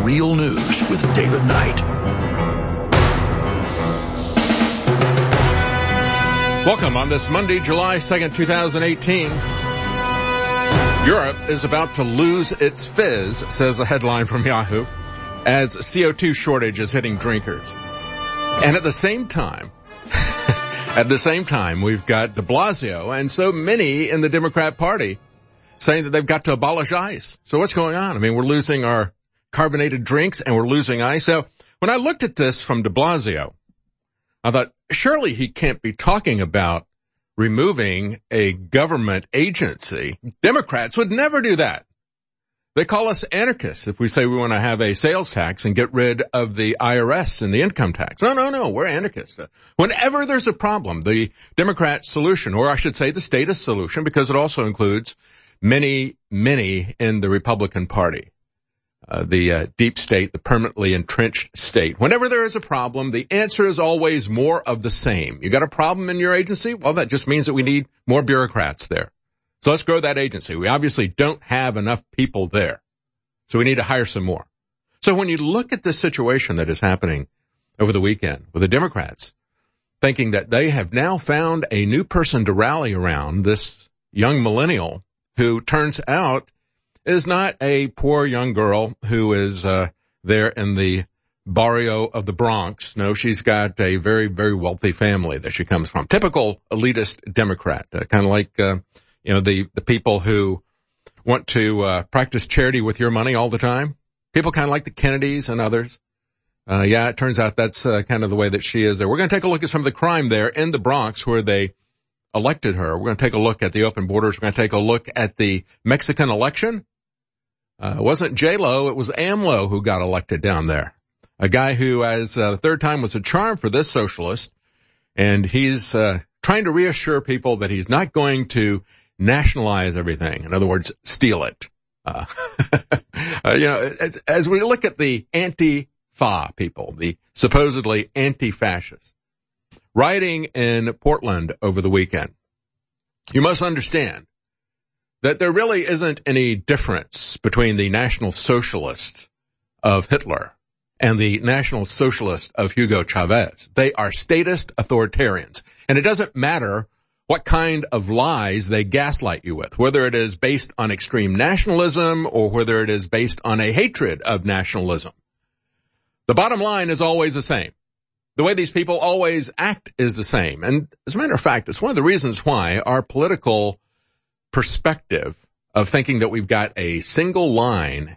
Real News with David Knight. Welcome on this Monday, July 2nd, 2018. Europe is about to lose its fizz, says a headline from Yahoo, as CO2 shortage is hitting drinkers. And at the same time, we've got de Blasio and so many in the Democrat Party saying that they've got to abolish ice. So what's going on? I mean, we're losing our carbonated drinks and we're losing ice. So when I looked at this from de Blasio, I thought, surely he can't be talking about removing a government agency. Democrats would never do that. They call us anarchists if we say we want to have a sales tax and get rid of the IRS and the income tax. No, we're anarchists. Whenever there's a problem, the Democrat solution, or I should say the statist solution, because it also includes many in the Republican Party, the deep state, the permanently entrenched state. Whenever there is a problem, the answer is always more of the same. You got a problem in your agency? Well, that just means that we need more bureaucrats there. So let's grow that agency. We obviously don't have enough people there. So we need to hire some more. So when you look at this situation that is happening over the weekend with the Democrats, thinking that they have now found a new person to rally around, this young millennial who turns out is not a poor young girl who is there in the barrio of the Bronx. No, she's got a very, very wealthy family that she comes from. Typical elitist Democrat, kind of like the people who want to practice charity with your money all the time. People kind of like the Kennedys and others. It turns out that's kind of the way that she is there. We're going to take a look at some of the crime there in the Bronx where they elected her. We're going to take a look at the open borders. We're going to take a look at the Mexican election. It wasn't J-Lo, it was AMLO who got elected down there. A guy who, as the third time, was a charm for this socialist. And he's trying to reassure people that he's not going to nationalize everything. In other words, steal it. As we look at the Antifa people, the supposedly anti-fascists, rioting in Portland over the weekend, you must understand that there really isn't any difference between the National Socialists of Hitler and the National Socialists of Hugo Chavez. They are statist authoritarians. And it doesn't matter what kind of lies they gaslight you with, whether it is based on extreme nationalism or whether it is based on a hatred of nationalism. The bottom line is always the same. The way these people always act is the same. And as a matter of fact, it's one of the reasons why our political perspective of thinking that we've got a single line,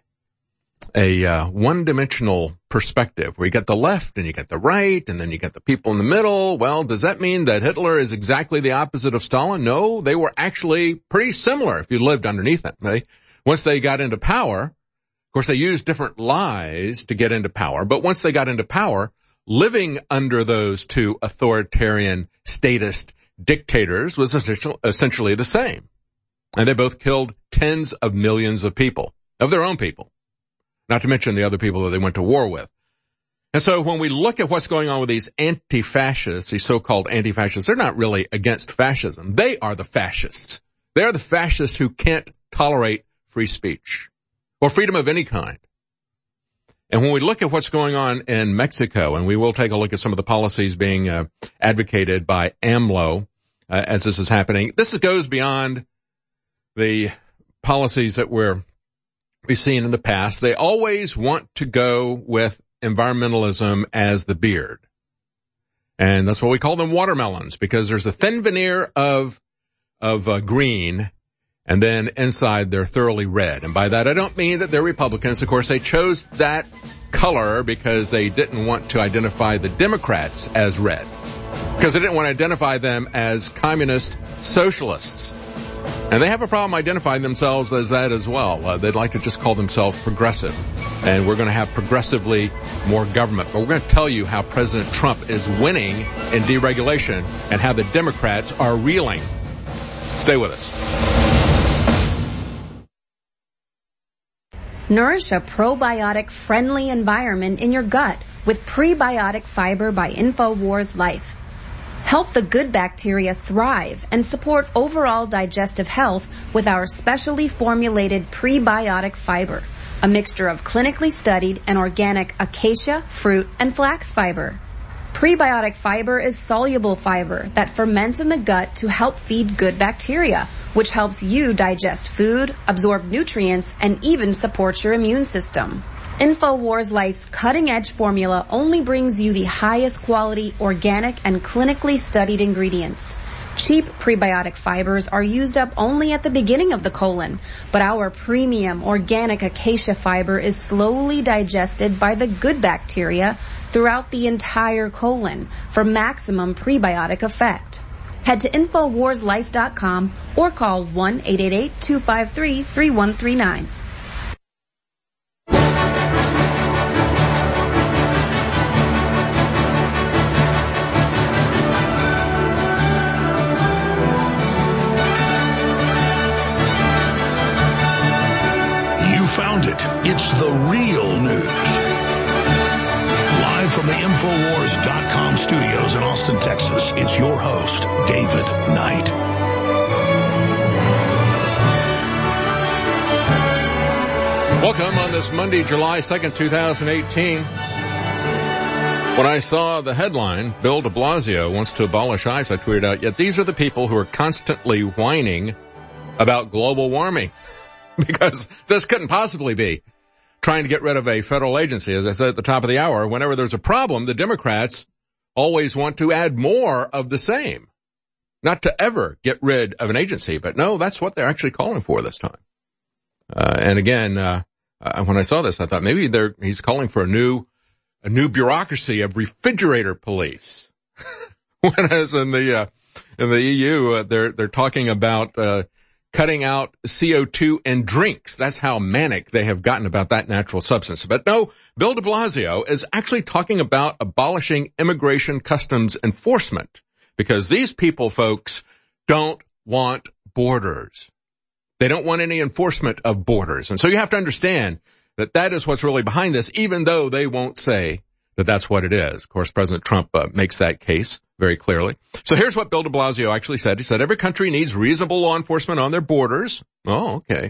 a one-dimensional perspective where you got the left and you got the right and then you got the people in the middle. Well, does that mean that Hitler is exactly the opposite of Stalin? No, they were actually pretty similar if you lived underneath them. Once they got into power, of course, they used different lies to get into power, but once they got into power, living under those two authoritarian statist dictators was essentially the same. And they both killed tens of millions of people, of their own people, not to mention the other people that they went to war with. And so when we look at what's going on with these anti-fascists, these so-called anti-fascists, they're not really against fascism. They are the fascists. They are the fascists who can't tolerate free speech or freedom of any kind. And when we look at what's going on in Mexico, and we will take a look at some of the policies being advocated by AMLO as this is happening, this goes beyond the policies that we've seen in the past. They always want to go with environmentalism as the beard. And that's why we call them watermelons, because there's a thin veneer of green, and then inside they're thoroughly red. And by that I don't mean that they're Republicans. Of course, they chose that color because they didn't want to identify the Democrats as red, because they didn't want to identify them as communist socialists. And they have a problem identifying themselves as that as well. They'd like to just call themselves progressive. And we're going to have progressively more government. But we're going to tell you how President Trump is winning in deregulation and how the Democrats are reeling. Stay with us. Nourish a probiotic-friendly environment in your gut with Prebiotic Fiber by InfoWars Life. Help the good bacteria thrive and support overall digestive health with our specially formulated prebiotic fiber, a mixture of clinically studied and organic acacia, fruit, and flax fiber. Prebiotic fiber is soluble fiber that ferments in the gut to help feed good bacteria, which helps you digest food, absorb nutrients, and even support your immune system. InfoWars Life's cutting-edge formula only brings you the highest quality, organic, and clinically studied ingredients. Cheap prebiotic fibers are used up only at the beginning of the colon, but our premium organic acacia fiber is slowly digested by the good bacteria throughout the entire colon for maximum prebiotic effect. Head to InfoWarsLife.com or call 1-888-253-3139. You found it. It's the real news. Live from the Infowars.com studios in Austin, Texas, it's your host, David Knight. Welcome on this Monday, July 2nd, 2018. When I saw the headline, Bill de Blasio wants to abolish ICE, I tweeted out, yet these are the people who are constantly whining about global warming. Because this couldn't possibly be trying to get rid of a federal agency. As I said at the top of the hour, whenever there's a problem, the Democrats always want to add more of the same. Not to ever get rid of an agency, but no, that's what they're actually calling for this time. And again, when I saw this, I thought maybe he's calling for a new bureaucracy of refrigerator police. Whereas in the EU, they're talking about, cutting out CO2 in drinks. That's how manic they have gotten about that natural substance. But no, Bill de Blasio is actually talking about abolishing immigration customs enforcement because these people, folks, don't want borders. They don't want any enforcement of borders. And so you have to understand that is what's really behind this, even though they won't say that that's what it is. Of course, President Trump makes that case very clearly. So here's what Bill de Blasio actually said. He said, every country needs reasonable law enforcement on their borders. Oh, okay.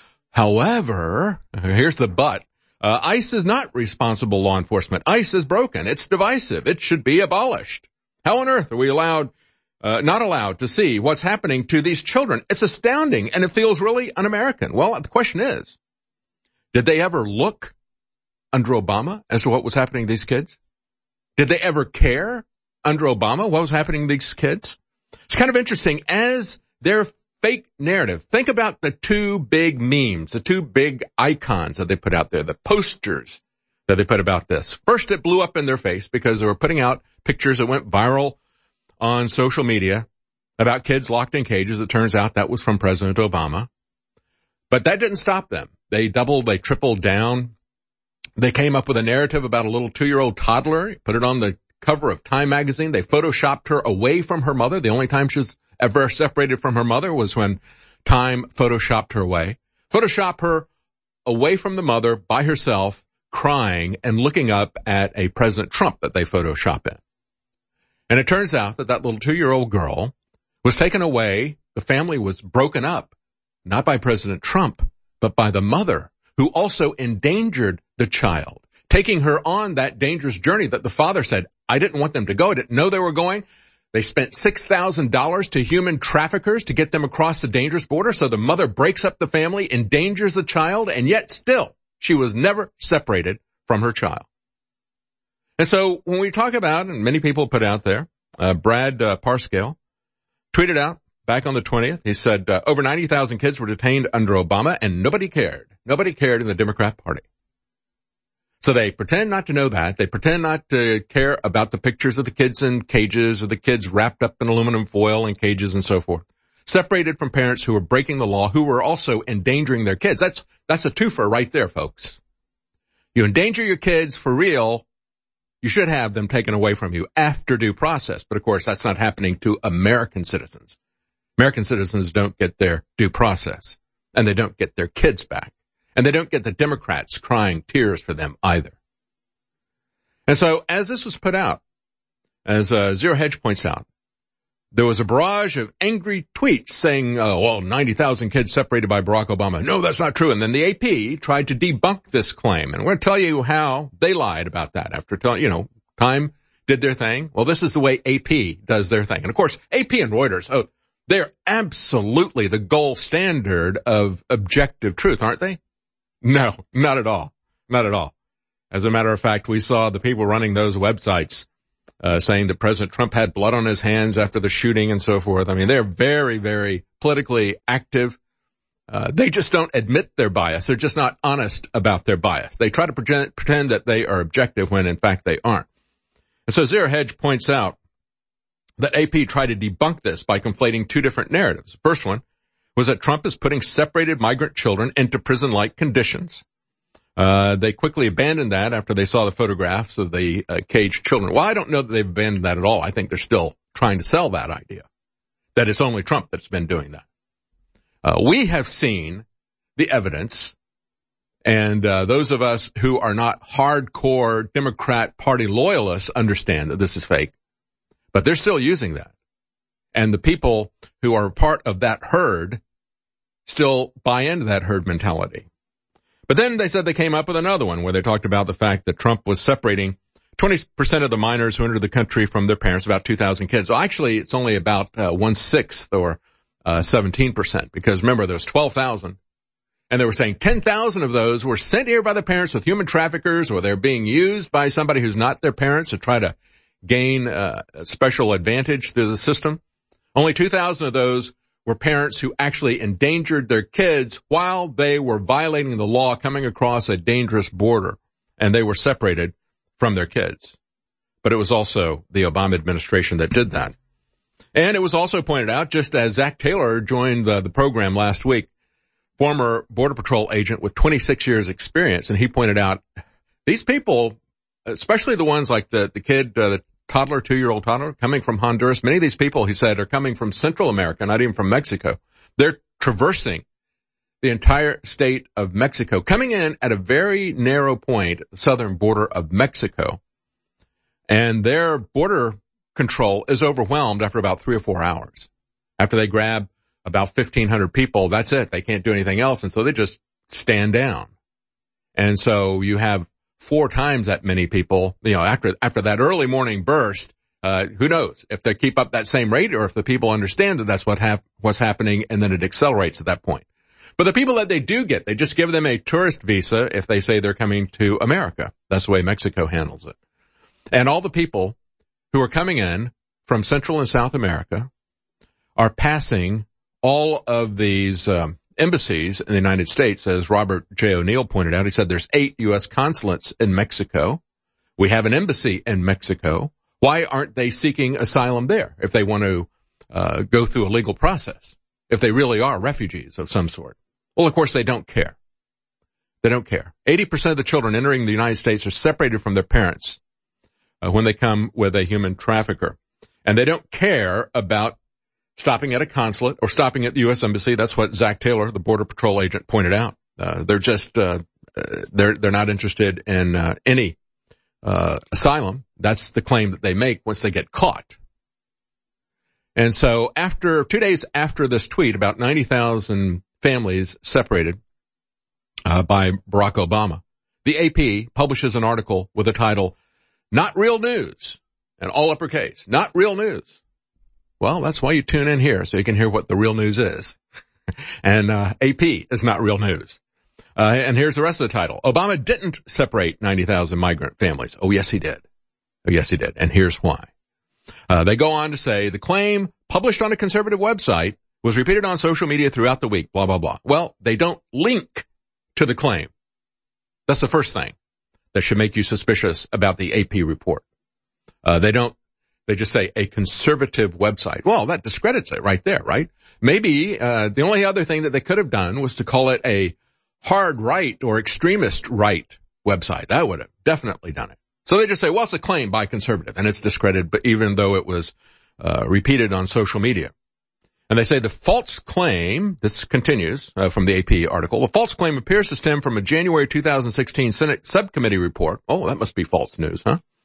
However, here's the but. ICE is not responsible law enforcement. ICE is broken. It's divisive. It should be abolished. How on earth are we not allowed to see what's happening to these children? It's astounding, and it feels really un-American. Well, the question is, did they ever look under Obama as to what was happening to these kids? Did they ever care under Obama what was happening to these kids? It's kind of interesting. As their fake narrative, think about the two big memes, the two big icons that they put out there, the posters that they put about this. First, it blew up in their face because they were putting out pictures that went viral on social media about kids locked in cages. It turns out that was from President Obama. But that didn't stop them. They doubled, they tripled down. They came up with a narrative about a little 2-year-old toddler, put it on the cover of Time magazine. They photoshopped her away from her mother. The only time she was ever separated from her mother was when Time photoshopped her away. Photoshop her away from the mother by herself, crying and looking up at a President Trump that they Photoshop in. And it turns out that little 2-year-old girl was taken away. The family was broken up, not by President Trump, but by the mother, who also endangered the child, taking her on that dangerous journey that the father said, I didn't want them to go. I didn't know they were going. They spent $6,000 to human traffickers to get them across the dangerous border. So the mother breaks up the family, endangers the child, and yet still she was never separated from her child. And so when we talk about, and many people put out there, Brad Parscale tweeted out back on the 20th, he said, over 90,000 kids were detained under Obama and nobody cared. Nobody cared in the Democrat Party. So they pretend not to know that. They pretend not to care about the pictures of the kids in cages or the kids wrapped up in aluminum foil in cages and so forth. Separated from parents who were breaking the law, who were also endangering their kids. That's a twofer right there, folks. You endanger your kids for real, you should have them taken away from you after due process. But of course, that's not happening to American citizens. American citizens don't get their due process, and they don't get their kids back. And they don't get the Democrats crying tears for them either. And so as this was put out, as Zero Hedge points out, there was a barrage of angry tweets saying, 90,000 kids separated by Barack Obama. No, that's not true. And then the AP tried to debunk this claim. And we're going to tell you how they lied about that after telling, Time did their thing. Well, this is the way AP does their thing. And of course, AP and Reuters, they're absolutely the gold standard of objective truth, aren't they? No, not at all. Not at all. As a matter of fact, we saw the people running those websites saying that President Trump had blood on his hands after the shooting and so forth. I mean, they're very, very politically active. They just don't admit their bias. They're just not honest about their bias. They try to pretend that they are objective when, in fact, they aren't. And so Zero Hedge points out that AP tried to debunk this by conflating two different narratives. The first one was that Trump is putting separated migrant children into prison-like conditions. They quickly abandoned that after they saw the photographs of the caged children. Well, I don't know that they've abandoned that at all. I think they're still trying to sell that idea, that it's only Trump that's been doing that. We have seen the evidence, and those of us who are not hardcore Democrat Party loyalists understand that this is fake. But they're still using that. And the people who are part of that herd still buy into that herd mentality. But then they said they came up with another one where they talked about the fact that Trump was separating 20% of the minors who entered the country from their parents, about 2,000 kids. So actually, it's only about 1/6 or 17%, because remember, there was 12,000. And they were saying 10,000 of those were sent here by the parents with human traffickers, or they're being used by somebody who's not their parents to try to gain a special advantage through the system. Only 2,000 of those were parents who actually endangered their kids while they were violating the law, coming across a dangerous border, and they were separated from their kids. But it was also the Obama administration that did that. And it was also pointed out, just as Zach Taylor joined the program last week, former Border Patrol agent with 26 years experience, and he pointed out these people, especially the ones like the kid, the toddler, 2-year-old toddler coming from Honduras. Many of these people, he said, are coming from Central America, not even from Mexico. They're traversing the entire state of Mexico, coming in at a very narrow point, the southern border of Mexico. And their border control is overwhelmed after about 3 or 4 hours. After they grab about 1,500 people, that's it. They can't do anything else. And so they just stand down. And so you have 4 times that many people, after that early morning burst, who knows if they keep up that same rate or if the people understand that that's what's happening, and then it accelerates at that point. But the people that they do get, they just give them a tourist visa if they say they're coming to America. That's the way Mexico handles it. And all the people who are coming in from Central and South America are passing all of these embassies in the United States. As Robert J. O'Neill pointed out, he said there's 8 U.S. consulates in Mexico. We have an embassy in Mexico. Why aren't they seeking asylum there if they want to go through a legal process, if they really are refugees of some sort? Well, of course, they don't care. They don't care. 80% of the children entering the United States are separated from their parents when they come with a human trafficker. And they don't care about stopping at a consulate or stopping at the U.S. Embassy. That's what Zach Taylor, the Border Patrol agent, pointed out. They're just, they're not interested in any asylum. That's the claim that they make once they get caught. And so 2 days after this tweet, about 90,000 families separated by Barack Obama, the AP publishes an article with the title, "Not Real News," and all uppercase, "Not Real News." Well, that's why you tune in here, so you can hear what the real news is. And AP is not real news. And here's the rest of the title. Obama didn't separate 90,000 migrant families. Oh, yes, he did. Oh, yes, he did. And here's why. They go on to say, the claim published on a conservative website was repeated on social media throughout the week, blah, blah, blah. Well, they don't link to the claim. That's the first thing that should make you suspicious about the AP report. They just say a conservative website. Well, that discredits it right there, right? Maybe the only other thing that they could have done was to call it a hard right or extremist right website. That would have definitely done it. So they just say, well, it's a claim by conservative, and it's discredited, but even though it was repeated on social media. And they say the false claim, this continues from the AP article, the false claim appears to stem from a January 2016 Senate subcommittee report. Oh, that must be false news, huh?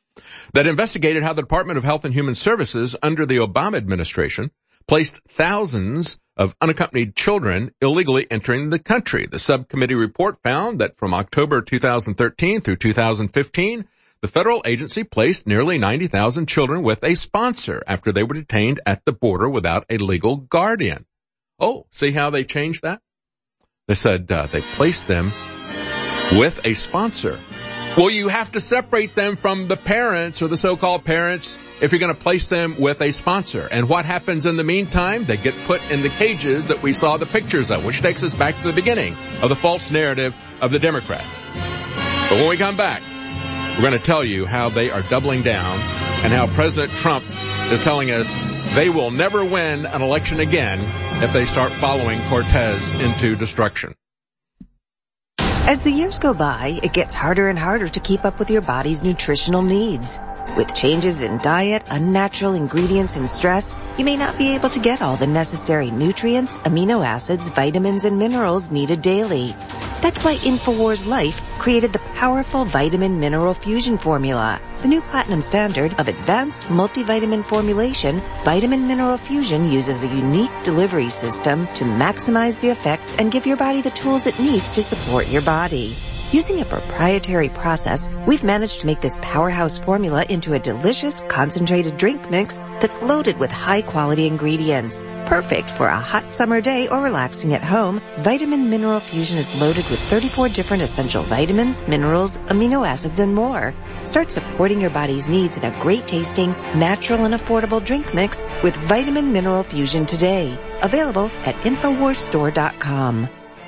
that investigated how the Department of Health and Human Services under the Obama administration placed thousands of unaccompanied children illegally entering the country. The subcommittee report found that from October 2013 through 2015, the federal agency placed nearly 90,000 children with a sponsor after they were detained at the border without a legal guardian. Oh, see how they changed that? They said they placed them with a sponsor. Well, you have to separate them from the parents or the so-called parents if you're going to place them with a sponsor. And what happens in the meantime? They get put in the cages that we saw the pictures of, which takes us back to the beginning of the false narrative of the Democrats. But when we come back, we're going to tell you how they are doubling down and how President Trump is telling us they will never win an election again if they start following Cortez into destruction. As the years go by, it gets harder and harder to keep up with your body's nutritional needs. With changes in diet, unnatural ingredients, and stress, you may not be able to get all the necessary nutrients, amino acids, vitamins, and minerals needed daily. That's why InfoWars Life created the powerful Vitamin Mineral Fusion formula. The new platinum standard of advanced multivitamin formulation, Vitamin Mineral Fusion uses a unique delivery system to maximize the effects and give your body the tools it needs to support your body. Using a proprietary process, we've managed to make this powerhouse formula into a delicious, concentrated drink mix that's loaded with high-quality ingredients. Perfect for a hot summer day or relaxing at home, Vitamin Mineral Fusion is loaded with 34 different essential vitamins, minerals, amino acids, and more. Start supporting your body's needs in a great-tasting, natural, and affordable drink mix with Vitamin Mineral Fusion today. Available at InfoWarsStore.com.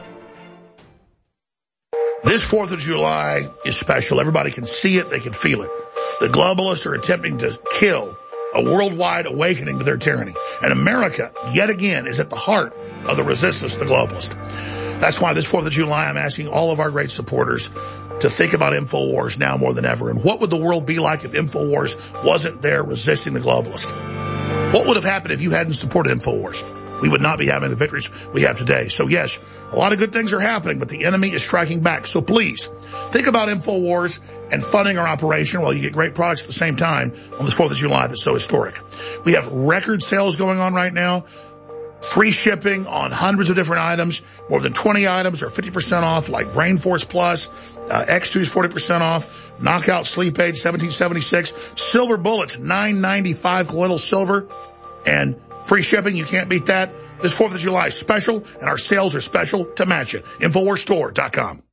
This 4th of July is special. Everybody can see it. They can feel it. The globalists are attempting to kill a worldwide awakening to their tyranny. And America, yet again, is at the heart of the resistance to the globalists. That's why this 4th of July, I'm asking all of our great supporters to think about InfoWars now more than ever. And what would the world be like if InfoWars wasn't there resisting the globalists? What would have happened if you hadn't supported InfoWars? We would not be having the victories we have today. So yes, a lot of good things are happening, but the enemy is striking back. So please, think about InfoWars and funding our operation while you get great products at the same time on this 4th of July that's so historic. We have record sales going on right now. Free shipping on hundreds of different items. More than 20 items are 50% off, like Brain Force Plus. X2 is 40% off. Knockout Sleep Aid, $17.76. Silver Bullets, $9.95 colloidal silver. And free shipping, you can't beat that. This 4th of July is special, and our sales are special to match it. InfoWarsStore.com.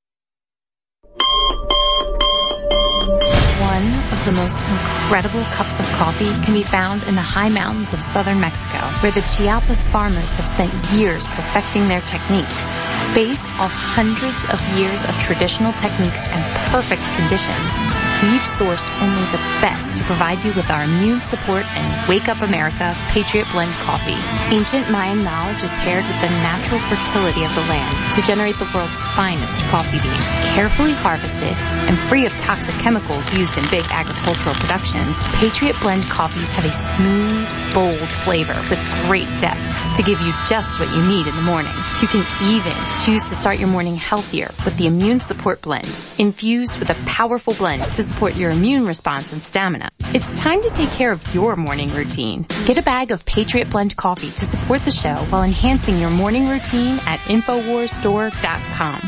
One of the most incredible cups of coffee can be found in the high mountains of southern Mexico, where the Chiapas farmers have spent years perfecting their techniques. Based off hundreds of years of traditional techniques and perfect conditions, we've sourced only the best to provide you with our immune support and Wake Up America Patriot Blend coffee. Ancient Mayan knowledge is paired with the natural fertility of the land to generate the world's finest coffee bean. Carefully harvested and free of toxic chemicals used in big agricultural productions, Patriot Blend coffees have a smooth, bold flavor with great depth to give you just what you need in the morning. You can even choose to start your morning healthier with the Immune Support Blend, infused with a powerful blend to support your immune response and stamina. It's time to take care of your morning routine. Get a bag of Patriot Blend coffee to support the show while enhancing your morning routine at InfoWarsStore.com.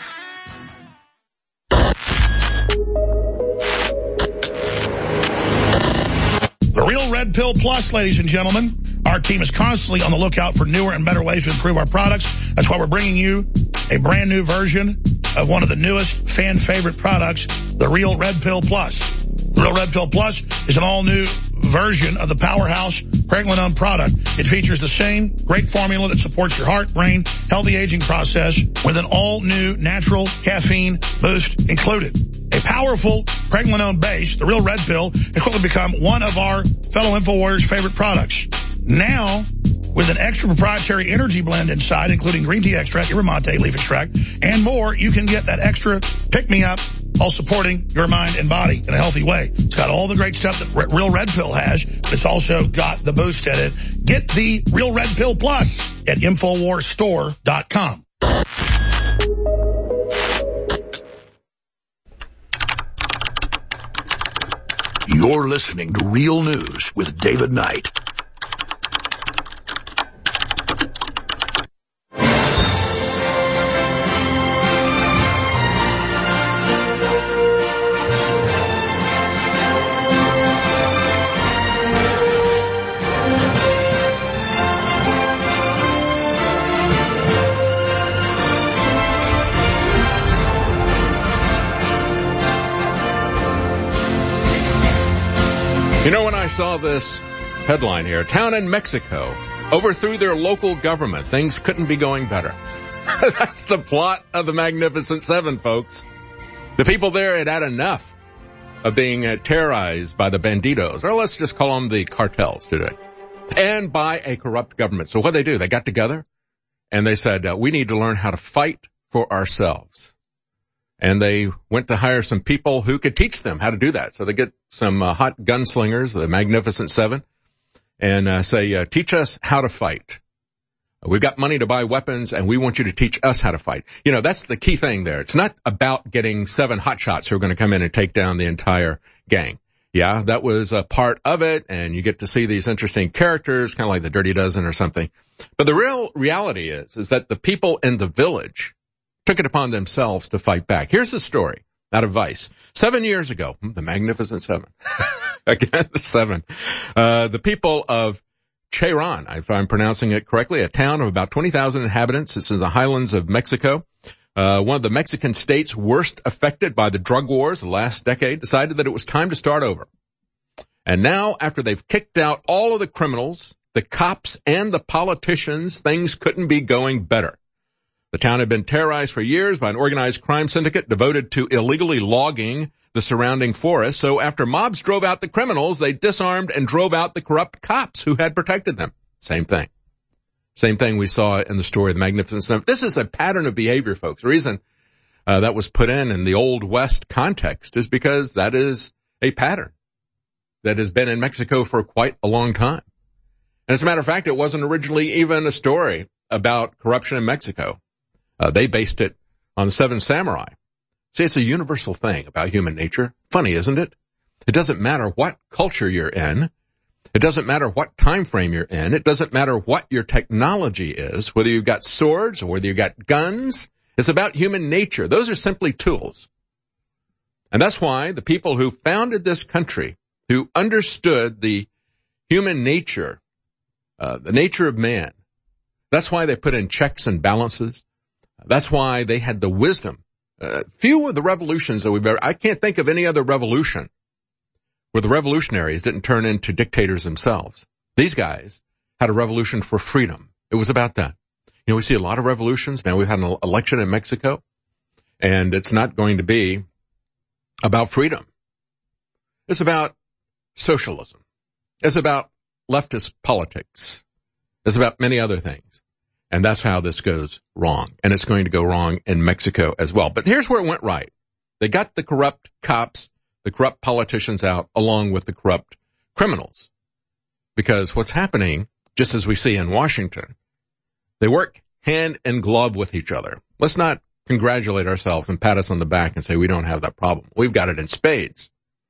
The Real Red Pill Plus, ladies and gentlemen. Our team is constantly on the lookout for newer and better ways to improve our products. That's why we're bringing you a brand new version of one of the newest fan favorite products, the Real Red Pill Plus. The Real Red Pill Plus is an all-new version of the powerhouse Pregnenolone product. It features the same great formula that supports your heart, brain, healthy aging process with an all-new natural caffeine boost included. A powerful Pregnenolone base, the Real Red Pill, has quickly become one of our fellow InfoWarriors' favorite products. Now, with an extra proprietary energy blend inside, including green tea extract, yerba mate, leaf extract, and more, you can get that extra pick-me-up while supporting your mind and body in a healthy way. It's got all the great stuff that Real Red Pill has, but it's also got the boost in it. Get the Real Red Pill Plus at InfoWarsStore.com. You're listening to Real News with David Knight. You know, when I saw this headline here, a town in Mexico overthrew their local government. Things couldn't be going better. That's the plot of the Magnificent Seven, folks. The people there had had enough of being terrorized by the banditos, or let's just call them the cartels today, and by a corrupt government. So what they do, they got together and they said, we need to learn how to fight for ourselves. And they went to hire some people who could teach them how to do that. So they get some hot gunslingers, the Magnificent Seven, and say, teach us how to fight. We've got money to buy weapons, and we want you to teach us how to fight. You know, that's the key thing there. It's not about getting 7 hotshots who are going to come in and take down the entire gang. Yeah, that was a part of it, and you get to see these interesting characters, kind of like the Dirty Dozen or something. But the real reality is that the people in the village took it upon themselves to fight back. Here's the story out of Vice. 7 years ago, the Magnificent Seven. Again, the seven. The people of Cherán, if I'm pronouncing it correctly, a town of about 20,000 inhabitants. It's in the highlands of Mexico. One of the Mexican states worst affected by the drug wars of the last decade, decided that it was time to start over. And now, after they've kicked out all of the criminals, the cops, and the politicians, things couldn't be going better. The town had been terrorized for years by an organized crime syndicate devoted to illegally logging the surrounding forest. So after mobs drove out the criminals, they disarmed and drove out the corrupt cops who had protected them. Same thing. Same thing we saw in the story of the Magnificent Seven. This is a pattern of behavior, folks. The reason that was put in the Old West context is because that is a pattern that has been in Mexico for quite a long time. And as a matter of fact, it wasn't originally even a story about corruption in Mexico. They based it on the Seven Samurai. See, it's a universal thing about human nature. Funny, isn't it? It doesn't matter what culture you're in. It doesn't matter what time frame you're in. It doesn't matter what your technology is, whether you've got swords or whether you've got guns. It's about human nature. Those are simply tools. And that's why the people who founded this country, who understood the human nature, the nature of man, that's why they put in checks and balances. That's why they had the wisdom. Few of the revolutions that we've ever, I can't think of any other revolution where the revolutionaries didn't turn into dictators themselves. These guys had a revolution for freedom. It was about that. You know, we see a lot of revolutions. Now we've had an election in Mexico, and it's not going to be about freedom. It's about socialism. It's about leftist politics. It's about many other things. And that's how this goes wrong. And it's going to go wrong in Mexico as well. But here's where it went right. They got the corrupt cops, the corrupt politicians out, along with the corrupt criminals. Because what's happening, just as we see in Washington, they work hand in glove with each other. Let's not congratulate ourselves and pat us on the back and say we don't have that problem. We've got it in spades.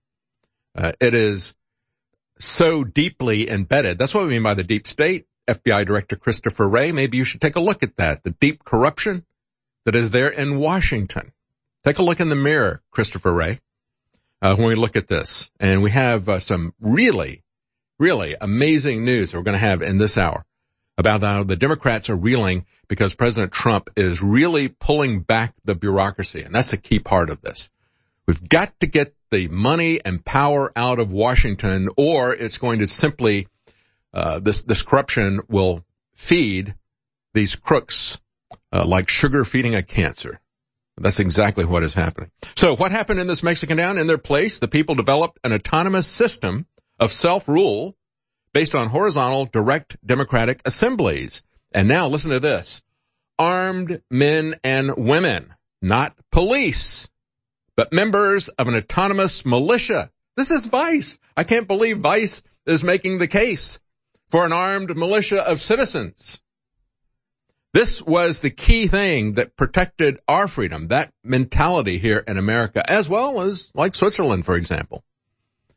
It is so deeply embedded. That's what we mean by the deep state. FBI Director Christopher Wray, maybe you should take a look at that. The deep corruption that is there in Washington. Take a look in the mirror, Christopher Wray, when we look at this. And we have some really, really amazing news that we're going to have in this hour about how the Democrats are reeling because President Trump is really pulling back the bureaucracy. And that's a key part of this. We've got to get the money and power out of Washington, or it's going to simply this corruption will feed these crooks like sugar feeding a cancer. That's exactly what is happening. So what happened in this Mexican town? In their place, the people developed an autonomous system of self-rule based on horizontal, direct democratic assemblies. And now listen to this. Armed men and women, not police, but members of an autonomous militia. This is Vice. I can't believe Vice is making the case for an armed militia of citizens. This was the key thing that protected our freedom, that mentality here in America, as well as like Switzerland, for example.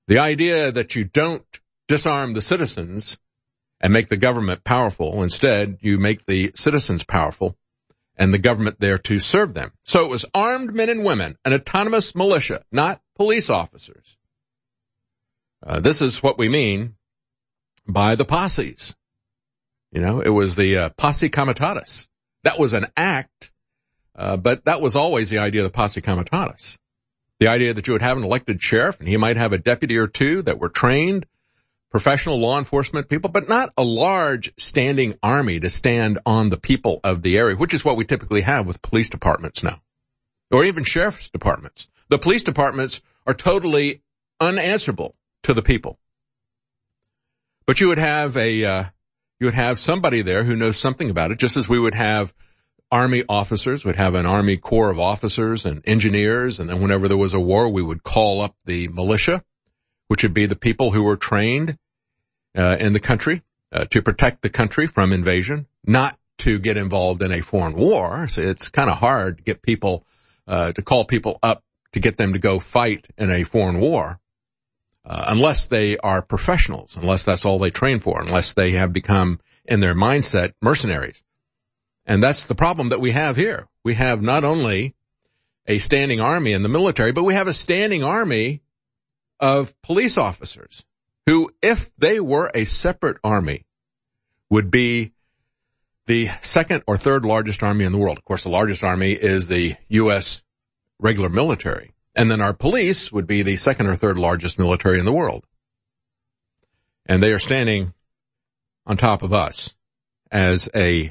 The idea that you don't disarm the citizens and make the government powerful. Instead, you make the citizens powerful and the government there to serve them. So it was armed men and women, an autonomous militia, not police officers. This is what we mean by the posses. You know, it was the posse comitatus. That was an act, but that was always the idea of the posse comitatus. The idea that you would have an elected sheriff and he might have a deputy or two that were trained professional law enforcement people, but not a large standing army to stand on the people of the area, which is what we typically have with police departments now, or even sheriff's departments. The police departments are totally unanswerable to the people. But you would have somebody there who knows something about it, just as we would have army officers, would have an army corps of officers and engineers, and then whenever there was a war, we would call up the militia, which would be the people who were trained in the country to protect the country from invasion, not to get involved in a foreign war. So it's kind of hard to get people to call people up to get them to go fight in a foreign war, unless they are professionals, unless that's all they train for, unless they have become, in their mindset, mercenaries. And that's the problem that we have here. We have not only a standing army in the military, but we have a standing army of police officers who, if they were a separate army, would be the second or third largest army in the world. Of course, the largest army is the U.S. regular military. And then our police would be the second or third largest military in the world. And they are standing on top of us as a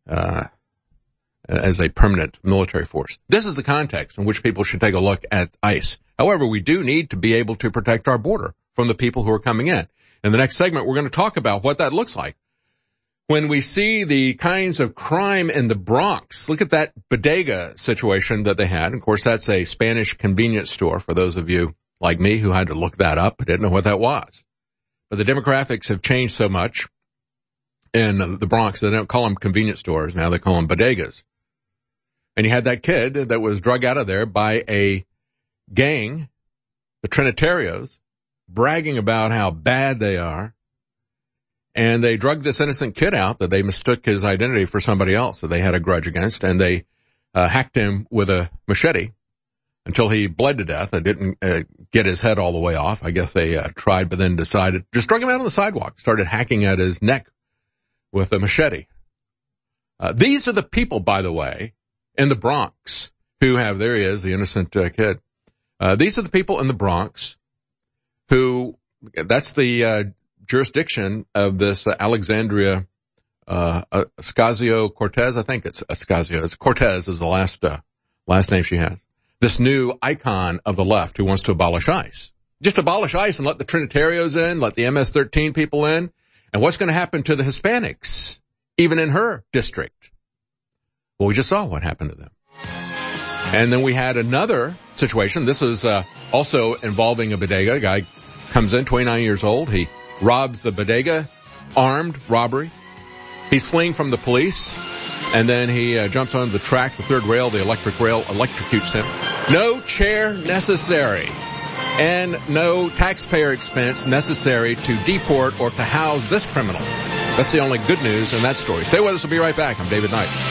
permanent military force. This is the context in which people should take a look at ICE. However, we do need to be able to protect our border from the people who are coming in. In the next segment, we're going to talk about what that looks like. When we see the kinds of crime in the Bronx, look at that bodega situation that they had. Of course, that's a Spanish convenience store for those of you like me who had to look that up. I didn't know what that was. But the demographics have changed so much in the Bronx, they don't call them convenience stores. Now they call them bodegas. And you had that kid that was drug out of there by a gang, the Trinitarios, bragging about how bad they are. And they drugged this innocent kid out that they mistook his identity for somebody else that they had a grudge against. And they hacked him with a machete until he bled to death. They didn't get his head all the way off. I guess they tried, but then decided, just drug him out on the sidewalk, started hacking at his neck with a machete. These are the people, by the way, in the Bronx who have, there he is, the innocent kid. These are the people in the Bronx who, that's the jurisdiction of this Alexandria Ocasio-Cortez. I think it's Ocasio. It's Cortez is the last name she has. This new icon of the left who wants to abolish ICE. Just abolish ICE and let the Trinitarios in, let the MS-13 people in. And what's going to happen to the Hispanics, even in her district? Well, we just saw what happened to them. And then we had another situation. This is also involving a bodega. A guy comes in, 29 years old. He robs the bodega, armed robbery. He's fleeing from the police. And then he jumps onto the track, the third rail, the electric rail, electrocutes him. No chair necessary. And no taxpayer expense necessary to deport or to house this criminal. That's the only good news in that story. Stay with us. We'll be right back. I'm David Knight.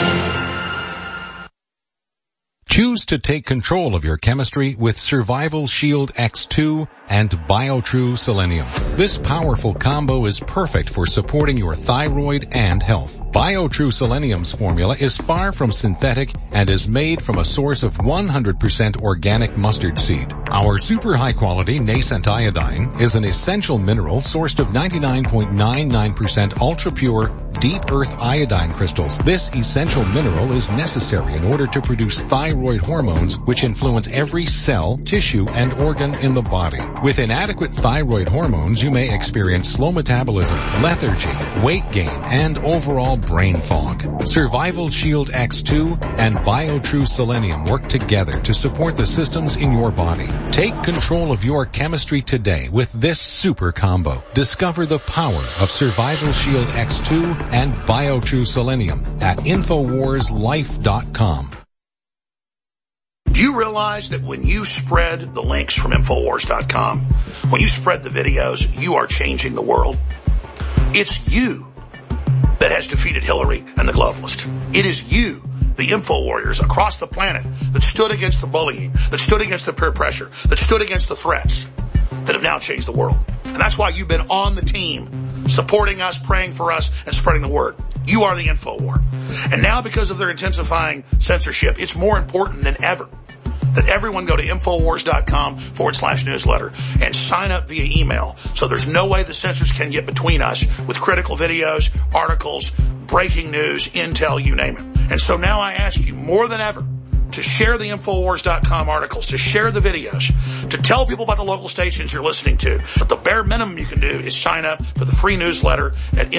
Choose to take control of your chemistry with Survival Shield X2 and BioTrue Selenium. This powerful combo is perfect for supporting your thyroid and health. BioTrue Selenium's formula is far from synthetic and is made from a source of 100% organic mustard seed. Our super high quality nascent iodine is an essential mineral sourced of 99.99% ultra pure deep earth iodine crystals. This essential mineral is necessary in order to produce thyroid hormones which influence every cell, tissue, and organ in the body. With inadequate thyroid hormones, you may experience slow metabolism, lethargy, weight gain, and overall brain fog. Survival Shield X2 and BioTrue Selenium work together to support the systems in your body. Take control of your chemistry today with this super combo. Discover the power of Survival Shield X2 and BioTrue Selenium at InfoWarsLife.com. Do you realize that when you spread the links from Infowars.com, when you spread the videos, you are changing the world? It's you that has defeated Hillary and the globalists. It is you, the info warriors across the planet, that stood against the bullying, that stood against the peer pressure, that stood against the threats, that have now changed the world. And that's why you've been on the team, supporting us, praying for us, and spreading the word. You are the info war. And now, because of their intensifying censorship, it's more important than ever that everyone go to Infowars.com/newsletter and sign up via email. So there's no way the censors can get between us with critical videos, articles, breaking news, intel, you name it. And so now I ask you more than ever to share the Infowars.com articles, to share the videos, to tell people about the local stations you're listening to. But the bare minimum you can do is sign up for the free newsletter at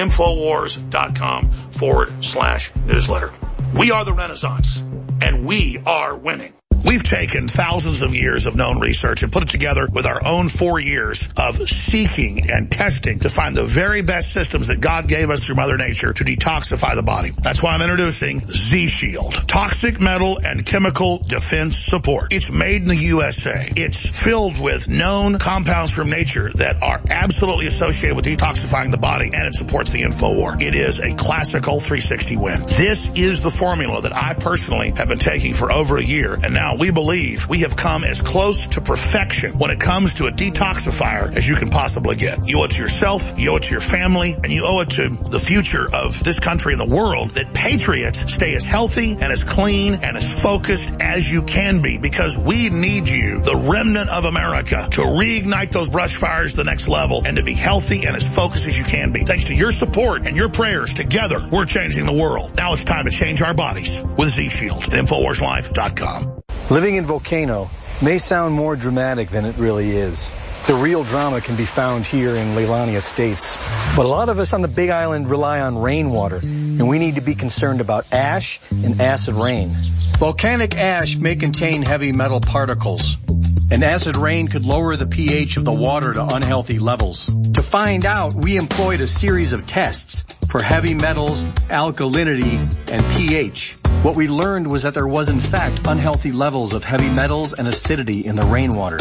Infowars.com/newsletter. We are the Renaissance, and we are winning. We've taken thousands of years of known research and put it together with our own 4 years of seeking and testing to find the very best systems that God gave us through Mother Nature to detoxify the body. That's why I'm introducing Z-Shield, Toxic Metal and Chemical Defense Support. It's made in the USA. It's filled with known compounds from nature that are absolutely associated with detoxifying the body, and it supports the InfoWar. It is a classical 360 win. This is the formula that I personally have been taking for over a year, and now we believe we have come as close to perfection when it comes to a detoxifier as you can possibly get. You owe it to yourself, you owe it to your family, and you owe it to the future of this country and the world that patriots stay as healthy and as clean and as focused as you can be, because we need you, the remnant of America, to reignite those brush fires to the next level and to be healthy and as focused as you can be. Thanks to your support and your prayers, together we're changing the world. Now it's time to change our bodies with Z-Shield at InfoWarsLife.com. Living in Volcano may sound more dramatic than it really is. The real drama can be found here in Leilani Estates. But a lot of us on the Big Island rely on rainwater, and we need to be concerned about ash and acid rain. Volcanic ash may contain heavy metal particles, and acid rain could lower the pH of the water to unhealthy levels. To find out, we employed a series of tests for heavy metals, alkalinity, and pH. What we learned was that there was in fact unhealthy levels of heavy metals and acidity in the rainwater.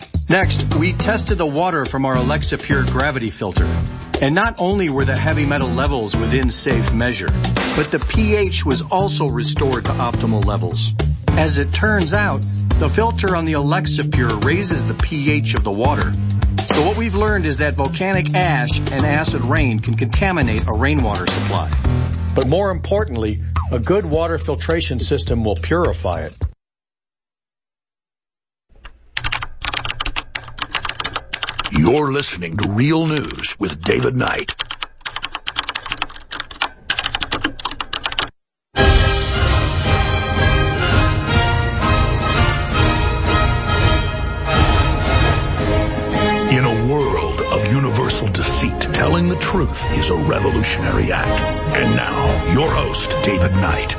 Next, we tested the water from our Alexa Pure gravity filter. And not only were the heavy metal levels within safe measure, but the pH was also restored to optimal levels. As it turns out, the filter on the Alexa Pure raises the pH of the water. So what we've learned is that volcanic ash and acid rain can contaminate a rainwater supply. But more importantly, a good water filtration system will purify it. You're listening to Real News with David Knight. In a world of universal deceit, telling the truth is a revolutionary act. And now, your host, David Knight.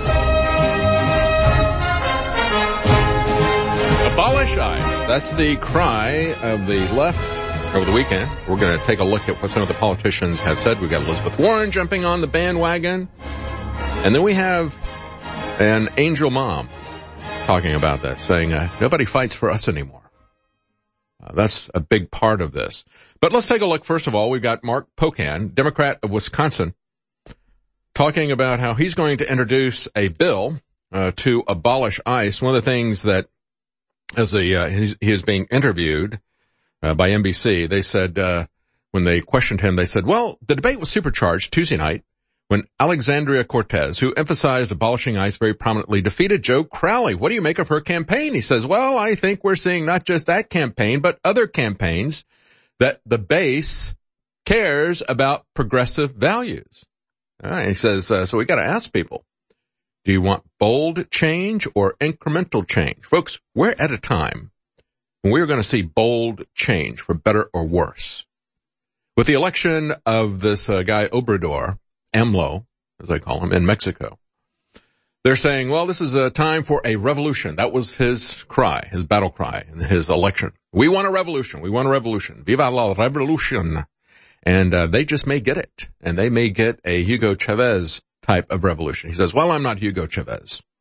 Abolish ICE. That's the cry of the left over the weekend. We're going to take a look at what some of the politicians have said. We've got Elizabeth Warren jumping on the bandwagon. And then we have an angel mom talking about that, saying, nobody fights for us anymore. That's a big part of this. But let's take a look. First of all, we've got Mark Pocan, Democrat of Wisconsin, talking about how he's going to introduce a bill to abolish ICE. One of the things that, as he is being interviewed by NBC, they said, when they questioned him, they said, well, the debate was supercharged Tuesday night when Alexandria Cortez, who emphasized abolishing ICE very prominently, defeated Joe Crowley. What do you make of her campaign? He says, well, I think we're seeing not just that campaign, but other campaigns that the base cares about progressive values. He says, so we got to ask people, do you want bold change or incremental change? Folks, we're at a time when we're going to see bold change for better or worse. With the election of this guy Obrador, AMLO, as they call him, in Mexico, they're saying, well, this is a time for a revolution. That was his cry, his battle cry in his election. We want a revolution. We want a revolution. Viva la revolution. And they just may get it. And they may get a Hugo Chavez type of revolution. He says, well, I'm not Hugo Chavez.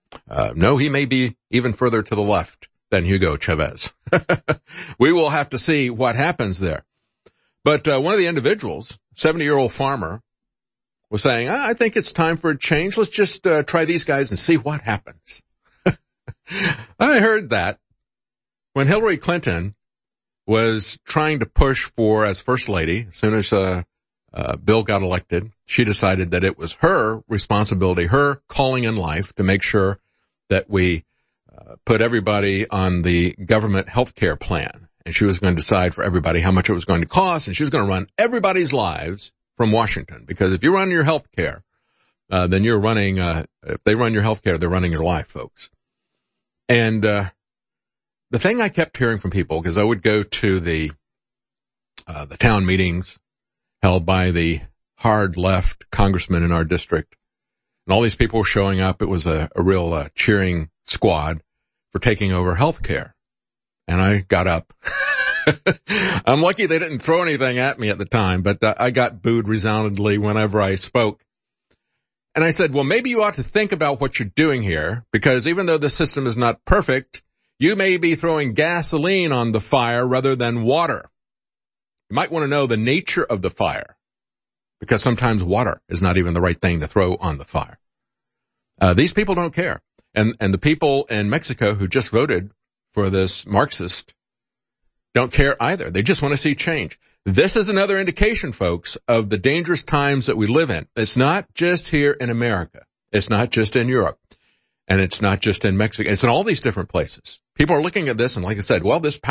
No, he may be even further to the left than Hugo Chavez. We will have to see what happens there. But one of the individuals, 70-year-old farmer, was saying, I think it's time for a change. Let's just try these guys and see what happens. I heard that when Hillary Clinton was trying to push for as first lady, as soon as Bill got elected, she decided that it was her responsibility, her calling in life to make sure that we put everybody on the government health care plan. And she was going to decide for everybody how much it was going to cost, and she was going to run everybody's lives from Washington. Because if you run your health care, then you're running, if they run your health care, they're running your life, folks. And the thing I kept hearing from people, because I would go to the town meetings held by the hard left congressmen in our district, and all these people were showing up. It was a real cheering squad for taking over health care. And I got up. I'm lucky they didn't throw anything at me at the time, but I got booed resoundingly whenever I spoke. And I said, well, maybe you ought to think about what you're doing here, because even though the system is not perfect, you may be throwing gasoline on the fire rather than water. You might want to know the nature of the fire, because sometimes water is not even the right thing to throw on the fire. These people don't care. And the people in Mexico who just voted for this Marxist don't care either. They just want to see change. This is another indication, folks, of the dangerous times that we live in. It's not just here in America. It's not just in Europe. And it's not just in Mexico. It's in all these different places. People are looking at this, and like I said, well, this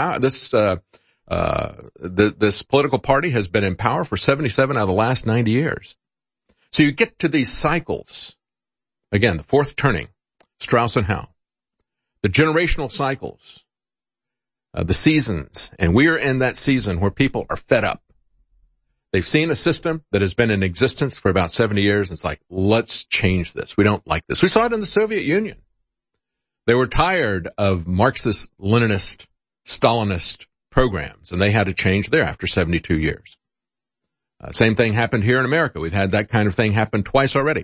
political party has been in power for 77 out of the last 90 years. So you get to these cycles. Again, the fourth turning, Strauss and Howe. The generational cycles, the seasons, and we are in that season where people are fed up. They've seen a system that has been in existence for about 70 years. And it's like, let's change this. We don't like this. We saw it in the Soviet Union. They were tired of Marxist, Leninist, Stalinist programs, and they had to change there after 72 years. Same thing happened here in America. We've had that kind of thing happen twice already.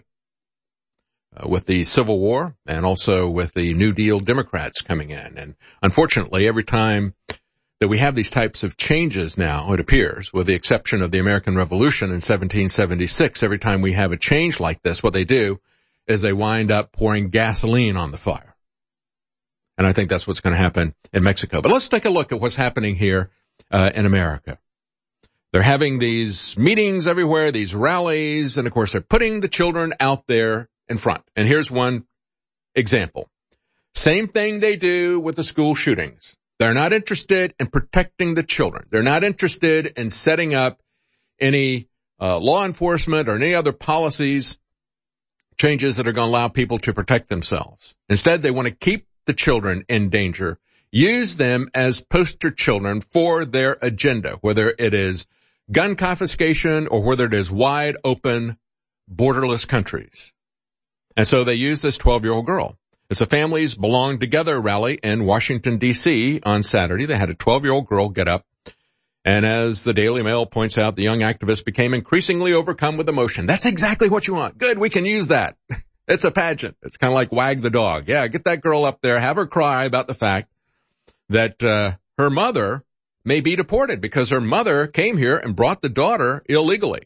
With the Civil War and also with the New Deal Democrats coming in. And unfortunately, every time that we have these types of changes now, it appears, with the exception of the American Revolution in 1776, every time we have a change like this, what they do is they wind up pouring gasoline on the fire. And I think that's what's going to happen in Mexico. But let's take a look at what's happening here in America. They're having these meetings everywhere, these rallies, and of course they're putting the children out there in front. And here's one example. Same thing they do with the school shootings. They're not interested in protecting the children. They're not interested in setting up any law enforcement or any other policies, changes that are going to allow people to protect themselves. Instead, they want to keep the children in danger, use them as poster children for their agenda, whether it is gun confiscation or whether it is wide open, borderless countries. And so they use this 12-year-old girl. It's a Families Belong Together rally in Washington, D.C. on Saturday. They had a 12-year-old girl get up. And as the Daily Mail points out, the young activist became increasingly overcome with emotion. That's exactly what you want. Good, we can use that. It's a pageant. It's kind of like wag the dog. Yeah, get that girl up there, have her cry about the fact that her mother may be deported because her mother came here and brought the daughter illegally.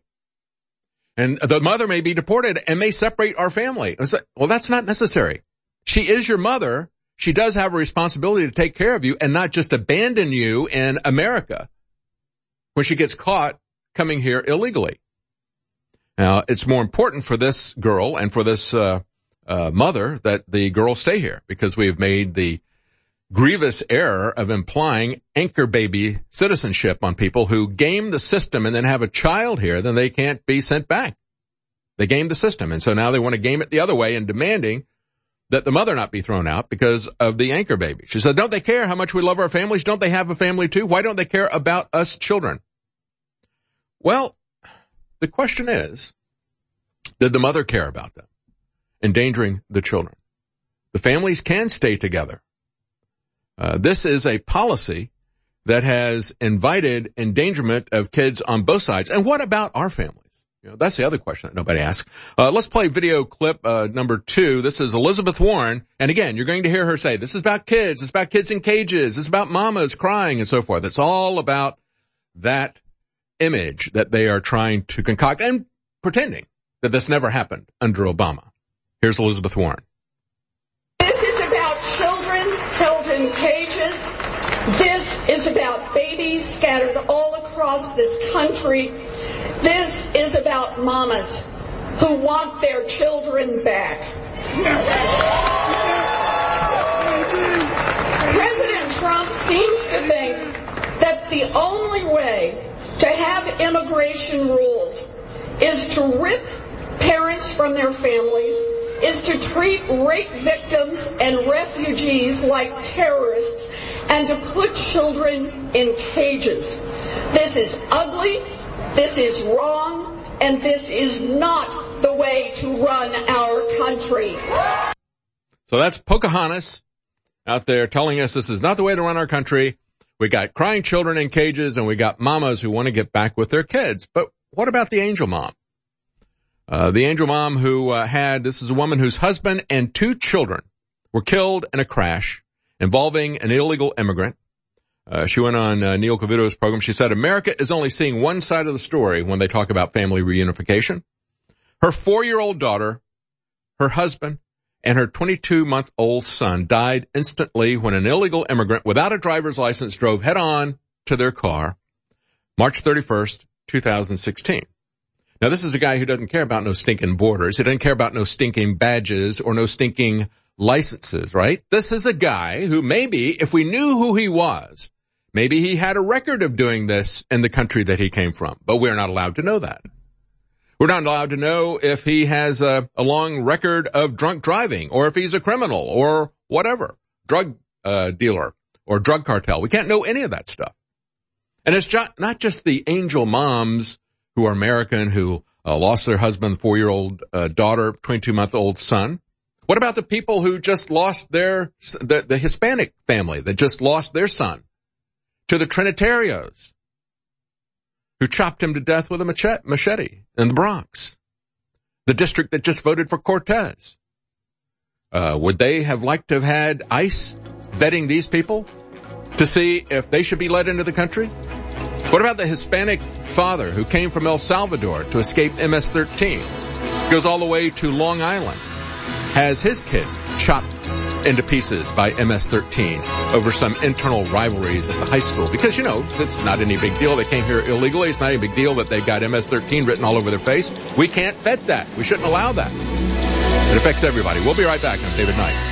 And the mother may be deported and may separate our family. It's like, well, that's not necessary. She is your mother. She does have a responsibility to take care of you and not just abandon you in America when she gets caught coming here illegally. Now, it's more important for this girl and for this mother that the girl stay here, because we have made the grievous error of implying anchor baby citizenship on people who game the system and then have a child here, then they can't be sent back. They game the system. And so now they want to game it the other way and demanding that the mother not be thrown out because of the anchor baby. She said, don't they care how much we love our families? Don't they have a family too? Why don't they care about us children? Well, the question is, did the mother care about them, endangering the children? The families can stay together. This is a policy that has invited endangerment of kids on both sides. And what about our families? That's the other question that nobody asks. Let's play video clip number 2. This is Elizabeth Warren. And again, you're going to hear her say, this is about kids. It's about kids in cages. It's about mamas crying and so forth. It's all about that image that they are trying to concoct and pretending that this never happened under Obama. Here's Elizabeth Warren. This is about children held in cages. This is about babies scattered all across this country. This is about mamas who want their children back. President Trump seems to think that the only way to have immigration rules is to rip parents from their families, is to treat rape victims and refugees like terrorists, and to put children in cages. This is ugly, this is wrong, and this is not the way to run our country. So that's Pocahontas out there telling us this is not the way to run our country. We got crying children in cages, and we got mamas who want to get back with their kids. But what about the angel mom? The angel mom who this is a woman whose husband and 2 children were killed in a crash involving an illegal immigrant. She went on Neil Cavuto's program. She said, America is only seeing one side of the story when they talk about family reunification. Her 4-year-old daughter, her husband, and her 22-month-old son died instantly when an illegal immigrant without a driver's license drove head-on to their car, March 31st, 2016. Now, this is a guy who doesn't care about no stinking borders. He doesn't care about no stinking badges or no stinking licenses, right? This is a guy who maybe, if we knew who he was, maybe he had a record of doing this in the country that he came from. But we're not allowed to know that. We're not allowed to know if he has a long record of drunk driving or if he's a criminal or whatever, drug dealer or drug cartel. We can't know any of that stuff. And it's not just the angel moms who are American, who lost their husband, 4-year-old daughter, 22-month-old son. What about the people who just lost the Hispanic family that just lost their son to the Trinitarios who chopped him to death with a machete in the Bronx, the district that just voted for Cortez? Would they have liked to have had ICE vetting these people to see if they should be let into the country? What about the Hispanic father who came from El Salvador to escape MS-13, goes all the way to Long Island, has his kid chopped into pieces by MS-13 over some internal rivalries at the high school? Because, it's not any big deal. They came here illegally. It's not any big deal that they got MS-13 written all over their face. We can't vet that. We shouldn't allow that. It affects everybody. We'll be right back on David Knight.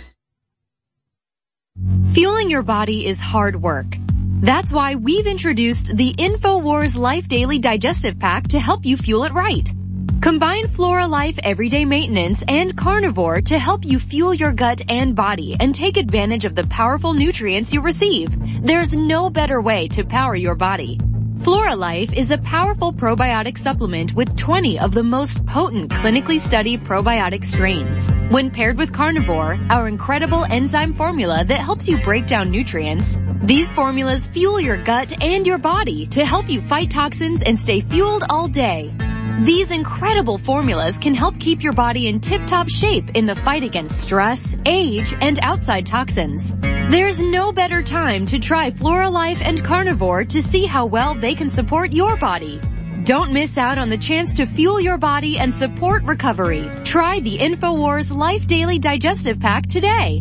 Fueling your body is hard work. That's why we've introduced the InfoWars Life Daily Digestive Pack to help you fuel it right. Combine Flora Life Everyday Maintenance and Carnivore to help you fuel your gut and body and take advantage of the powerful nutrients you receive. There's no better way to power your body. Flora Life is a powerful probiotic supplement with 20 of the most potent clinically studied probiotic strains. When paired with Carnivore, our incredible enzyme formula that helps you break down nutrients, these formulas fuel your gut and your body to help you fight toxins and stay fueled all day. These incredible formulas can help keep your body in tip-top shape in the fight against stress, age, and outside toxins. There's no better time to try Flora Life and Carnivore to see how well they can support your body. Don't miss out on the chance to fuel your body and support recovery. Try the InfoWars Life Daily Digestive Pack today.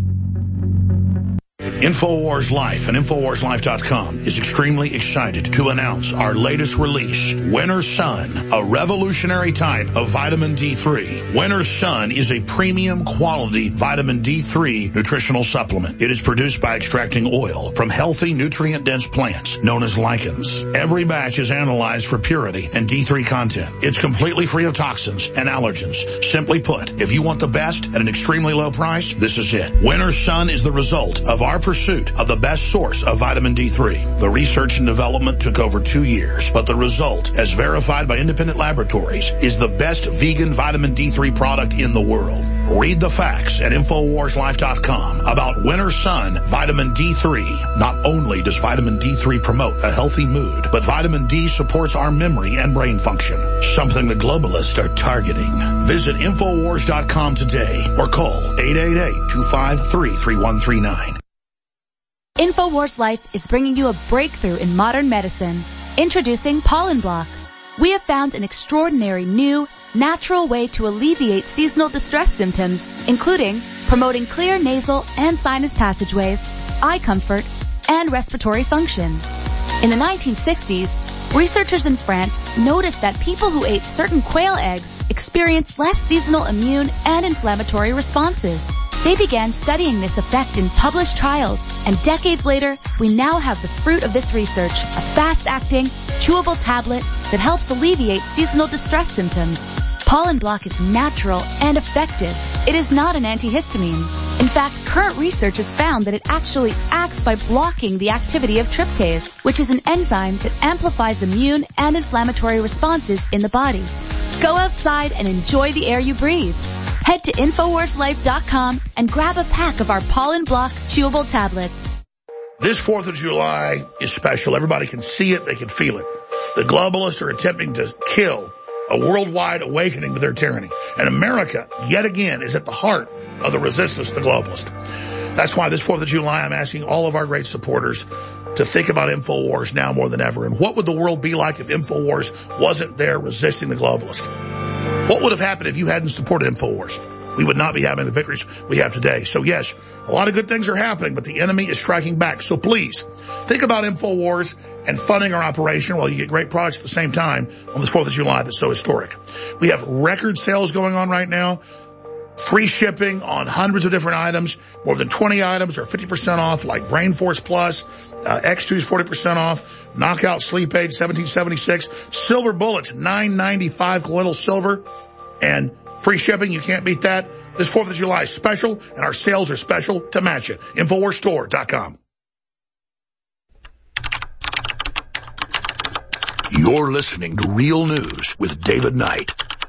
InfoWars Life and InfoWarsLife.com is extremely excited to announce our latest release, Winter Sun, a revolutionary type of vitamin D3. Winter Sun is a premium quality vitamin D3 nutritional supplement. It is produced by extracting oil from healthy, nutrient-dense plants known as lichens. Every batch is analyzed for purity and D3 content. It's completely free of toxins and allergens. Simply put, if you want the best at an extremely low price, this is it. Winter Sun is the result of our pursuit of the best source of vitamin D3. The research and development took over 2 years, but the result, as verified by independent laboratories, is the best vegan vitamin D3 product in the world. Read the facts at InfoWarsLife.com about Winter Sun Vitamin D3. Not only does vitamin D3 promote a healthy mood, but vitamin D supports our memory and brain function, something the globalists are targeting. Visit InfoWars.com today or call 888-253-3139. InfoWars Life is bringing you a breakthrough in modern medicine. Introducing Pollen Block. We have found an extraordinary new, natural way to alleviate seasonal distress symptoms, including promoting clear nasal and sinus passageways, eye comfort, and respiratory function. In the 1960s, researchers in France noticed that people who ate certain quail eggs experienced less seasonal immune and inflammatory responses. They began studying this effect in published trials, and decades later, we now have the fruit of this research, a fast-acting, chewable tablet that helps alleviate seasonal distress symptoms. Pollen Block is natural and effective. It is not an antihistamine. In fact, current research has found that it actually acts by blocking the activity of tryptase, which is an enzyme that amplifies immune and inflammatory responses in the body. Go outside and enjoy the air you breathe. Head to InfoWarsLife.com and grab a pack of our Pollen Block chewable tablets. This 4th of July is special. Everybody can see it. They can feel it. The globalists are attempting to kill a worldwide awakening to their tyranny. And America, yet again, is at the heart of the resistance to the globalists. That's why this 4th of July, I'm asking all of our great supporters to think about InfoWars now more than ever. And what would the world be like if InfoWars wasn't there resisting the globalists? What would have happened if you hadn't supported InfoWars? We would not be having the victories we have today. So yes, a lot of good things are happening, but the enemy is striking back. So please, think about InfoWars and funding our operation while you get great products at the same time on this 4th of July that's so historic. We have record sales going on right now. Free shipping on hundreds of different items. More than 20 items are 50% off, like Brain Force Plus. X2 is 40% off. Knockout Sleep Aid, $17.76. Silver Bullets, $9.95 colloidal silver. And free shipping, you can't beat that. This 4th of July is special, and our sales are special to match it. InfoWarsStore.com. You're listening to Real News with David Knight.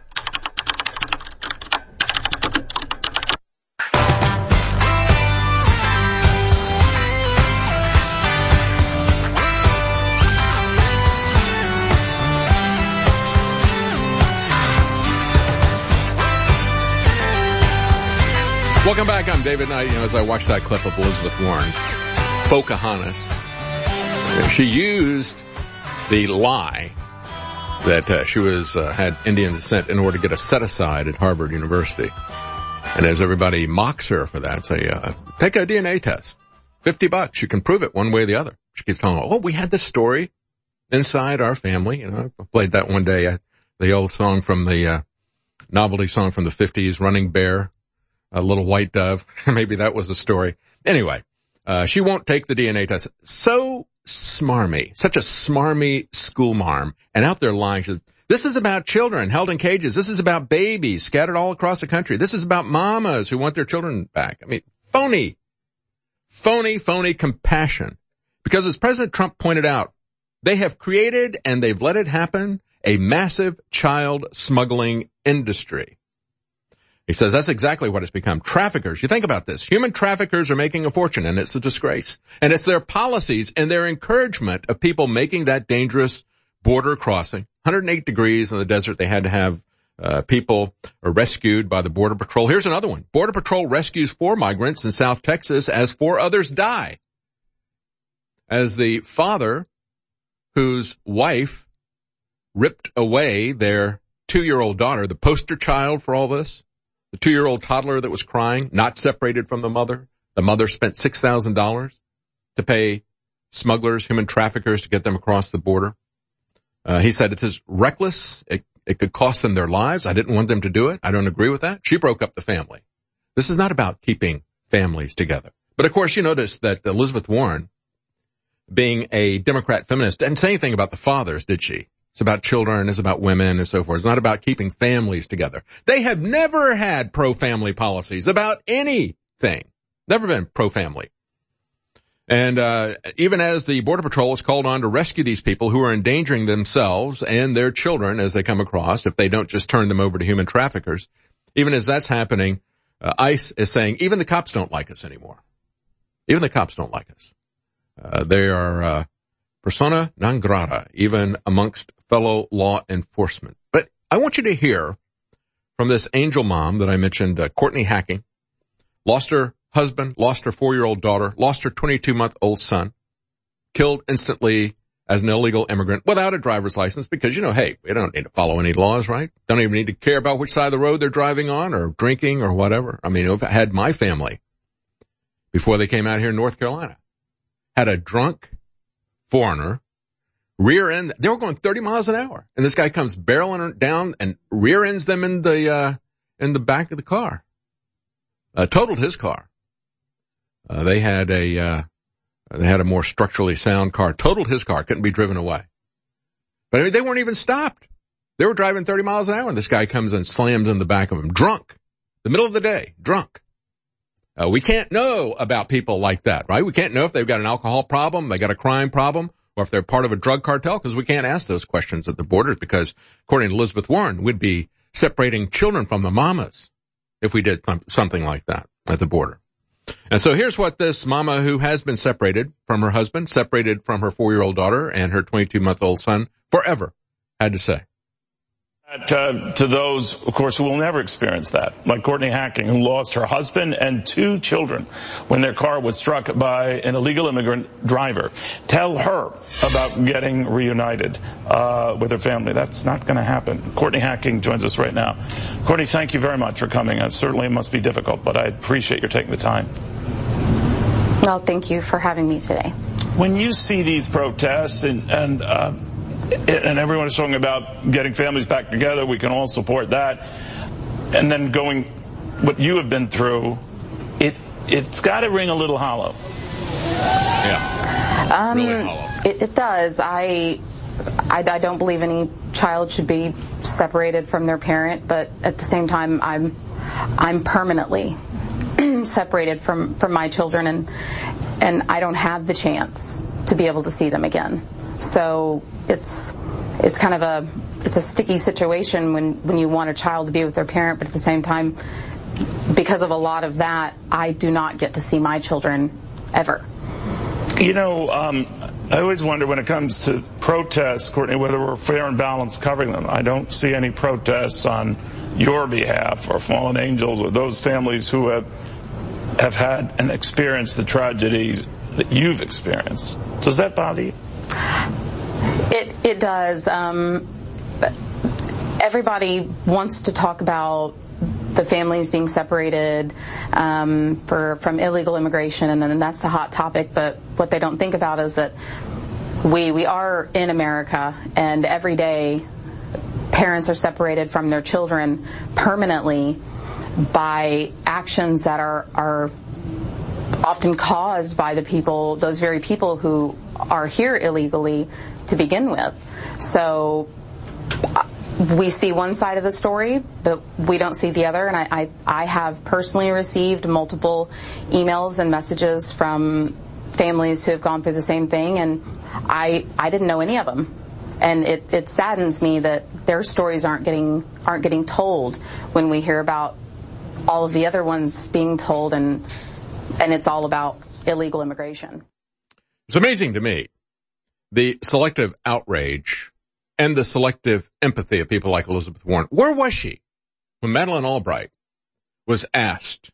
Welcome back. I'm David Knight. As I watched that clip of Elizabeth Warren, Pocahontas, she used the lie that she had Indian descent in order to get a set-aside at Harvard University. And as everybody mocks her for that, say, take a DNA test. $50. You can prove it one way or the other. She keeps telling them, we had this story inside our family. I played that one day, the old song from the novelty song from the 50s, Running Bear. A little white dove. Maybe that was the story. Anyway, she won't take the DNA test. So smarmy. Such a smarmy schoolmarm. And out there lying. She says, this is about children held in cages. This is about babies scattered all across the country. This is about mamas who want their children back. I mean, phony. Phony compassion. Because as President Trump pointed out, they have created and they've let it happen a massive child smuggling industry. He says that's exactly what it's become. Traffickers. You think about this. Human traffickers are making a fortune, and it's a disgrace. And it's their policies and their encouragement of people making that dangerous border crossing. 108 degrees in the desert. They had to have people rescued by the Border Patrol. Here's another one. Border Patrol rescues 4 migrants in South Texas as 4 others die. As the father whose wife ripped away their 2-year-old daughter, the poster child for all this, the 2-year-old toddler that was crying, not separated from the mother. The mother spent $6,000 to pay smugglers, human traffickers to get them across the border. He said it is reckless. It could cost them their lives. I didn't want them to do it. I don't agree with that. She broke up the family. This is not about keeping families together. But of course, you notice that Elizabeth Warren, being a Democrat feminist, didn't say anything about the fathers, did she? It's about children, it's about women and so forth. It's not about keeping families together. They have never had pro-family policies about anything. Never been pro-family. And even as the Border Patrol is called on to rescue these people who are endangering themselves and their children as they come across, if they don't just turn them over to human traffickers, even as that's happening, ICE is saying even the cops don't like us anymore. Even the cops don't like us. They are persona non grata, even amongst fellow law enforcement. But I want you to hear from this angel mom that I mentioned, Courtney Hacking. Lost her husband, lost her 4-year-old daughter, lost her 22-month-old son, killed instantly as an illegal immigrant without a driver's license because, hey, we don't need to follow any laws, right? Don't even need to care about which side of the road they're driving on or drinking or whatever. I mean, I've had my family before they came out here in North Carolina, had a drunk foreigner rear end. They were going 30 miles an hour, and this guy comes barreling down and rear ends them in the back of the car. Totaled his car. They had a more structurally sound car. Totaled his car. Couldn't be driven away. But I mean, they weren't even stopped. They were driving 30 miles an hour, and this guy comes and slams in the back of him, drunk. The middle of the day, drunk. We can't know about people like that, right? We can't know if they've got an alcohol problem, they got a crime problem, or if they're part of a drug cartel, because we can't ask those questions at the border, because according to Elizabeth Warren, we'd be separating children from the mamas if we did something like that at the border. And so here's what this mama who has been separated from her husband, separated from her 4-year-old daughter and her 22-month-old son forever, had to say. To those, of course, who will never experience that, like Courtney Hacking, who lost her husband and 2 children when their car was struck by an illegal immigrant driver. Tell her about getting reunited with her family. That's not going to happen. Courtney Hacking joins us right now. Courtney, thank you very much for coming. Certainly it must be difficult, but I appreciate your taking the time. Well, thank you for having me today. When you see these protests and everyone is talking about getting families back together, we can all support that. And then going, what you have been through, it's got to ring a little hollow. Yeah, really hollow. It does. I don't believe any child should be separated from their parent, but at the same time, I'm permanently separated from my children, and I don't have the chance to be able to see them again. So it's kind of it's a sticky situation when you want a child to be with their parent, but at the same time, because of a lot of that, I do not get to see my children ever. I always wonder when it comes to protests, Courtney, whether we're fair and balanced covering them. I don't see any protests on your behalf or Fallen Angels or those families who have had and experienced the tragedies that you've experienced. Does that bother you? It does. Everybody wants to talk about the families being separated from illegal immigration, and then that's the hot topic. But what they don't think about is that we are in America, and every day parents are separated from their children permanently by actions that are often caused by those very people who are here illegally to begin with. So we see one side of the story, but we don't see the other. And I have personally received multiple emails and messages from families who have gone through the same thing, and I didn't know any of them. And it saddens me that their stories aren't getting told when we hear about all of the other ones being told, and it's all about illegal immigration. It's amazing to me, the selective outrage and the selective empathy of people like Elizabeth Warren. Where was she when Madeleine Albright was asked,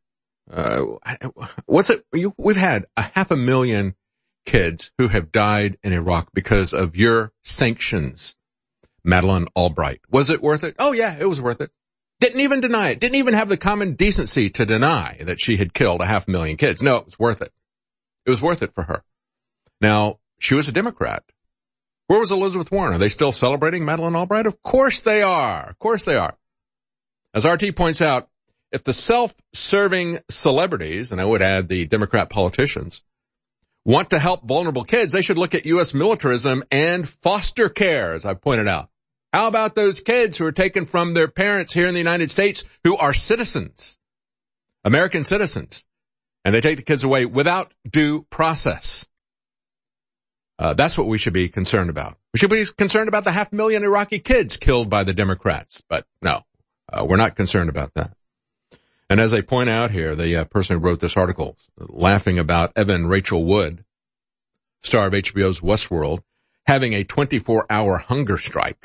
we've had 500,000 kids who have died in Iraq because of your sanctions, Madeleine Albright. Was it worth it? Oh yeah, it was worth it. Didn't even deny it. Didn't even have the common decency to deny that she had killed 500,000 kids. No, it was worth it. It was worth it for her. Now, she was a Democrat. Where was Elizabeth Warren? Are they still celebrating Madeleine Albright? Of course they are. Of course they are. As RT points out, if the self-serving celebrities, and I would add the Democrat politicians, want to help vulnerable kids, they should look at U.S. militarism and foster care, as I've pointed out. How about those kids who are taken from their parents here in the United States who are citizens, American citizens, and they take the kids away without due process? That's what we should be concerned about. We should be concerned about the 500,000 Iraqi kids killed by the Democrats. But no, we're not concerned about that. And as they point out here, the person who wrote this article, laughing about Evan Rachel Wood, star of HBO's Westworld, having a 24-hour hunger strike.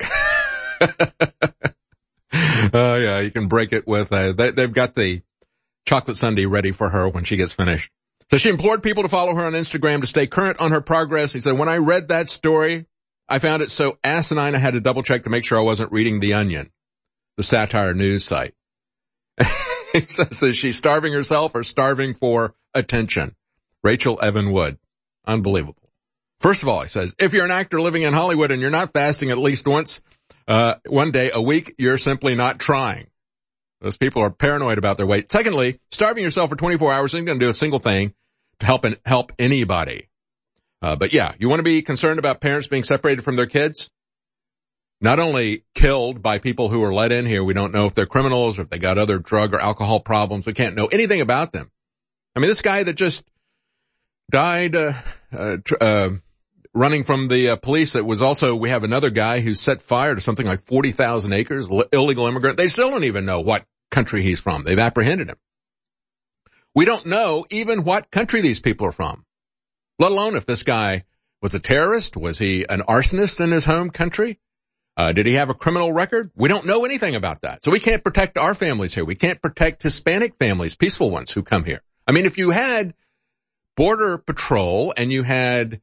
Oh, yeah, you can break it with, they've got the chocolate sundae ready for her when she gets finished. So she implored people to follow her on Instagram to stay current on her progress. He said, when I read that story, I found it so asinine I had to double check to make sure I wasn't reading The Onion, the satire news site. He says she's starving herself or starving for attention. Rachel Evan Wood. Unbelievable. First of all, he says, if you're an actor living in Hollywood and you're not fasting at least one day a week, you're simply not trying. Those people are paranoid about their weight. Secondly, starving yourself for 24 hours isn't going to do a single thing to help anybody. But yeah, you want to be concerned about parents being separated from their kids? Not only killed by people who are let in here, we don't know if they're criminals or if they got other drug or alcohol problems. We can't know anything about them. I mean, this guy that just died running from the police, it was also, we have another guy who set fire to something like 40,000 acres, illegal immigrant. They still don't even know what country he's from. They've apprehended him. We don't know even what country these people are from, let alone if this guy was a terrorist. Was he an arsonist in his home country? Did he have a criminal record? We don't know anything about that. So we can't protect our families here. We can't protect Hispanic families, peaceful ones who come here. I mean, if you had Border Patrol and you had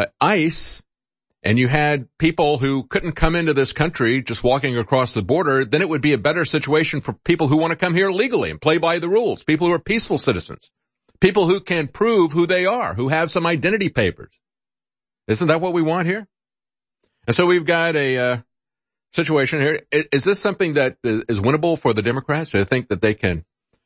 ICE and you had people who couldn't come into this country just walking across the border, then it would be a better situation for people who want to come here legally and play by the rules, people who are peaceful citizens, people who can prove who they are, who have some identity papers. Isn't that what we want here? And so we've got a situation here. Is this something that is winnable for the Democrats? Do they think that they can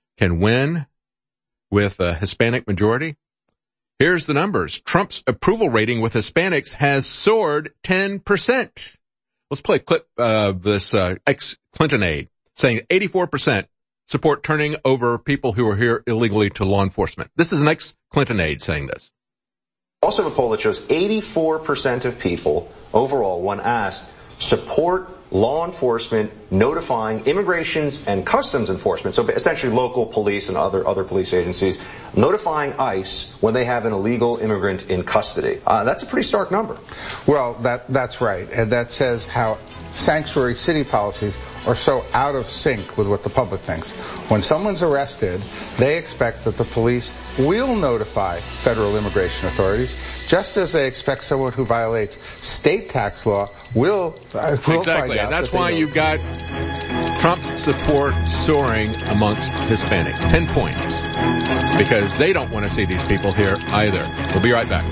win with a Hispanic majority? Here's the numbers. Trump's approval rating with Hispanics has soared 10%. Let's play a clip of this ex-Clinton aide saying 84% support turning over people who are here illegally to law enforcement. This is an ex-Clinton aide saying this. Also have a poll that shows 84% of people overall, when asked, support law enforcement notifying immigrations and customs enforcement, so essentially local police and other police agencies, notifying ICE when they have an illegal immigrant in custody. That's a pretty stark number. Well, that's right. And that says how sanctuary city policies are so out of sync with what the public thinks. When someone's arrested, they expect that the police will notify federal immigration authorities, just as they expect someone who violates state tax law will exactly, find out. And that's why you've got Trump's support soaring amongst Hispanics, 10 points, because they don't want to see these people here either. We'll be right back.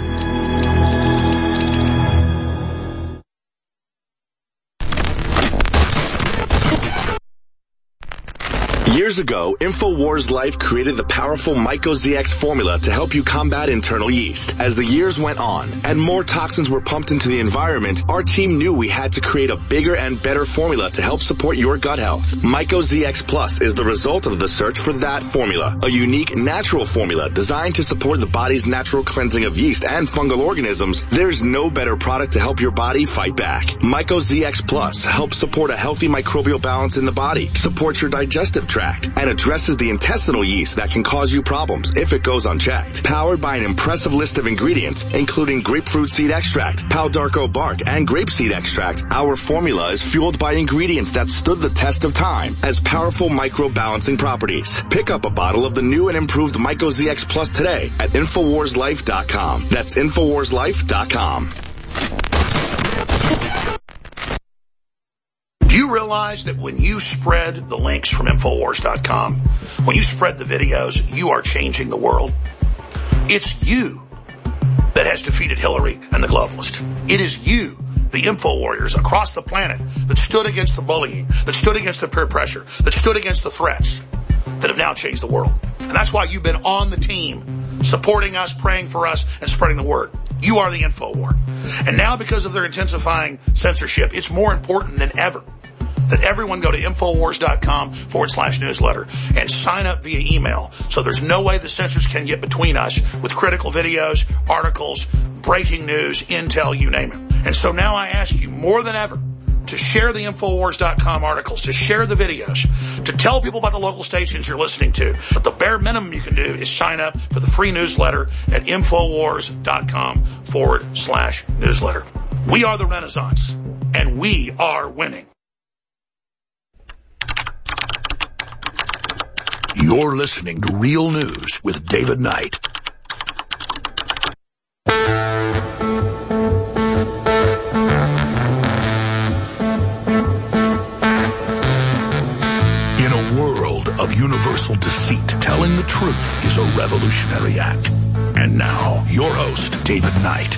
Years ago, InfoWars Life created the powerful MycoZX formula to help you combat internal yeast. As the years went on and more toxins were pumped into the environment, our team knew we had to create a bigger and better formula to help support your gut health. MycoZX Plus is the result of the search for that formula, a unique natural formula designed to support the body's natural cleansing of yeast and fungal organisms. There's no better product to help your body fight back. MycoZX Plus helps support a healthy microbial balance in the body, supports your digestive tract, and addresses the intestinal yeast that can cause you problems if it goes unchecked. Powered by an impressive list of ingredients, including grapefruit seed extract, Palo d'Arco bark, and grapeseed extract, our formula is fueled by ingredients that stood the test of time as powerful microbalancing properties. Pick up a bottle of the new and improved MycoZX Plus today at InfoWarsLife.com. That's InfoWarsLife.com. Do you realize that when you spread the links from Infowars.com, when you spread the videos, you are changing the world? It's you that has defeated Hillary and the globalists. It is you, the info warriors across the planet, that stood against the bullying, that stood against the peer pressure, that stood against the threats, that have now changed the world. And that's why you've been on the team, supporting us, praying for us, and spreading the word. You are the info war. And now, because of their intensifying censorship, it's more important than ever that everyone go to Infowars.com/newsletter and sign up via email. So there's no way the censors can get between us with critical videos, articles, breaking news, intel, you name it. And so now I ask you more than ever to share the Infowars.com articles, to share the videos, to tell people about the local stations you're listening to. But the bare minimum you can do is sign up for the free newsletter at Infowars.com/newsletter. We are the Renaissance, and we are winning. You're listening to Real News with David Knight. In a world of universal deceit, telling the truth is a revolutionary act. And now, your host, David Knight.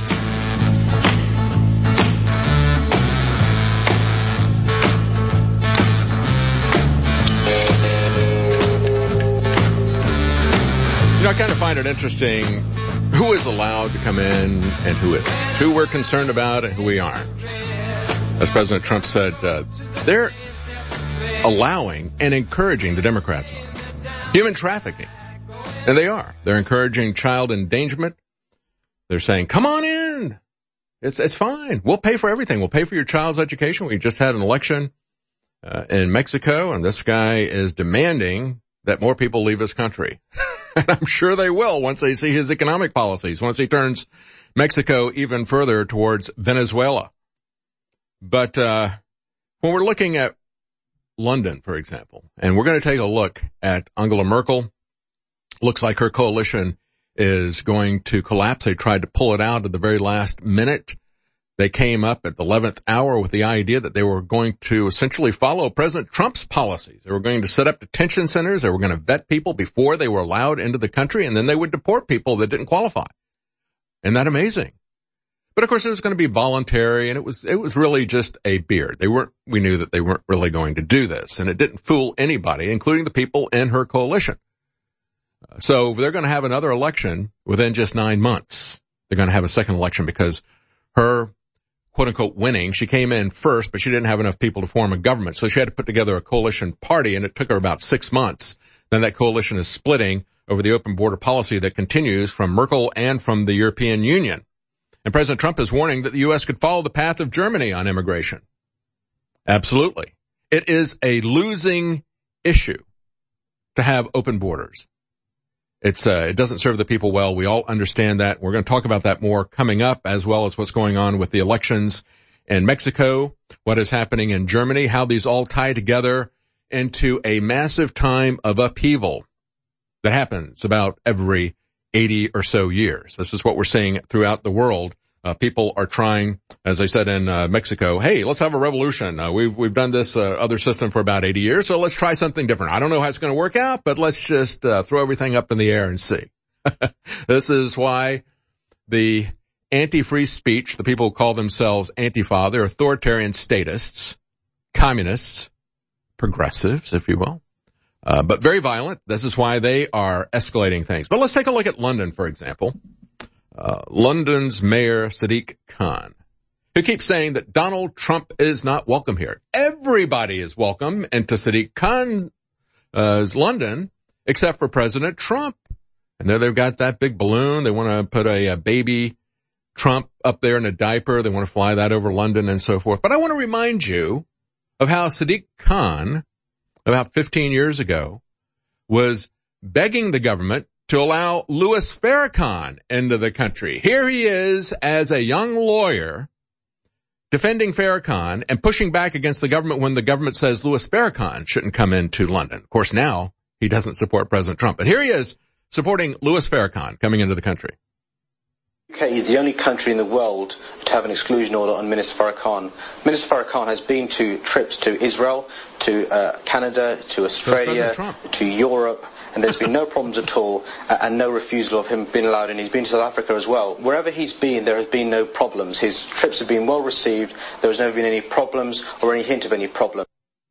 You know, I kind of find it interesting who is allowed to come in and who isn't, who we're concerned about and who we aren't. As President Trump said, they're allowing and encouraging, the Democrats are, human trafficking. And they are. They're encouraging child endangerment. They're saying, come on in. It's fine. We'll pay for everything. We'll pay for your child's education. We just had an election in Mexico, and this guy is demanding that more people leave his country. And I'm sure they will once they see his economic policies, once he turns Mexico even further towards Venezuela. But when we're looking at London, for example, and we're going to take a look at Angela Merkel, looks like her coalition is going to collapse. They tried to pull it out at the very last minute. They came up at the 11th hour with the idea that they were going to essentially follow President Trump's policies. They were going to set up detention centers. They were going to vet people before they were allowed into the country, and then they would deport people that didn't qualify. Isn't that amazing? But of course, it was going to be voluntary, and it was really just a beard. We knew that they weren't really going to do this, and it didn't fool anybody, including the people in her coalition. So they're going to have another election within just 9 months. They're going to have a second election because her quote-unquote winning, she came in first, but she didn't have enough people to form a government. So she had to put together a coalition party, and it took her about 6 months. Then that coalition is splitting over the open border policy that continues from Merkel and from the European Union. And President Trump is warning that the U.S. could follow the path of Germany on immigration. Absolutely. It is a losing issue to have open borders. It doesn't serve the people well. We all understand that. We're going to talk about that more coming up, as well as what's going on with the elections in Mexico, what is happening in Germany, how these all tie together into a massive time of upheaval that happens about every 80 or so years. This is what we're seeing throughout the world. People are trying, as I said in Mexico, hey, let's have a revolution. We've done this other system for about 80 years, so let's try something different. I don't know how it's going to work out, but let's just throw everything up in the air and see. This is why the anti-free speech, the people who call themselves Antifa, they're authoritarian statists, communists, progressives, if you will, but very violent. This is why they are escalating things. But let's take a look at London, for example. London's Mayor Sadiq Khan, who keeps saying that Donald Trump is not welcome here. Everybody is welcome into Sadiq Khan's London, except for President Trump. And there they've got that big balloon. They want to put a baby Trump up there in a diaper. They want to fly that over London and so forth. But I want to remind you of how Sadiq Khan, about 15 years ago, was begging the government to allow Louis Farrakhan into the country. Here he is as a young lawyer defending Farrakhan and pushing back against the government when the government says Louis Farrakhan shouldn't come into London. Of course, now he doesn't support President Trump. But here he is supporting Louis Farrakhan coming into the country. UK is the only country in the world to have an exclusion order on Minister Farrakhan. Minister Farrakhan has been to trips to Israel, to Canada, to Australia, to Europe, and there's been no problems at all, and no refusal of him being allowed in. He's been to South Africa as well. Wherever he's been, there has been no problems. His trips have been well received. There has never been any problems or any hint of any problem.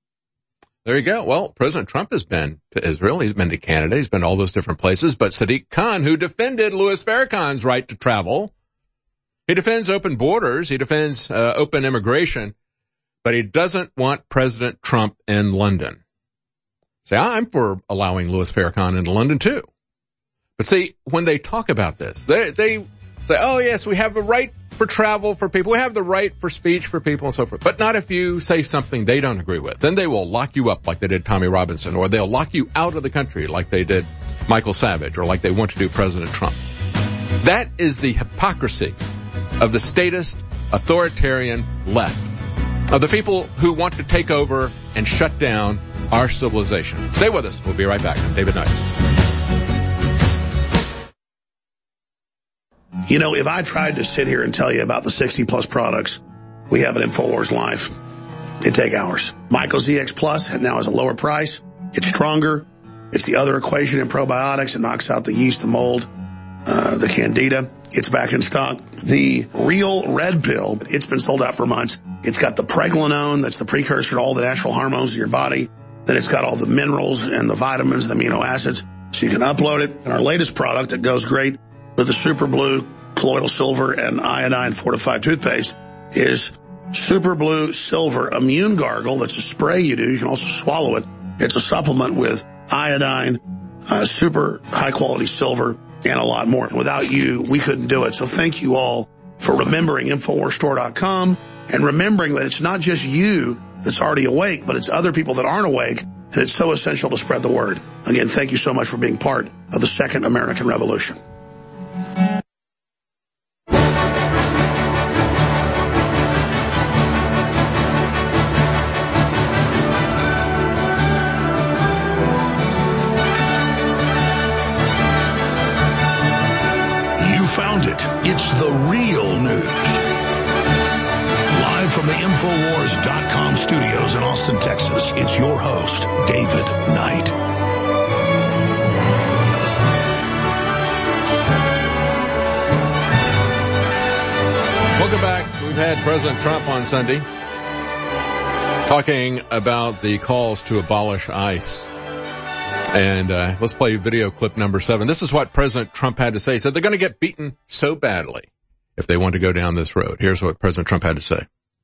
There you go. Well, President Trump has been to Israel. He's been to Canada. He's been to all those different places. But Sadiq Khan, who defended Louis Farrakhan's right to travel, he defends open borders. He defends open immigration. But he doesn't want President Trump in London. See, I'm for allowing Louis Farrakhan into London too. But see, when they talk about this, they say, oh yes, we have a right for travel for people. We have the right for speech for people and so forth. But not if you say something they don't agree with. Then they will lock you up like they did Tommy Robinson, or they'll lock you out of the country like they did Michael Savage, or like they want to do President Trump. That is the hypocrisy of the statist, authoritarian left, of the people who want to take over and shut down our civilization. Stay with us. We'll be right back. I'm David Knight. You know, if I tried to sit here and tell you about the 60-plus products we have at InfoWars Life, it'd take hours. Myco ZX Plus now has a lower price. It's stronger. It's the other equation in probiotics. It knocks out the yeast, the mold, the candida. It's back in stock. The Real Red Pill, it's been sold out for months. It's got the pregnenolone, that's the precursor to all the natural hormones in your body. Then it's got all the minerals and the vitamins, the amino acids, so you can upload it. And our latest product that goes great with the Super Blue Colloidal Silver and Iodine Fortified Toothpaste is Super Blue Silver Immune Gargle. That's a spray you do. You can also swallow it. It's a supplement with iodine, super high-quality silver, and a lot more. Without you, we couldn't do it. So thank you all for remembering InfoWarsStore.com and remembering that it's not just you that's already awake, but it's other people that aren't awake, and it's so essential to spread the word. Again, thank you so much for being part of the Second American Revolution. Found it. It's the real news. Live from the InfoWars.com studios in Austin, Texas, it's your host, David Knight. Welcome back. We've had President Trump on Sunday talking about the calls to abolish ICE. And let's play video clip number 7. This is what President Trump had to say. He said they're going to get beaten so badly if they want to go down this road. Here's what President Trump had to say.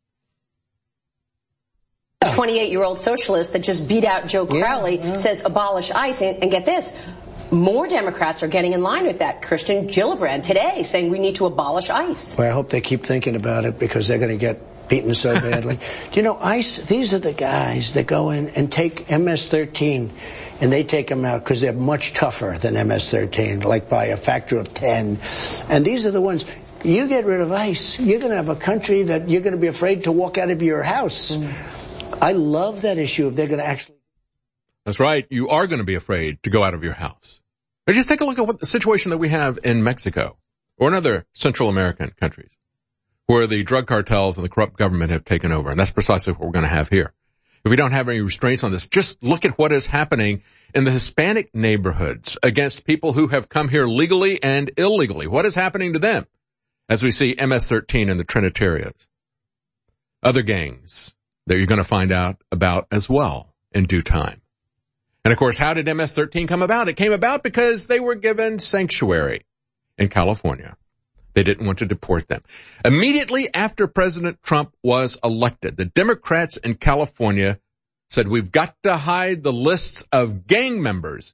A 28-year-old socialist that just beat out Joe Crowley says abolish ICE. And get this, more Democrats are getting in line with that. Kirsten Gillibrand today saying we need to abolish ICE. Well, I hope they keep thinking about it because they're going to get beaten so badly. You know, ICE, these are the guys that go in and take MS-13 and they take them out because they're much tougher than MS-13, like by a factor of 10. And these are the ones, you get rid of ICE, you're going to have a country that you're going to be afraid to walk out of your house. I love that issue if they're going to actually. That's right. You are going to be afraid to go out of your house. But just take a look at what the situation that we have in Mexico or in other Central American countries where the drug cartels and the corrupt government have taken over. And that's precisely what we're going to have here. If we don't have any restraints on this, just look at what is happening in the Hispanic neighborhoods against people who have come here legally and illegally. What is happening to them as we see MS-13 in the Trinitarias? Other gangs that you're going to find out about as well in due time. And of course, how did MS-13 come about? It came about because they were given sanctuary in California. They didn't want to deport them. Immediately after President Trump was elected, the Democrats in California said, we've got to hide the lists of gang members,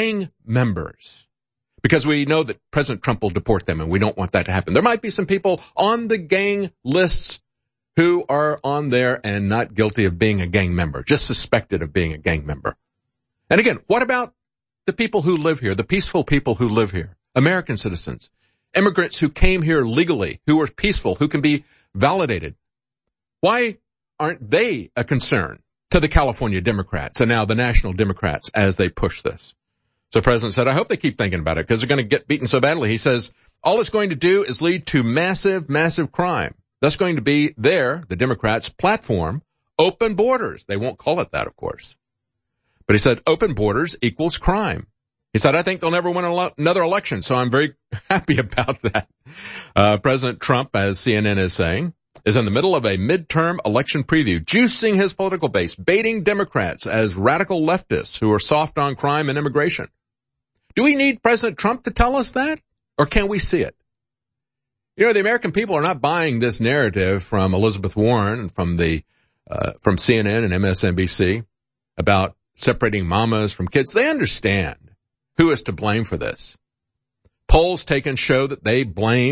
because we know that President Trump will deport them, and we don't want that to happen. There might be some people on the gang lists who are on there and not guilty of being a gang member, just suspected of being a gang member. And again, what about the people who live here, the peaceful people who live here, American citizens? Immigrants who came here legally, who were peaceful, who can be validated. Why aren't they a concern to the California Democrats and now the national Democrats as they push this? So the president said, I hope they keep thinking about it because they're going to get beaten so badly. He says, all it's going to do is lead to massive, massive crime. That's going to be the Democrats' platform, open borders. They won't call it that, of course. But he said, open borders equals crime. He said, I think they'll never win another election, so I'm very happy about that. President Trump, as CNN is saying, is in the middle of a midterm election preview, juicing his political base, baiting Democrats as radical leftists who are soft on crime and immigration. Do we need President Trump to tell us that, or can we see it? You know, the American people are not buying this narrative from Elizabeth Warren and from CNN and MSNBC about separating mamas from kids. They understand who is to blame for this. Polls taken show that they blame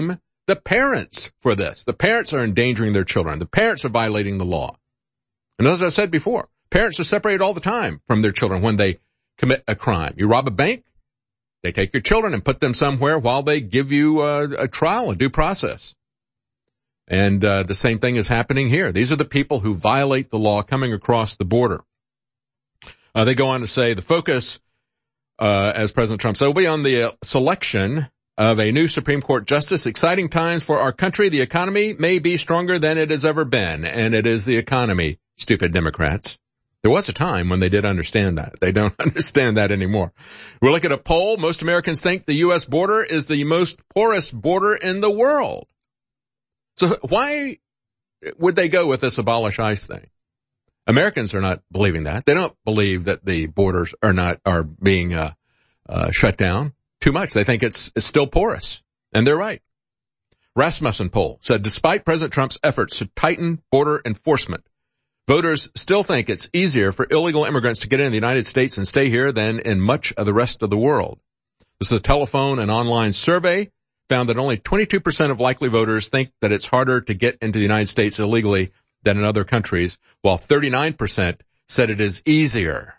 the parents for this. The parents are endangering their children. The parents are violating the law. And as I said before, parents are separated all the time from their children when they commit a crime. You rob a bank, they take your children and put them somewhere while they give you a trial, a due process. And the same thing is happening here. These are the people who violate the law coming across the border. They go on to say the focus, as President Trump said, will be on the selection of a new Supreme Court justice. Exciting times for our country. The economy may be stronger than it has ever been, and it is the economy, stupid Democrats. There was a time when they did understand that. They don't understand that anymore. We'll look at a poll. Most Americans think the U.S. border is the most porous border in the world. So why would they go with this abolish ICE thing? Americans are not believing that. They don't believe that the borders are being shut down too much. They think it's still porous, and they're right. Rasmussen poll said despite President Trump's efforts to tighten border enforcement, voters still think it's easier for illegal immigrants to get into the United States and stay here than in much of the rest of the world. This is a telephone and online survey found that only 22% of likely voters think that it's harder to get into the United States illegally than in other countries, while 39% said it is easier.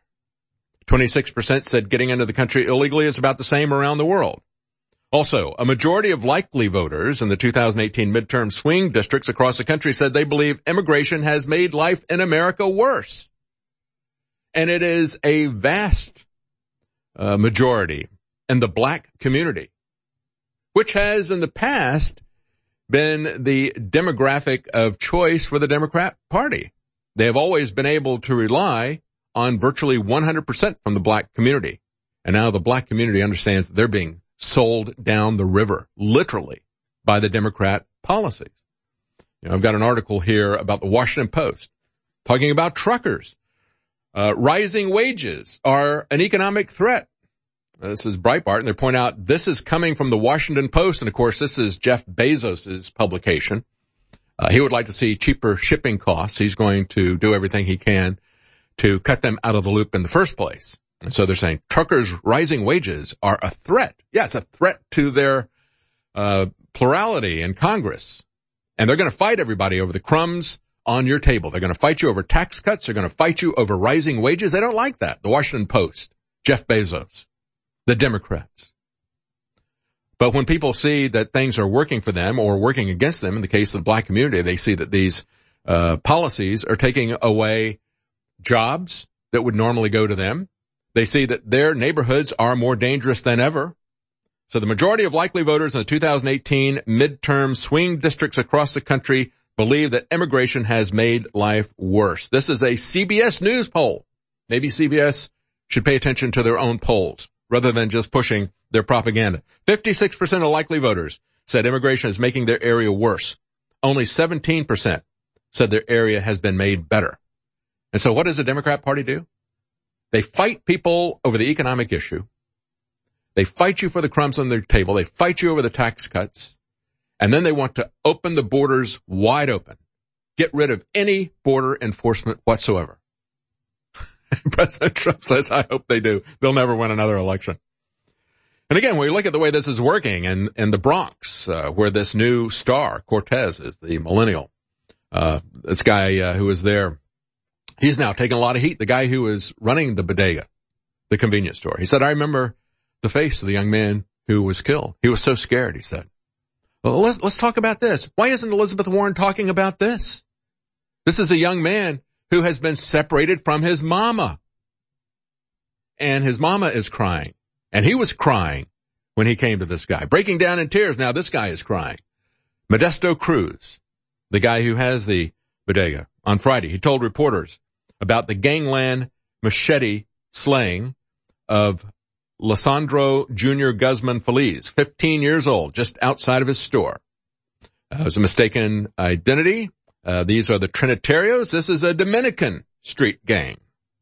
26% said getting into the country illegally is about the same around the world. Also, a majority of likely voters in the 2018 midterm swing districts across the country said they believe immigration has made life in America worse. And it is a vast majority in the black community, which has in the past been the demographic of choice for the Democrat Party. They have always been able to rely on virtually 100% from the black community. And now the black community understands that they're being sold down the river, literally, by the Democrat policies. I've got an article here about the Washington Post talking about truckers. Rising wages are an economic threat. This is Breitbart, and they point out this is coming from the Washington Post, and of course this is Jeff Bezos' publication. He would like to see cheaper shipping costs. He's going to do everything he can to cut them out of the loop in the first place. And so they're saying truckers' rising wages are a threat. Yes, a threat to their plurality in Congress. And they're going to fight everybody over the crumbs on your table. They're going to fight you over tax cuts. They're going to fight you over rising wages. They don't like that. The Washington Post, Jeff Bezos, the Democrats. But when people see that things are working for them or working against them, in the case of the black community, they see that these policies are taking away jobs that would normally go to them. They see that their neighborhoods are more dangerous than ever. So the majority of likely voters in the 2018 midterm swing districts across the country believe that immigration has made life worse. This is a CBS News poll. Maybe CBS should pay attention to their own polls rather than just pushing their propaganda. 56% of likely voters said immigration is making their area worse. Only 17% said their area has been made better. And so what does the Democrat Party do? They fight people over the economic issue. They fight you for the crumbs on their table. They fight you over the tax cuts. And then they want to open the borders wide open. Get rid of any border enforcement whatsoever. President Trump says, I hope they do. They'll never win another election. And again, when you look at the way this is working in the Bronx, where this new star, Cortez, is the millennial, this guy who was there, he's now taking a lot of heat. The guy who was running the bodega, the convenience store, he said, I remember the face of the young man who was killed. He was so scared, he said. Well, let's talk about this. Why isn't Elizabeth Warren talking about this? This is a young man who has been separated from his mama. And his mama is crying. And he was crying when he came to this guy, breaking down in tears. Now this guy is crying. Modesto Cruz, the guy who has the bodega, on Friday, he told reporters about the gangland machete slaying of Lissandro Jr. Guzman Feliz, 15 years old, just outside of his store. It was a mistaken identity. These are the Trinitarios. This is a Dominican street gang.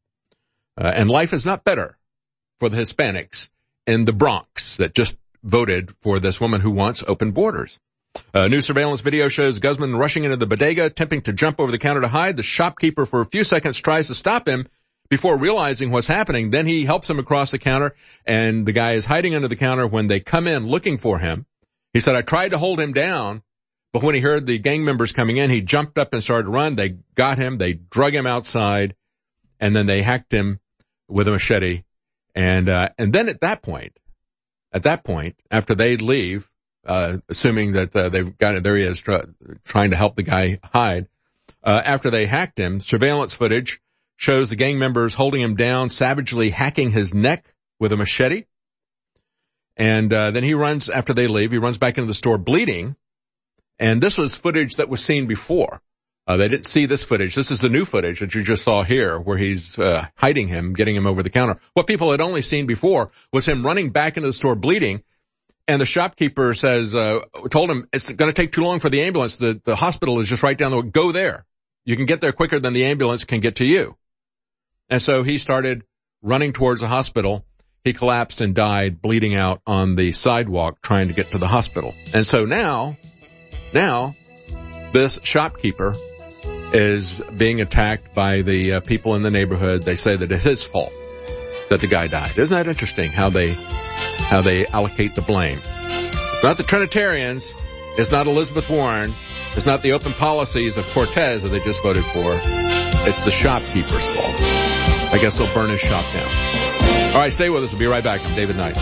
And life is not better for the Hispanics in the Bronx that just voted for this woman who wants open borders. New surveillance video shows Guzman rushing into the bodega, attempting to jump over the counter to hide. The shopkeeper for a few seconds tries to stop him before realizing what's happening. Then he helps him across the counter, and the guy is hiding under the counter when they come in looking for him. He said, I tried to hold him down, but when he heard the gang members coming in, he jumped up and started to run. They got him. They drug him outside, and then they hacked him with a machete. And then at that point, after they leave, assuming that they've got it, there he is trying to help the guy hide. After they hacked him, surveillance footage shows the gang members holding him down, savagely hacking his neck with a machete. And then he runs, after they leave, he runs back into the store bleeding. And this was footage that was seen before. They didn't see this footage. This is the new footage that you just saw here, where he's hiding him, getting him over the counter. What people had only seen before was him running back into the store bleeding. And the shopkeeper told him, it's going to take too long for the ambulance. The hospital is just right down the way. Go there. You can get there quicker than the ambulance can get to you. And so he started running towards the hospital. He collapsed and died, bleeding out on the sidewalk, trying to get to the hospital. And so now, this shopkeeper is being attacked by the people in the neighborhood. They say that it's his fault that the guy died. Isn't that interesting how they allocate the blame? It's not the Trinitarians. It's not Elizabeth Warren. It's not the open policies of Cortez that they just voted for. It's the shopkeeper's fault. I guess they'll burn his shop down. All right, stay with us. We'll be right back. I'm David Knight.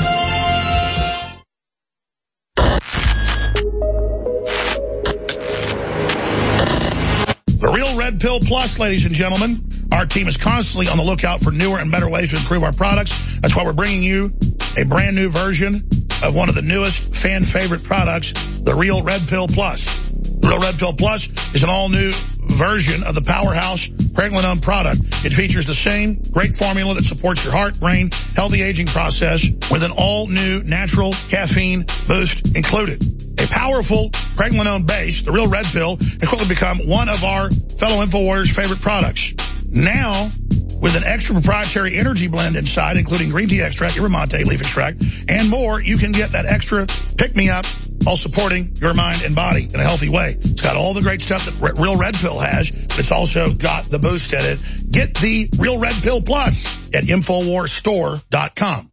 The Real Red Pill Plus, ladies and gentlemen. Our team is constantly on the lookout for newer and better ways to improve our products. That's why we're bringing you a brand new version of one of the newest fan favorite products, the Real Red Pill Plus. The Real Red Pill Plus is an all-new version of the powerhouse Pregnenolone product. It features the same great formula that supports your heart, brain, healthy aging process with an all-new natural caffeine boost included. A powerful Pregnenolone base, the Real Red Pill, has quickly become one of our fellow InfoWarriors' favorite products. Now, with an extra proprietary energy blend inside, including green tea extract, yerba mate, leaf extract, and more, you can get that extra pick-me-up while supporting your mind and body in a healthy way. It's got all the great stuff that Real Red Pill has, but it's also got the boost in it. Get the Real Red Pill Plus at InfoWarsStore.com.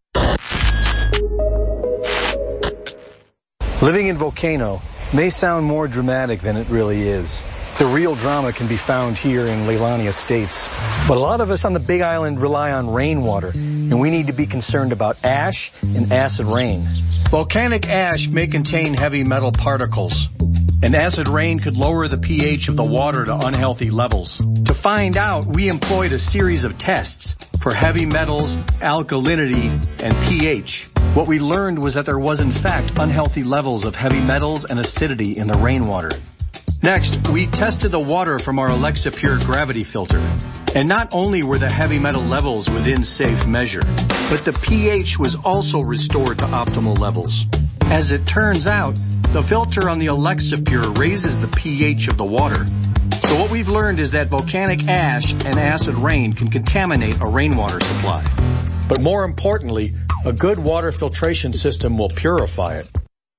Living in Volcano may sound more dramatic than it really is. The real drama can be found here in Leilani Estates. But a lot of us on the Big Island rely on rainwater, and we need to be concerned about ash and acid rain. Volcanic ash may contain heavy metal particles, and acid rain could lower the pH of the water to unhealthy levels. To find out, we employed a series of tests for heavy metals, alkalinity, and pH. What we learned was that there was in fact unhealthy levels of heavy metals and acidity in the rainwater. Next, we tested the water from our Alexa Pure gravity filter. And not only were the heavy metal levels within safe measure, but the pH was also restored to optimal levels. As it turns out, the filter on the Alexa Pure raises the pH of the water. So what we've learned is that volcanic ash and acid rain can contaminate a rainwater supply. But more importantly, a good water filtration system will purify it.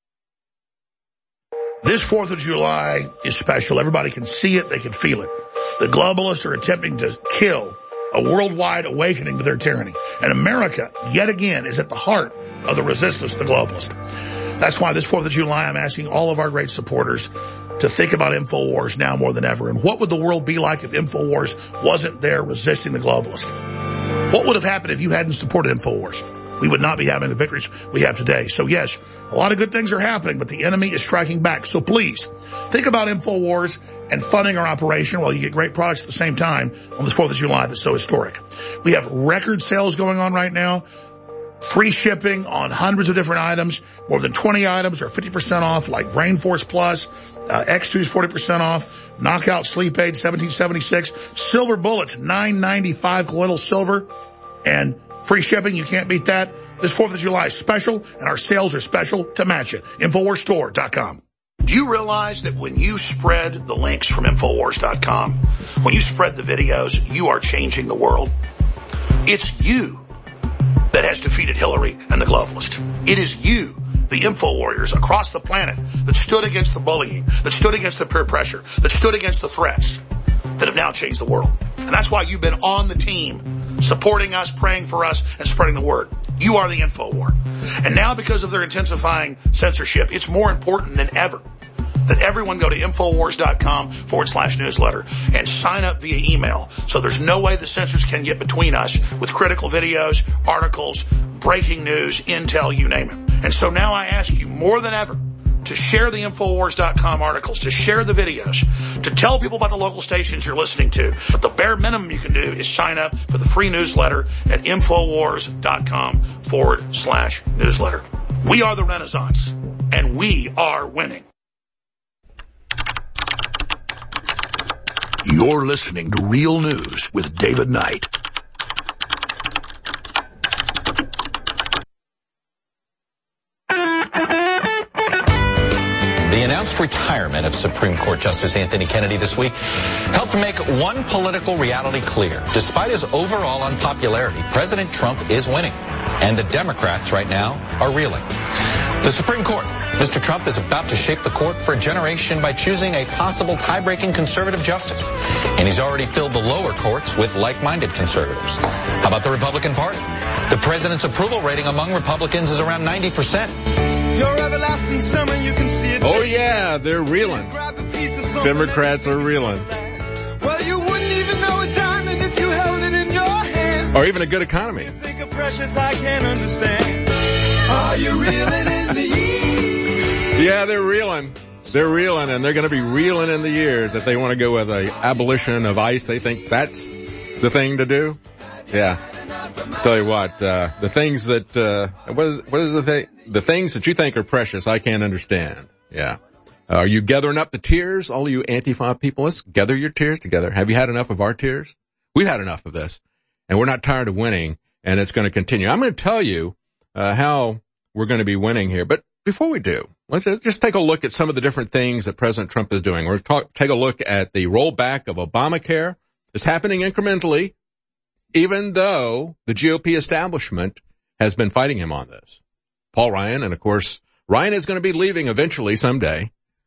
This 4th of July is special. Everybody can see it. They can feel it. The globalists are attempting to kill a worldwide awakening to their tyranny. And America, yet again, is at the heart of the resistance to the globalists. That's why this 4th of July, I'm asking all of our great supporters to think about InfoWars now more than ever. And what would the world be like if InfoWars wasn't there resisting the globalists? What would have happened if you hadn't supported InfoWars? We would not be having the victories we have today. So yes, a lot of good things are happening, but the enemy is striking back. So please, think about InfoWars and funding our operation while you get great products at the same time on this 4th of July that's so historic. We have record sales going on right now. Free shipping on hundreds of different items. More than 20 items are 50% off, like Brain Force Plus. X2 is 40% off. Knockout Sleep Aid, $17.76. Silver Bullets, $9.95 colloidal silver. And free shipping, you can't beat that. This 4th of July is special, and our sales are special to match it. InfoWarsStore.com. Do you realize that when you spread the links from InfoWars.com, when you spread the videos, you are changing the world? It's you that has defeated Hillary and the globalists. It is you, the InfoWarriors across the planet, that stood against the bullying, that stood against the peer pressure, that stood against the threats, that have now changed the world. And that's why you've been on the team, supporting us, praying for us, and spreading the word. You are the InfoWar. And now, because of their intensifying censorship, it's more important than ever that everyone go to Infowars.com/newsletter and sign up via email. So there's no way the censors can get between us with critical videos, articles, breaking news, intel, you name it. And so now I ask you more than ever to share the Infowars.com articles, to share the videos, to tell people about the local stations you're listening to. But the bare minimum you can do is sign up for the free newsletter at Infowars.com/newsletter. We are the Renaissance, and we are winning. You're listening to Real News with David Knight. The announced retirement of Supreme Court Justice Anthony Kennedy this week helped make one political reality clear. Despite his overall unpopularity, President Trump is winning, and the Democrats right now are reeling. The Supreme Court. Mr. Trump is about to shape the court for a generation by choosing a possible tie-breaking conservative justice. And he's already filled the lower courts with like-minded conservatives. How about the Republican Party? The president's approval rating among Republicans is around 90%. Your everlasting summer, you can see it. Oh yeah, they're reeling. Democrats are reeling. Well, you wouldn't even know a diamond if you held it in your hand. Or even a good economy. Think of precious, I can't understand. Are you reeling in the years? Yeah, they're reeling. They're reeling, and they're going to be reeling in the years if they want to go with a abolition of ICE. They think that's the thing to do. Yeah. Tell you what, the things that, what is the thing? The things that you think are precious, I can't understand. Yeah. Are you gathering up the tears? All you Antifa people, let's gather your tears together. Have you had enough of our tears? We've had enough of this, and we're not tired of winning, and it's going to continue. I'm going to tell you, how we're going to be winning here. But before we do, let's just take a look at some of the different things that President Trump is doing. We're take a look at the rollback of Obamacare. It's happening incrementally, even though the GOP establishment has been fighting him on this. Paul Ryan, and of course, Ryan is going to be leaving eventually someday.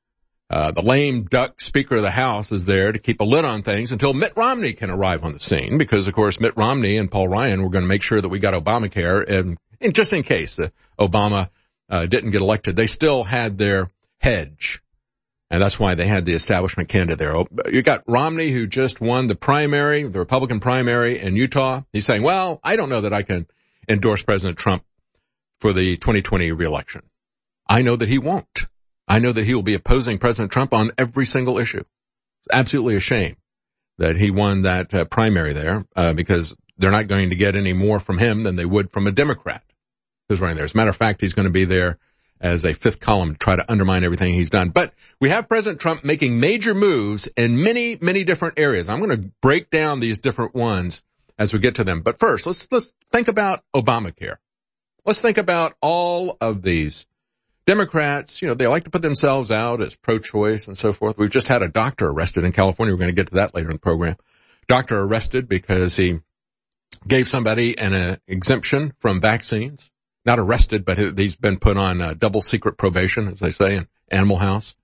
The lame duck Speaker of the House is there to keep a lid on things until Mitt Romney can arrive on the scene, because, of course, Mitt Romney and Paul Ryan were going to make sure that we got Obamacare, and just in case Obama didn't get elected, they still had their hedge, and that's why they had the establishment candidate there. You got Romney, who just won the primary, the Republican primary in Utah. He's saying, well, I don't know that I can endorse President Trump for the 2020 reelection. I know that he won't. I know that he will be opposing President Trump on every single issue. It's absolutely a shame that he won that primary there, because they're not going to get any more from him than they would from a Democrat who's running there. As a matter of fact, he's going to be there as a fifth column to try to undermine everything he's done. But we have President Trump making major moves in many, many different areas. I'm going to break down these different ones as we get to them. But first, let's think about Obamacare. Let's think about all of these Democrats. You know, they like to put themselves out as pro-choice and so forth. We've just had a doctor arrested in California. We're going to get to that later in the program. Doctor arrested because he gave somebody an exemption from vaccines. Not arrested, but he's been put on double secret probation, as they say in Animal House.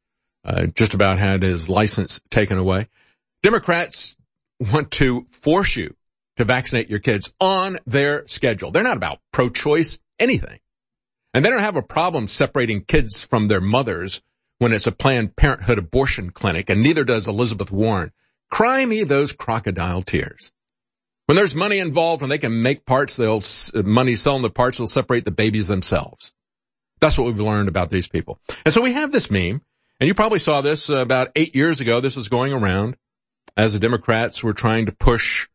Just about had his license taken away. Democrats want to force you to vaccinate your kids on their schedule. They're not about pro-choice anything. And they don't have a problem separating kids from their mothers when it's a Planned Parenthood abortion clinic, and neither does Elizabeth Warren. Cry me those crocodile tears. When there's money involved, when they can make parts, money selling the parts, they'll separate the babies themselves. That's what we've learned about these people. And so we have this meme, and you probably saw this about 8 years ago. This was going around as the Democrats were trying to push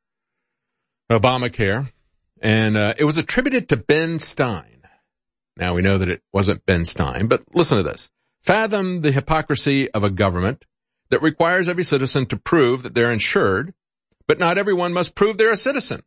Obamacare, and it was attributed to Ben Stein. Now, we know that it wasn't Ben Stein, but listen to this. Fathom the hypocrisy of a government that requires every citizen to prove that they're insured, but not everyone must prove they're a citizen.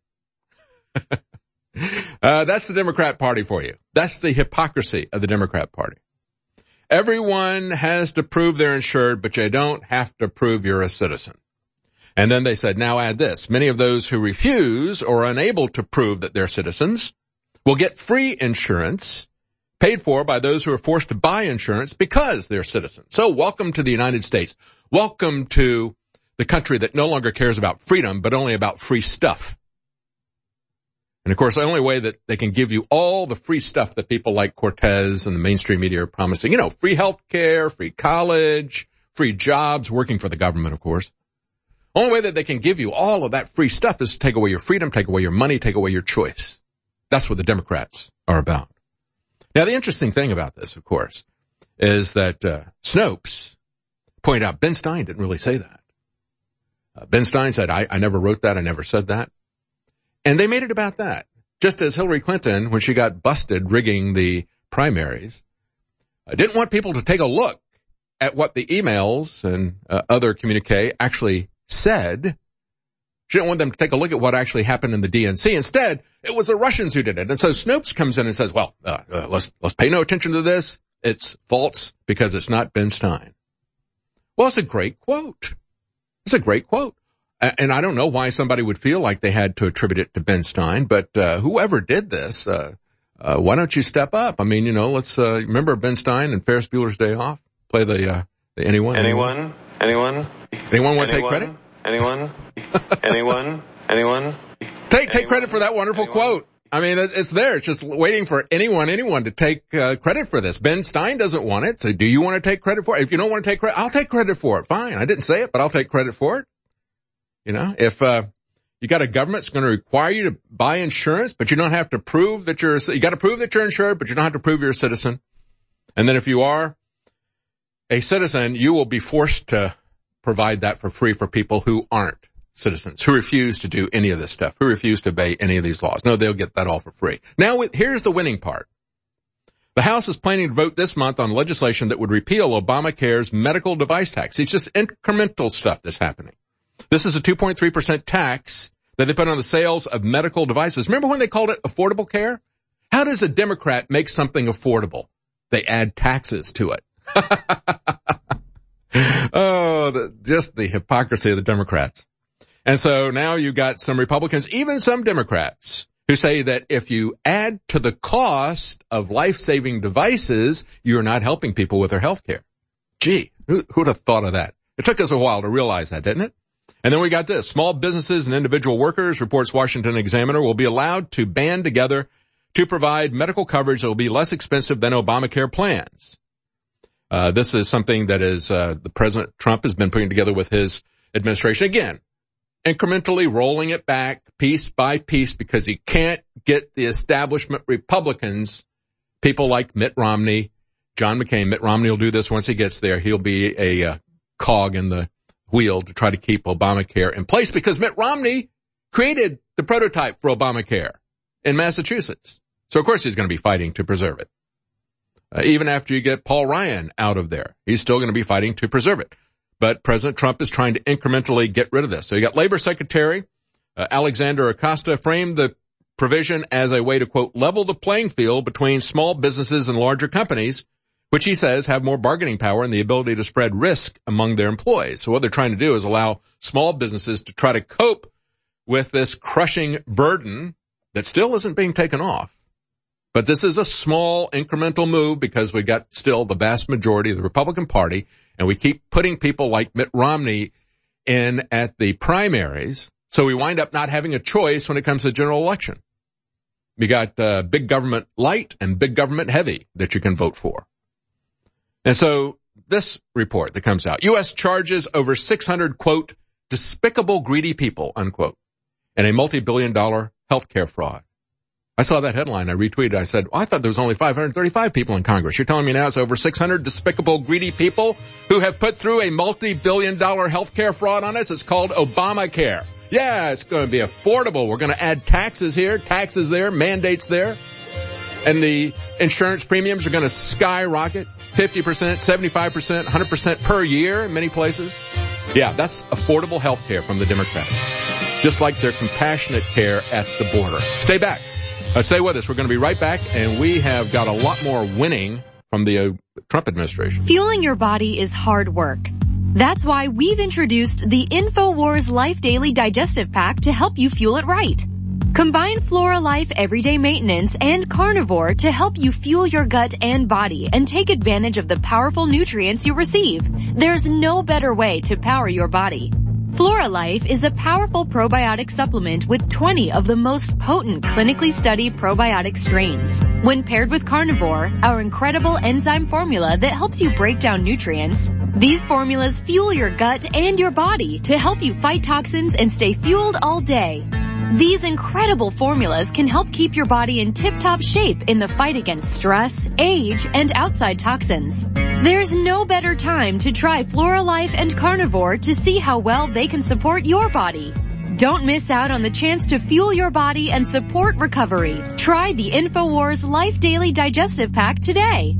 That's the Democrat Party for you. That's the hypocrisy of the Democrat Party. Everyone has to prove they're insured, but you don't have to prove you're a citizen. And then they said, now add this. Many of those who refuse or are unable to prove that they're citizens will get free insurance paid for by those who are forced to buy insurance because they're citizens. So welcome to the United States. Welcome to the country that no longer cares about freedom, but only about free stuff. And of course, the only way that they can give you all the free stuff that people like Cortez and the mainstream media are promising, you know, free health care, free college, free jobs, working for the government, of course. Only way that they can give you all of that free stuff is to take away your freedom, take away your money, take away your choice. That's what the Democrats are about. Now, the interesting thing about this, of course, is that Snopes pointed out Ben Stein didn't really say that. Ben Stein said, I never wrote that, I never said that. And they made it about that. Just as Hillary Clinton, when she got busted rigging the primaries, didn't want people to take a look at what the emails and other communique actually said. She didn't want them to take a look at what actually happened in the DNC. Instead, it was the Russians who did it. And so Snopes comes in and says, well, let's pay no attention to this. It's false because it's not Ben Stein. Well, it's a great quote. It's a great quote. And I don't know why somebody would feel like they had to attribute it to Ben Stein, but whoever did this, why don't you step up? I mean, you know, let's remember Ben Stein and Ferris Bueller's Day Off? Play the anyone? Anyone want to take credit? Anyone? Take credit for that wonderful quote. I mean, it's there. It's just waiting for anyone to take credit for this. Ben Stein doesn't want it. So do you want to take credit for it? If you don't want to take credit, I'll take credit for it. Fine. I didn't say it, but I'll take credit for it. You know, if you got a government that's going to require you to buy insurance, but you don't have to prove that you got to prove that you're insured, but you don't have to prove you're a citizen. And then if you are a citizen, you will be forced to provide that for free for people who aren't citizens, who refuse to do any of this stuff, who refuse to obey any of these laws. No, they'll get that all for free. Now, here's the winning part. The House is planning to vote this month on legislation that would repeal Obamacare's medical device tax. It's just incremental stuff that's happening. This is a 2.3% tax that they put on the sales of medical devices. Remember when they called it affordable care? How does a Democrat make something affordable? They add taxes to it. Just the hypocrisy of the Democrats. And so now you got some Republicans, even some Democrats, who say that if you add to the cost of life-saving devices, you're not helping people with their health care. Gee, who'd have thought of that? It took us a while to realize that, didn't it? And then we got this. Small businesses and individual workers, reports Washington Examiner, will be allowed to band together to provide medical coverage that will be less expensive than Obamacare plans. This is something that is the President Trump has been putting together with his administration. Again, incrementally rolling it back piece by piece because he can't get the establishment Republicans, people like Mitt Romney, John McCain. Mitt Romney will do this once he gets there. He'll be a cog in the wheel to try to keep Obamacare in place because Mitt Romney created the prototype for Obamacare in Massachusetts. So, of course, he's going to be fighting to preserve it. Even after you get Paul Ryan out of there, he's still going to be fighting to preserve it. But President Trump is trying to incrementally get rid of this. So you got Labor Secretary Alexander Acosta framed the provision as a way to, quote, level the playing field between small businesses and larger companies, which he says have more bargaining power and the ability to spread risk among their employees. So what they're trying to do is allow small businesses to try to cope with this crushing burden that still isn't being taken off. But this is a small incremental move because we got still the vast majority of the Republican Party, and we keep putting people like Mitt Romney in at the primaries. So we wind up not having a choice when it comes to the general election. We got big government light and big government heavy that you can vote for. And so this report that comes out, U.S. charges over 600, quote, despicable greedy people, unquote, in a multi-billion-dollar healthcare fraud. I saw that headline. I retweeted. I said, well, I thought there was only 535 people in Congress. You're telling me now it's over 600 despicable, greedy people who have put through a multi-billion-dollar healthcare fraud on us? It's called Obamacare. Yeah, it's going to be affordable. We're going to add taxes here, taxes there, mandates there. And the insurance premiums are going to skyrocket 50%, 75%, 100% per year in many places. Yeah, that's affordable health care from the Democrats. Just like their compassionate care at the border. Stay back. Stay with us. We're going to be right back, and we have got a lot more winning from the Trump administration. Fueling your body is hard work. That's why we've introduced the InfoWars Life Daily Digestive Pack to help you fuel it right. Combine Flora Life Everyday Maintenance and Carnivore to help you fuel your gut and body and take advantage of the powerful nutrients you receive. There's no better way to power your body. FloraLife is a powerful probiotic supplement with 20 of the most potent clinically studied probiotic strains. When paired with Carnivore, our incredible enzyme formula that helps you break down nutrients, these formulas fuel your gut and your body to help you fight toxins and stay fueled all day. These incredible formulas can help keep your body in tip-top shape in the fight against stress, age, and outside toxins. There's no better time to try FloraLife and Carnivore to see how well they can support your body. Don't miss out on the chance to fuel your body and support recovery. Try the InfoWars Life Daily Digestive Pack today.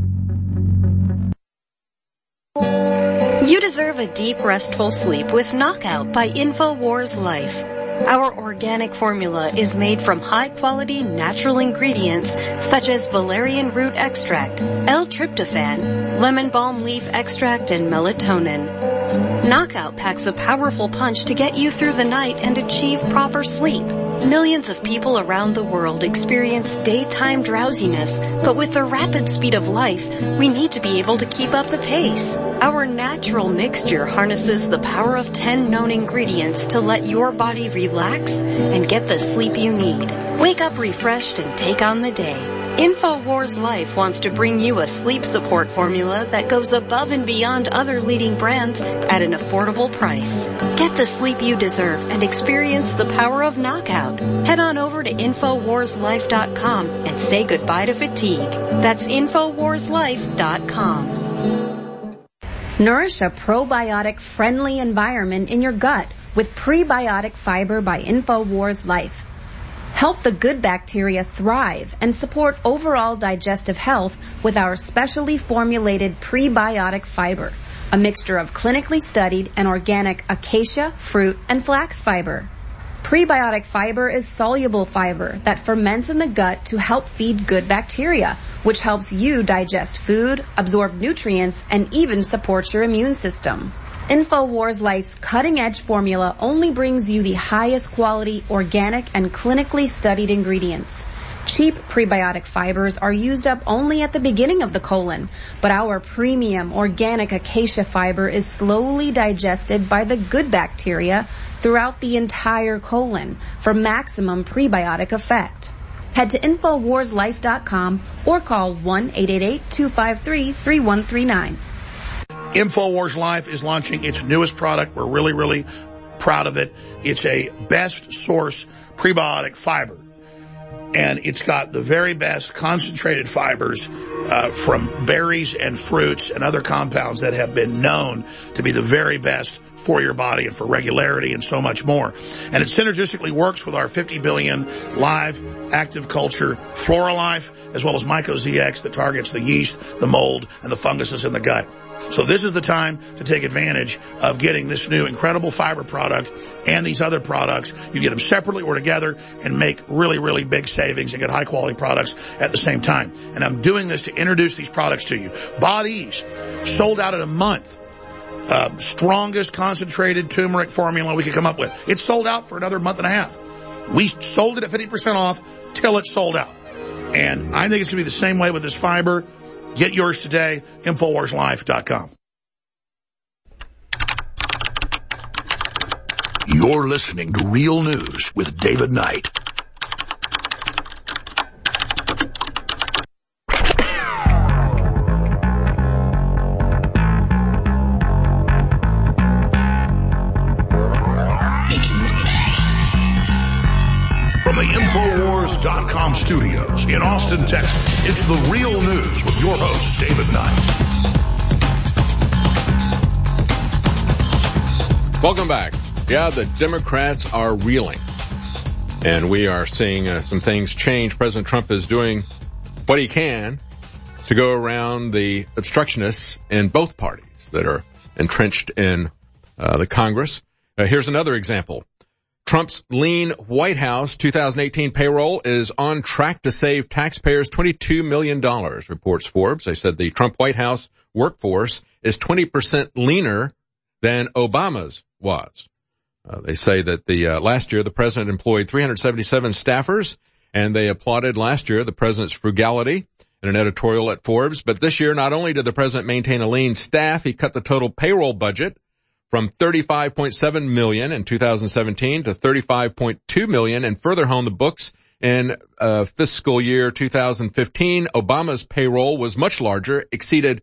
You deserve a deep, restful sleep with Knockout by InfoWars Life. Our organic formula is made from high-quality natural ingredients such as valerian root extract, L-tryptophan, lemon balm leaf extract, and melatonin. Knockout packs a powerful punch to get you through the night and achieve proper sleep. Millions of people around the world experience daytime drowsiness, but with the rapid speed of life, we need to be able to keep up the pace. Our natural mixture harnesses the power of 10 known ingredients to let your body relax and get the sleep you need. Wake up refreshed and take on the day. InfoWars Life wants to bring you a sleep support formula that goes above and beyond other leading brands at an affordable price. Get the sleep you deserve and experience the power of Knockout. Head on over to InfoWarsLife.com and say goodbye to fatigue. That's InfoWarsLife.com. Nourish a probiotic-friendly environment in your gut with Prebiotic Fiber by InfoWars Life. Help the good bacteria thrive and support overall digestive health with our specially formulated prebiotic fiber, a mixture of clinically studied and organic acacia, fruit, and flax fiber. Prebiotic fiber is soluble fiber that ferments in the gut to help feed good bacteria, which helps you digest food, absorb nutrients, and even support your immune system. InfoWars Life's cutting-edge formula only brings you the highest quality, organic, and clinically studied ingredients. Cheap prebiotic fibers are used up only at the beginning of the colon, but our premium organic acacia fiber is slowly digested by the good bacteria throughout the entire colon for maximum prebiotic effect. Head to InfoWarsLife.com or call 1-888-253-3139. InfoWars Life is launching its newest product. We're really, really proud of it. It's a best source prebiotic fiber. And it's got the very best concentrated fibers from berries and fruits and other compounds that have been known to be the very best for your body and for regularity and so much more. And it synergistically works with our 50 billion live active culture FloraLife, as well as MycoZX that targets the yeast, the mold, and the funguses in the gut. So this is the time to take advantage of getting this new incredible fiber product and these other products. You get them separately or together and make really, really big savings and get high quality products at the same time. And I'm doing this to introduce these products to you. Bodease, sold out in a month. Strongest concentrated turmeric formula we could come up with. It's sold out for another month and a half. We sold it at 50% off till it's sold out. And I think it's going to be the same way with this fiber. Get yours today, InfoWarsLife.com. You're listening to Real News with David Knight. From the InfoWars.com studios in Austin, Texas, it's the Real News with your host, David Knight. Welcome back. Yeah, the Democrats are reeling. And we are seeing some things change. President Trump is doing what he can to go around the obstructionists in both parties that are entrenched in the Congress. Here's another example. Trump's lean White House 2018 payroll is on track to save taxpayers $22 million, reports Forbes. They said the Trump White House workforce is 20% leaner than Obama's was. They say that last year the president employed 377 staffers, and they applauded last year the president's frugality in an editorial at Forbes. But this year, not only did the president maintain a lean staff, he cut the total payroll budget from 35.7 million in 2017 to 35.2 million, and further honed the books in fiscal year 2015. Obama's payroll was much larger, exceeded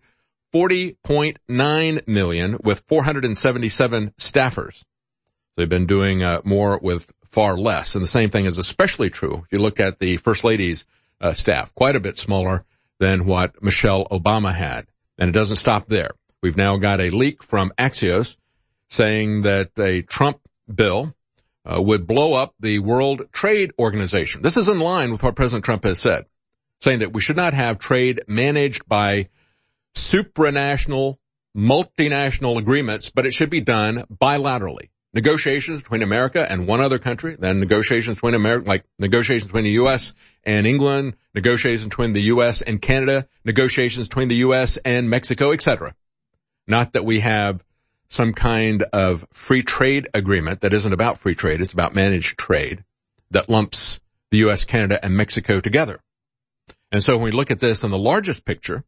40.9 million with 477 staffers. They've been doing more with far less, and the same thing is especially true if you look at the First Lady's staff, quite a bit smaller than what Michelle Obama had. And it doesn't stop there. We've now got a leak from Axios saying that a Trump bill would blow up the World Trade Organization. This is in line with what President Trump has said, saying that we should not have trade managed by supranational, multinational agreements, but it should be done bilaterally. Negotiations between America and one other country, then negotiations between America, like negotiations between the U.S. and England, negotiations between the U.S. and Canada, negotiations between the U.S. and Mexico, etc. Not that we have some kind of free trade agreement that isn't about free trade, it's about managed trade that lumps the U.S., Canada, and Mexico together. And so when we look at this in the largest picture,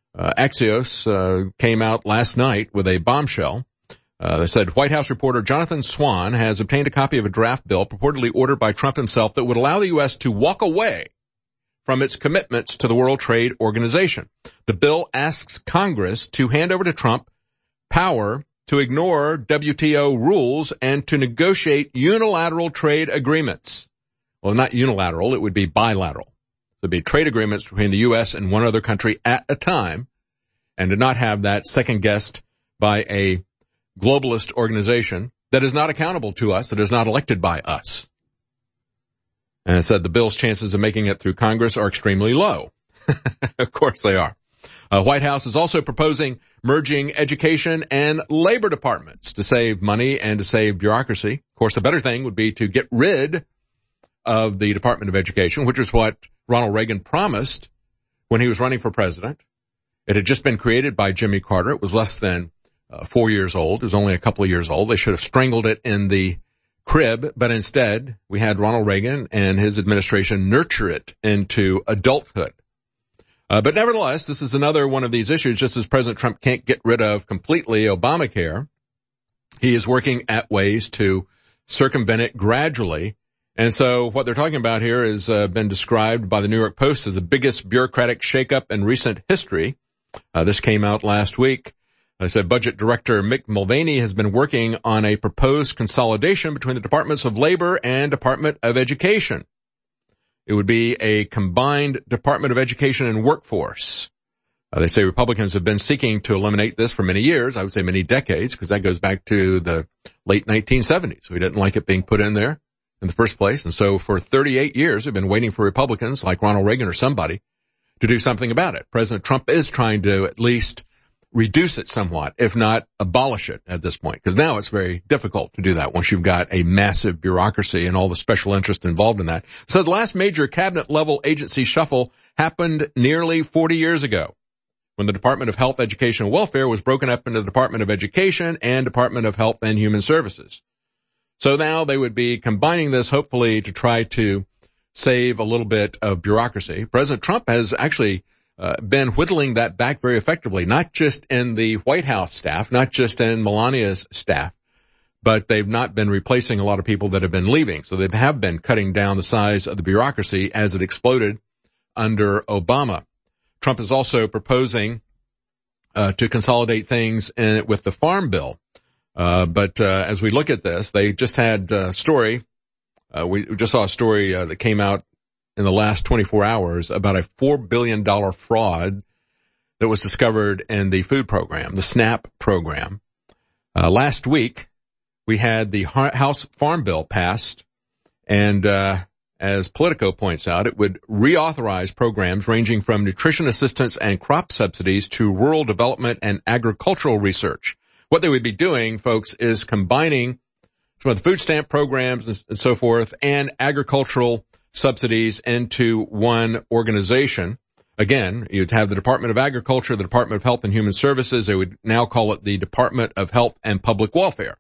Axios came out last night with a bombshell. They said White House reporter Jonathan Swan has obtained a copy of a draft bill purportedly ordered by Trump himself that would allow the U.S. to walk away from its commitments to the World Trade Organization. The bill asks Congress to hand over to Trump power to ignore WTO rules and to negotiate unilateral trade agreements. Well, not unilateral, it would be bilateral. There'd be trade agreements between the U.S. and one other country at a time, and to not have that second guessed by a globalist organization that is not accountable to us, that is not elected by us. And it said the bill's chances of making it through Congress are extremely low. Of course they are. White House is also proposing merging education and labor departments to save money and to save bureaucracy. Of course, the better thing would be to get rid of the Department of Education, which is what Ronald Reagan promised when he was running for president. It had just been created by Jimmy Carter. It was less than 4 years old. It was only a couple of years old. They should have strangled it in the crib, but instead we had Ronald Reagan and his administration nurture it into adulthood. But nevertheless, this is another one of these issues. Just as President Trump can't get rid of completely Obamacare, he is working at ways to circumvent it gradually. And so what they're talking about here has been described by the New York Post as the biggest bureaucratic shakeup in recent history. This came out last week. I said Budget Director Mick Mulvaney has been working on a proposed consolidation between the Departments of Labor and Department of Education. It would be a combined Department of Education and Workforce. They say Republicans have been seeking to eliminate this for many years. I would say many decades, because that goes back to the late 1970s. We didn't like it being put in there in the first place. And so for 38 years, we've been waiting for Republicans like Ronald Reagan or somebody to do something about it. President Trump is trying to at least reduce it somewhat, if not abolish it at this point, because now it's very difficult to do that once you've got a massive bureaucracy and all the special interest involved in that. So the last major cabinet-level agency shuffle happened nearly 40 years ago when the Department of Health, Education, and Welfare was broken up into the Department of Education and Department of Health and Human Services. So now they would be combining this, hopefully, to try to save a little bit of bureaucracy. President Trump has actually been whittling that back very effectively, not just in the White House staff, not just in Melania's staff, but they've not been replacing a lot of people that have been leaving. So they have been cutting down the size of the bureaucracy as it exploded under Obama. Trump is also proposing to consolidate things with the Farm Bill. But as we look at this, they just had a story. We just saw a story that came out in the last 24 hours about a $4 billion fraud that was discovered in the food program, the SNAP program. Last week, we had the House Farm Bill passed, and as Politico points out, it would reauthorize programs ranging from nutrition assistance and crop subsidies to rural development and agricultural research. What they would be doing, folks, is combining some of the food stamp programs and so forth and agricultural subsidies into one organization. Again, you'd have the Department of Agriculture, the Department of Health and Human Services. They would now call it the Department of Health and Public Welfare.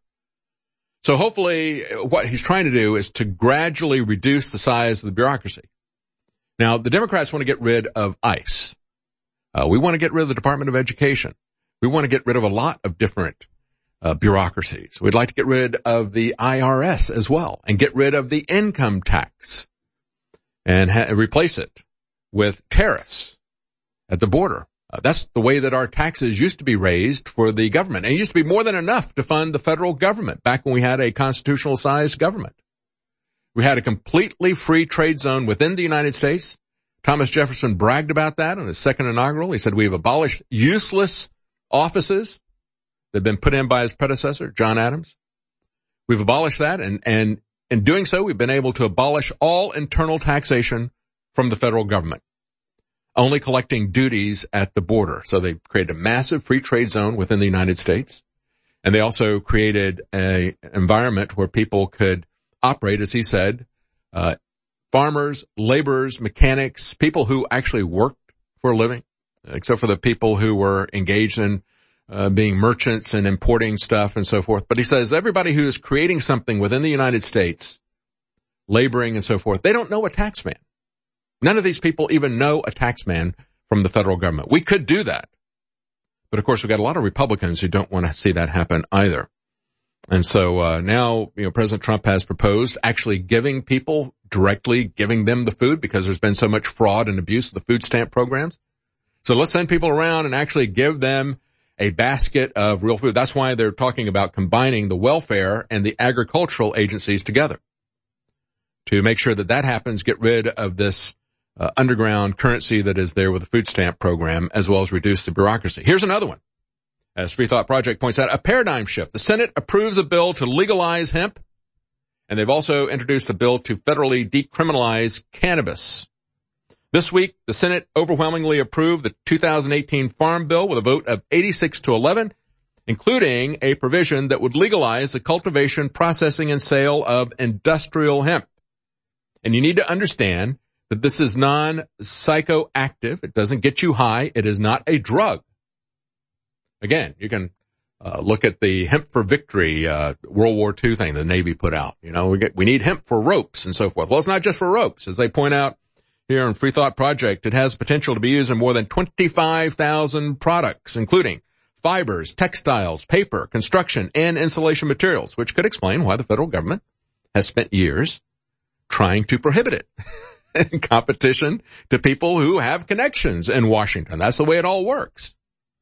So hopefully what he's trying to do is to gradually reduce the size of the bureaucracy. Now, the Democrats want to get rid of ICE. We want to get rid of the Department of Education. We want to get rid of a lot of different bureaucracies. We'd like to get rid of the IRS as well and get rid of the income tax and replace it with tariffs at the border. That's the way that our taxes used to be raised for the government. And it used to be more than enough to fund the federal government back when we had a constitutional-sized government. We had a completely free trade zone within the United States. Thomas Jefferson bragged about that on his second inaugural. He said, we've abolished useless offices that have been put in by his predecessor, John Adams. We've abolished that, and in doing so, we've been able to abolish all internal taxation from the federal government, only collecting duties at the border. So they created a massive free trade zone within the United States. And they also created an environment where people could operate, as he said, farmers, laborers, mechanics, people who actually worked for a living, except for the people who were engaged in being merchants and importing stuff and so forth. But he says everybody who is creating something within the United States, laboring and so forth, they don't know a tax man. None of these people even know a tax man from the federal government. We could do that. But of course, we've got a lot of Republicans who don't want to see that happen either. And so now, President Trump has proposed actually directly giving them the food because there's been so much fraud and abuse of the food stamp programs. So let's send people around and actually give them a basket of real food. That's why they're talking about combining the welfare and the agricultural agencies together to make sure that happens, get rid of this underground currency that is there with the food stamp program, as well as reduce the bureaucracy. Here's another one. As Free Thought Project points out, a paradigm shift. The Senate approves a bill to legalize hemp, and they've also introduced a bill to federally decriminalize cannabis. This week, the Senate overwhelmingly approved the 2018 Farm Bill with a vote of 86-11, including a provision that would legalize the cultivation, processing, and sale of industrial hemp. And you need to understand that this is non-psychoactive. It doesn't get you high. It is not a drug. Again, you can look at the Hemp for Victory World War II thing the Navy put out. We need hemp for ropes and so forth. Well, it's not just for ropes. As they point out here on Free Thought Project, it has potential to be used in more than 25,000 products, including fibers, textiles, paper, construction, and insulation materials, which could explain why the federal government has spent years trying to prohibit it in competition to people who have connections in Washington. That's the way it all works.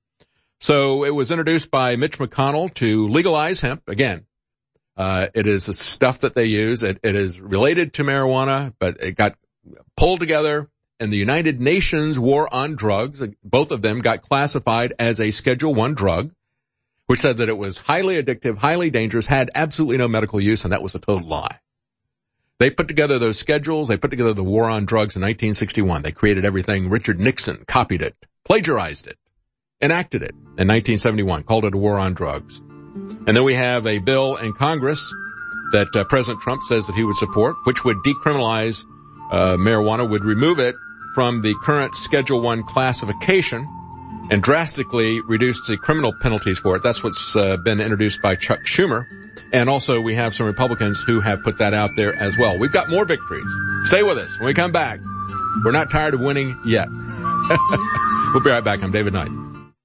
So it was introduced by Mitch McConnell to legalize hemp. Again, it is the stuff that they use. It is related to marijuana, but it got pulled together in the United Nations War on Drugs. Both of them got classified as a Schedule I drug, which said that it was highly addictive, highly dangerous, had absolutely no medical use, and that was a total lie. They put together those schedules. They put together the War on Drugs in 1961. They created everything. Richard Nixon copied it, plagiarized it, enacted it in 1971, called it a War on Drugs. And then we have a bill in Congress that President Trump says that he would support, which would decriminalize marijuana, would remove it from the current Schedule I classification and drastically reduce the criminal penalties for it. That's what's been introduced by Chuck Schumer. And also we have some Republicans who have put that out there as well. We've got more victories. Stay with us. When we come back, we're not tired of winning yet. We'll be right back. I'm David Knight.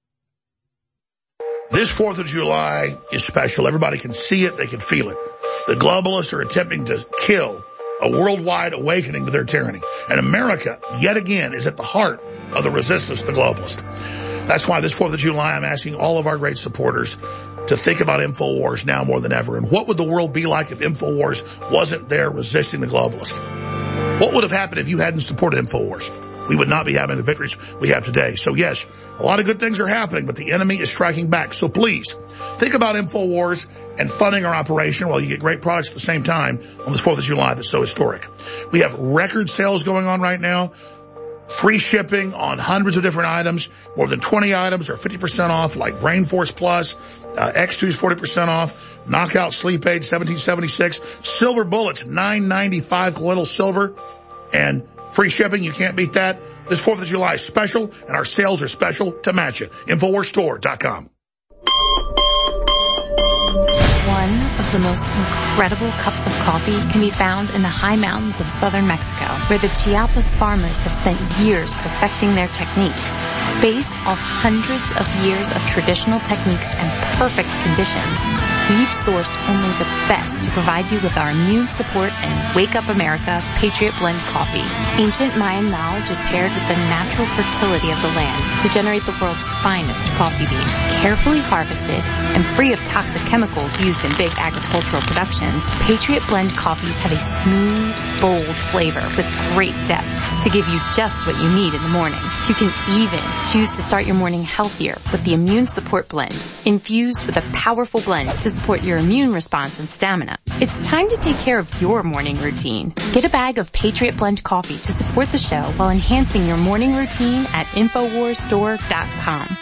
This 4th of July is special. Everybody can see it. They can feel it. The globalists are attempting to kill a worldwide awakening to their tyranny. And America, yet again, is at the heart of the resistance to the globalists. That's why this 4th of July, I'm asking all of our great supporters to think about InfoWars now more than ever. And what would the world be like if InfoWars wasn't there resisting the globalists? What would have happened if you hadn't supported InfoWars? We would not be having the victories we have today. So yes, a lot of good things are happening, but the enemy is striking back. So please, think about InfoWars and funding our operation while you get great products at the same time on this 4th of July that's so historic. We have record sales going on right now. Free shipping on hundreds of different items. More than 20 items are 50% off, like Brain Force Plus. X2 is 40% off. Knockout Sleep Aid, $17.76. Silver Bullets, $9.95 colloidal silver. And free shipping, you can't beat that. This 4th of July is special, and our sales are special to match it. InfoWarsStore.com. One of the most incredible cups of coffee can be found in the high mountains of southern Mexico, where the Chiapas farmers have spent years perfecting their techniques. Based off hundreds of years of traditional techniques and perfect conditions, we've sourced only the best to provide you with our immune support and Wake Up America Patriot Blend coffee. Ancient Mayan knowledge is paired with the natural fertility of the land to generate the world's finest coffee bean. Carefully harvested and free of toxic chemicals used in big agricultural productions, Patriot Blend coffees have a smooth, bold flavor with great depth to give you just what you need in the morning. You can even choose to start your morning healthier with the Immune Support Blend, infused with a powerful blend to support your immune response and stamina. It's time to take care of your morning routine. Get a bag of Patriot Blend coffee to support the show while enhancing your morning routine at InfoWarsStore.com.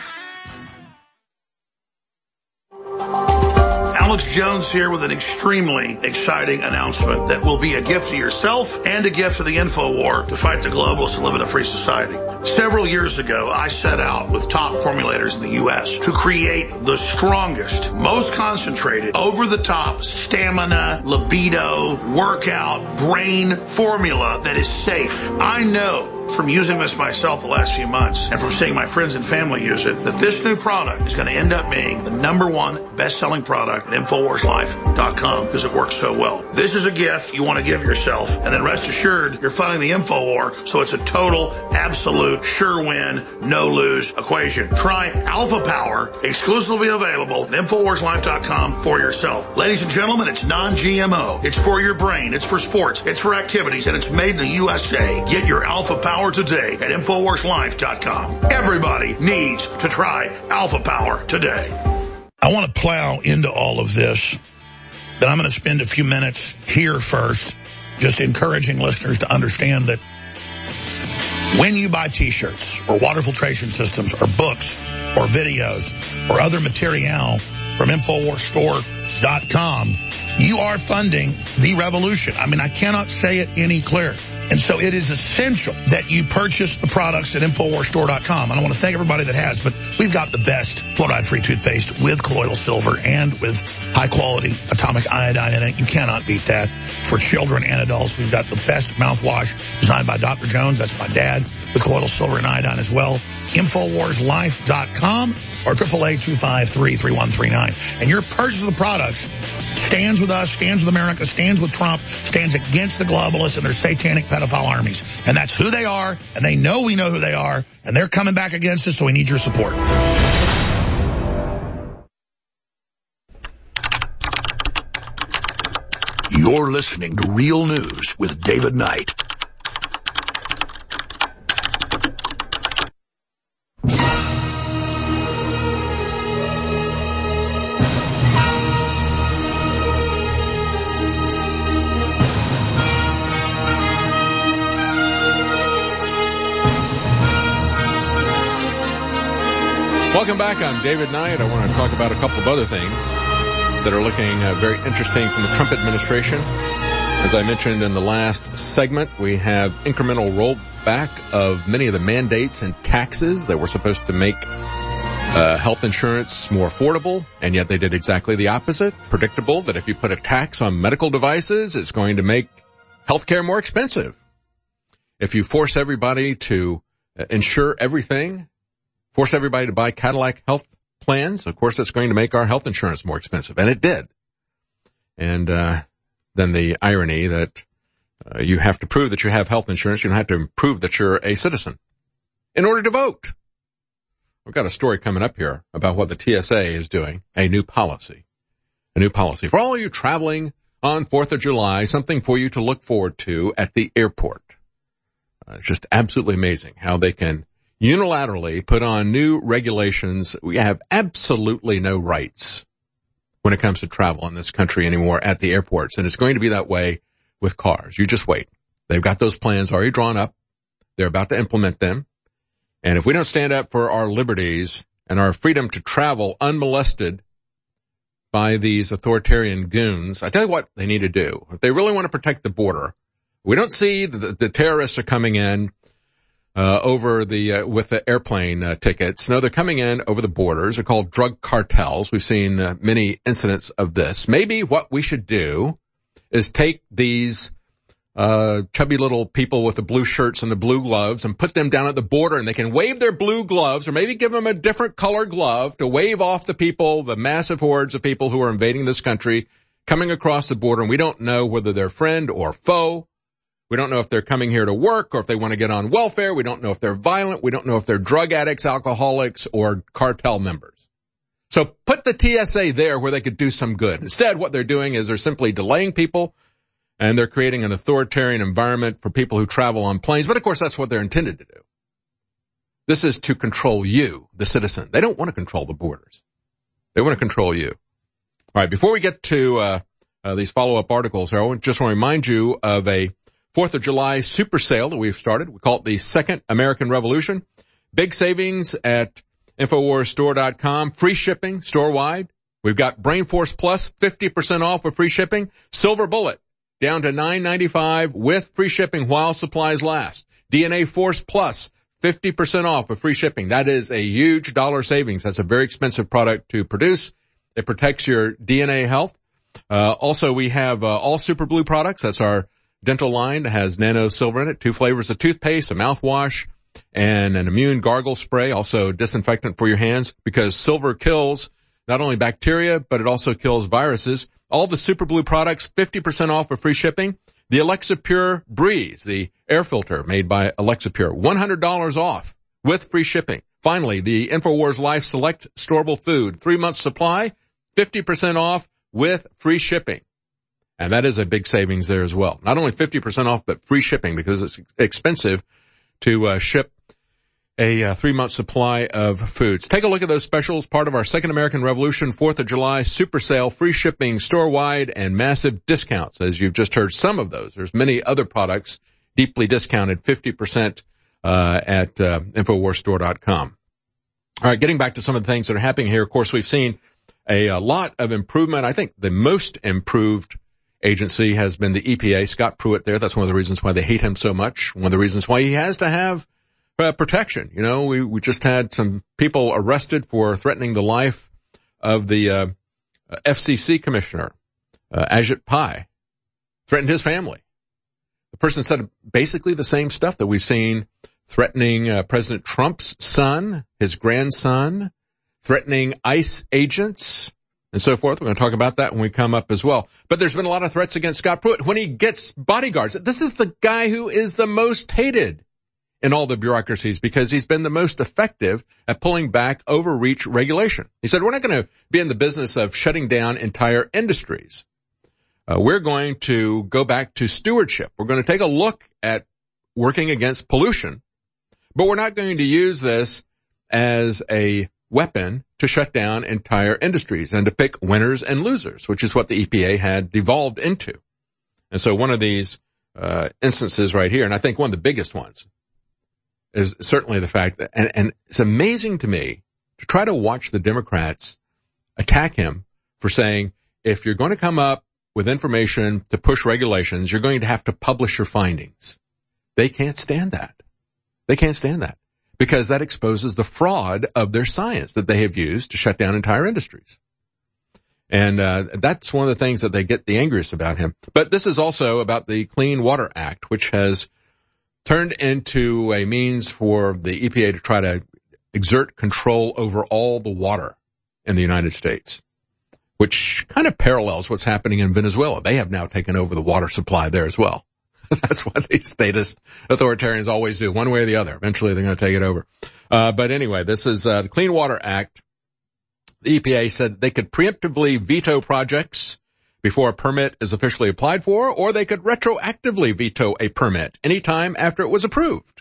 Alex Jones here with an extremely exciting announcement that will be a gift to yourself and a gift to the InfoWar to fight the globalists and live in a free society. Several years ago, I set out with top formulators in the U.S. to create the strongest, most concentrated, over-the-top stamina, libido, workout, brain formula that is safe. I know from using this myself the last few months and from seeing my friends and family use it that this new product is going to end up being the #1 best-selling product at InfoWarsLife.com because it works so well. This is a gift you want to give yourself, and then rest assured you're funding the InfoWar, so it's a total, absolute, sure win, no-lose equation. Try Alpha Power, exclusively available at InfoWarsLife.com for yourself. Ladies and gentlemen, it's non-GMO. It's for your brain. It's for sports. It's for activities, and it's made in the USA. Get your Alpha Power today at InfoWarsLife.com. Everybody needs to try Alpha Power today. I want to plow into all of this, but I'm going to spend a few minutes here first just encouraging listeners to understand that when you buy T-shirts or water filtration systems or books or videos or other material from InfoWarsStore.com, you are funding the revolution. I mean, I cannot say it any clearer. And so it is essential that you purchase the products at InfoWarsStore.com. And I want to thank everybody that has, but we've got the best fluoride-free toothpaste with colloidal silver and with high-quality atomic iodine in it. You cannot beat that. For children and adults, we've got the best mouthwash designed by Dr. Jones. That's my dad, with colloidal silver and iodine as well. InfoWarsLife.com or 888-253-3139. And your purchase of the products stands with us, stands with America, stands with Trump, stands against the globalists and their satanic pedophile armies. And that's who they are, and they know we know who they are, and they're coming back against us, so we need your support. You're listening to Real News with David Knight. Welcome back. I'm David Knight. I want to talk about a couple of other things that are looking very interesting from the Trump administration. As I mentioned in the last segment, we have incremental rollback of many of the mandates and taxes that were supposed to make health insurance more affordable, and yet they did exactly the opposite. Predictable that if you put a tax on medical devices, it's going to make healthcare more expensive. If you force everybody to insure everything, force everybody to buy Cadillac health plans, of course, that's going to make our health insurance more expensive. And it did. And then the irony that you have to prove that you have health insurance. You don't have to prove that you're a citizen in order to vote. We've got a story coming up here about what the TSA is doing, a new policy. A new policy. For all of you traveling on 4th of July, something for you to look forward to at the airport. It's just absolutely amazing how they can unilaterally put on new regulations. We have absolutely no rights when it comes to travel in this country anymore at the airports. And it's going to be that way with cars. You just wait. They've got those plans already drawn up. They're about to implement them. And if we don't stand up for our liberties and our freedom to travel unmolested by these authoritarian goons, I tell you what they need to do. If they really want to protect the border, we don't see the terrorists are coming in. with the airplane tickets. No, they're coming in over the borders. They're called drug cartels. We've seen many incidents of this. Maybe what we should do is take these chubby little people with the blue shirts and the blue gloves and put them down at the border, and they can wave their blue gloves, or maybe give them a different color glove to wave off the people, the massive hordes of people who are invading this country, coming across the border, and we don't know whether they're friend or foe. We don't know if they're coming here to work or if they want to get on welfare. We don't know if they're violent. We don't know if they're drug addicts, alcoholics, or cartel members. So put the TSA there where they could do some good. Instead, what they're doing is they're simply delaying people, and they're creating an authoritarian environment for people who travel on planes. But of course, that's what they're intended to do. This is to control you, the citizen. They don't want to control the borders. They want to control you. All right, before we get to these follow-up articles, I just want to remind you of a 4th of July super sale that we've started. We call it the Second American Revolution. Big savings at InfoWarsStore.com. Free shipping store-wide. We've got BrainForce Plus, 50% off with free shipping. Silver Bullet, down to $9.95 with free shipping while supplies last. DNA Force Plus, 50% off with free shipping. That is a huge dollar savings. That's a very expensive product to produce. It protects your DNA health. Also, we have all Super Blue products. That's our dental line that has nano silver in it. 2 flavors of toothpaste, a mouthwash, and an immune gargle spray. Also disinfectant for your hands, because silver kills not only bacteria, but it also kills viruses. All the Super Blue products, 50% off with free shipping. The Alexa Pure Breeze, the air filter made by Alexa Pure, $100 off with free shipping. Finally, the InfoWars Life Select Storable Food, 3-month supply, 50% off with free shipping. And that is a big savings there as well. Not only 50% off, but free shipping, because it's expensive to ship a 3-month supply of foods. Take a look at those specials, part of our Second American Revolution 4th of July super sale, free shipping store-wide, and massive discounts. As you've just heard some of those, there's many other products deeply discounted, 50% at InfoWarsStore.com. All right, getting back to some of the things that are happening here. Of course, we've seen a lot of improvement. I think the most improved agency has been the EPA. Scott Pruitt there. That's one of the reasons why they hate him so much. One of the reasons why he has to have protection. You know, we just had some people arrested for threatening the life of the FCC commissioner, Ajit Pai. Threatened his family. The person said basically the same stuff that we've seen, threatening President Trump's son, his grandson, threatening ICE agents, and so forth. We're going to talk about that when we come up as well. But there's been a lot of threats against Scott Pruitt when he gets bodyguards. This is the guy who is the most hated in all the bureaucracies, because he's been the most effective at pulling back overreach regulation. He said, we're not going to be in the business of shutting down entire industries. We're going to go back to stewardship. We're going to take a look at working against pollution, but we're not going to use this as a weapon to shut down entire industries and to pick winners and losers, which is what the EPA had devolved into. And so one of these instances right here, and I think one of the biggest ones, is certainly the fact that, and it's amazing to me to try to watch the Democrats attack him for saying, if you're going to come up with information to push regulations, you're going to have to publish your findings. They can't stand that. They can't stand that, because that exposes the fraud of their science that they have used to shut down entire industries. And that's one of the things that they get the angriest about him. But this is also about the Clean Water Act, which has turned into a means for the EPA to try to exert control over all the water in the United States, which kind of parallels what's happening in Venezuela. They have now taken over the water supply there as well. That's what these statist authoritarians always do, one way or the other. Eventually they're going to take it over. But anyway, this is the Clean Water Act. The EPA said they could preemptively veto projects before a permit is officially applied for, or they could retroactively veto a permit anytime after it was approved.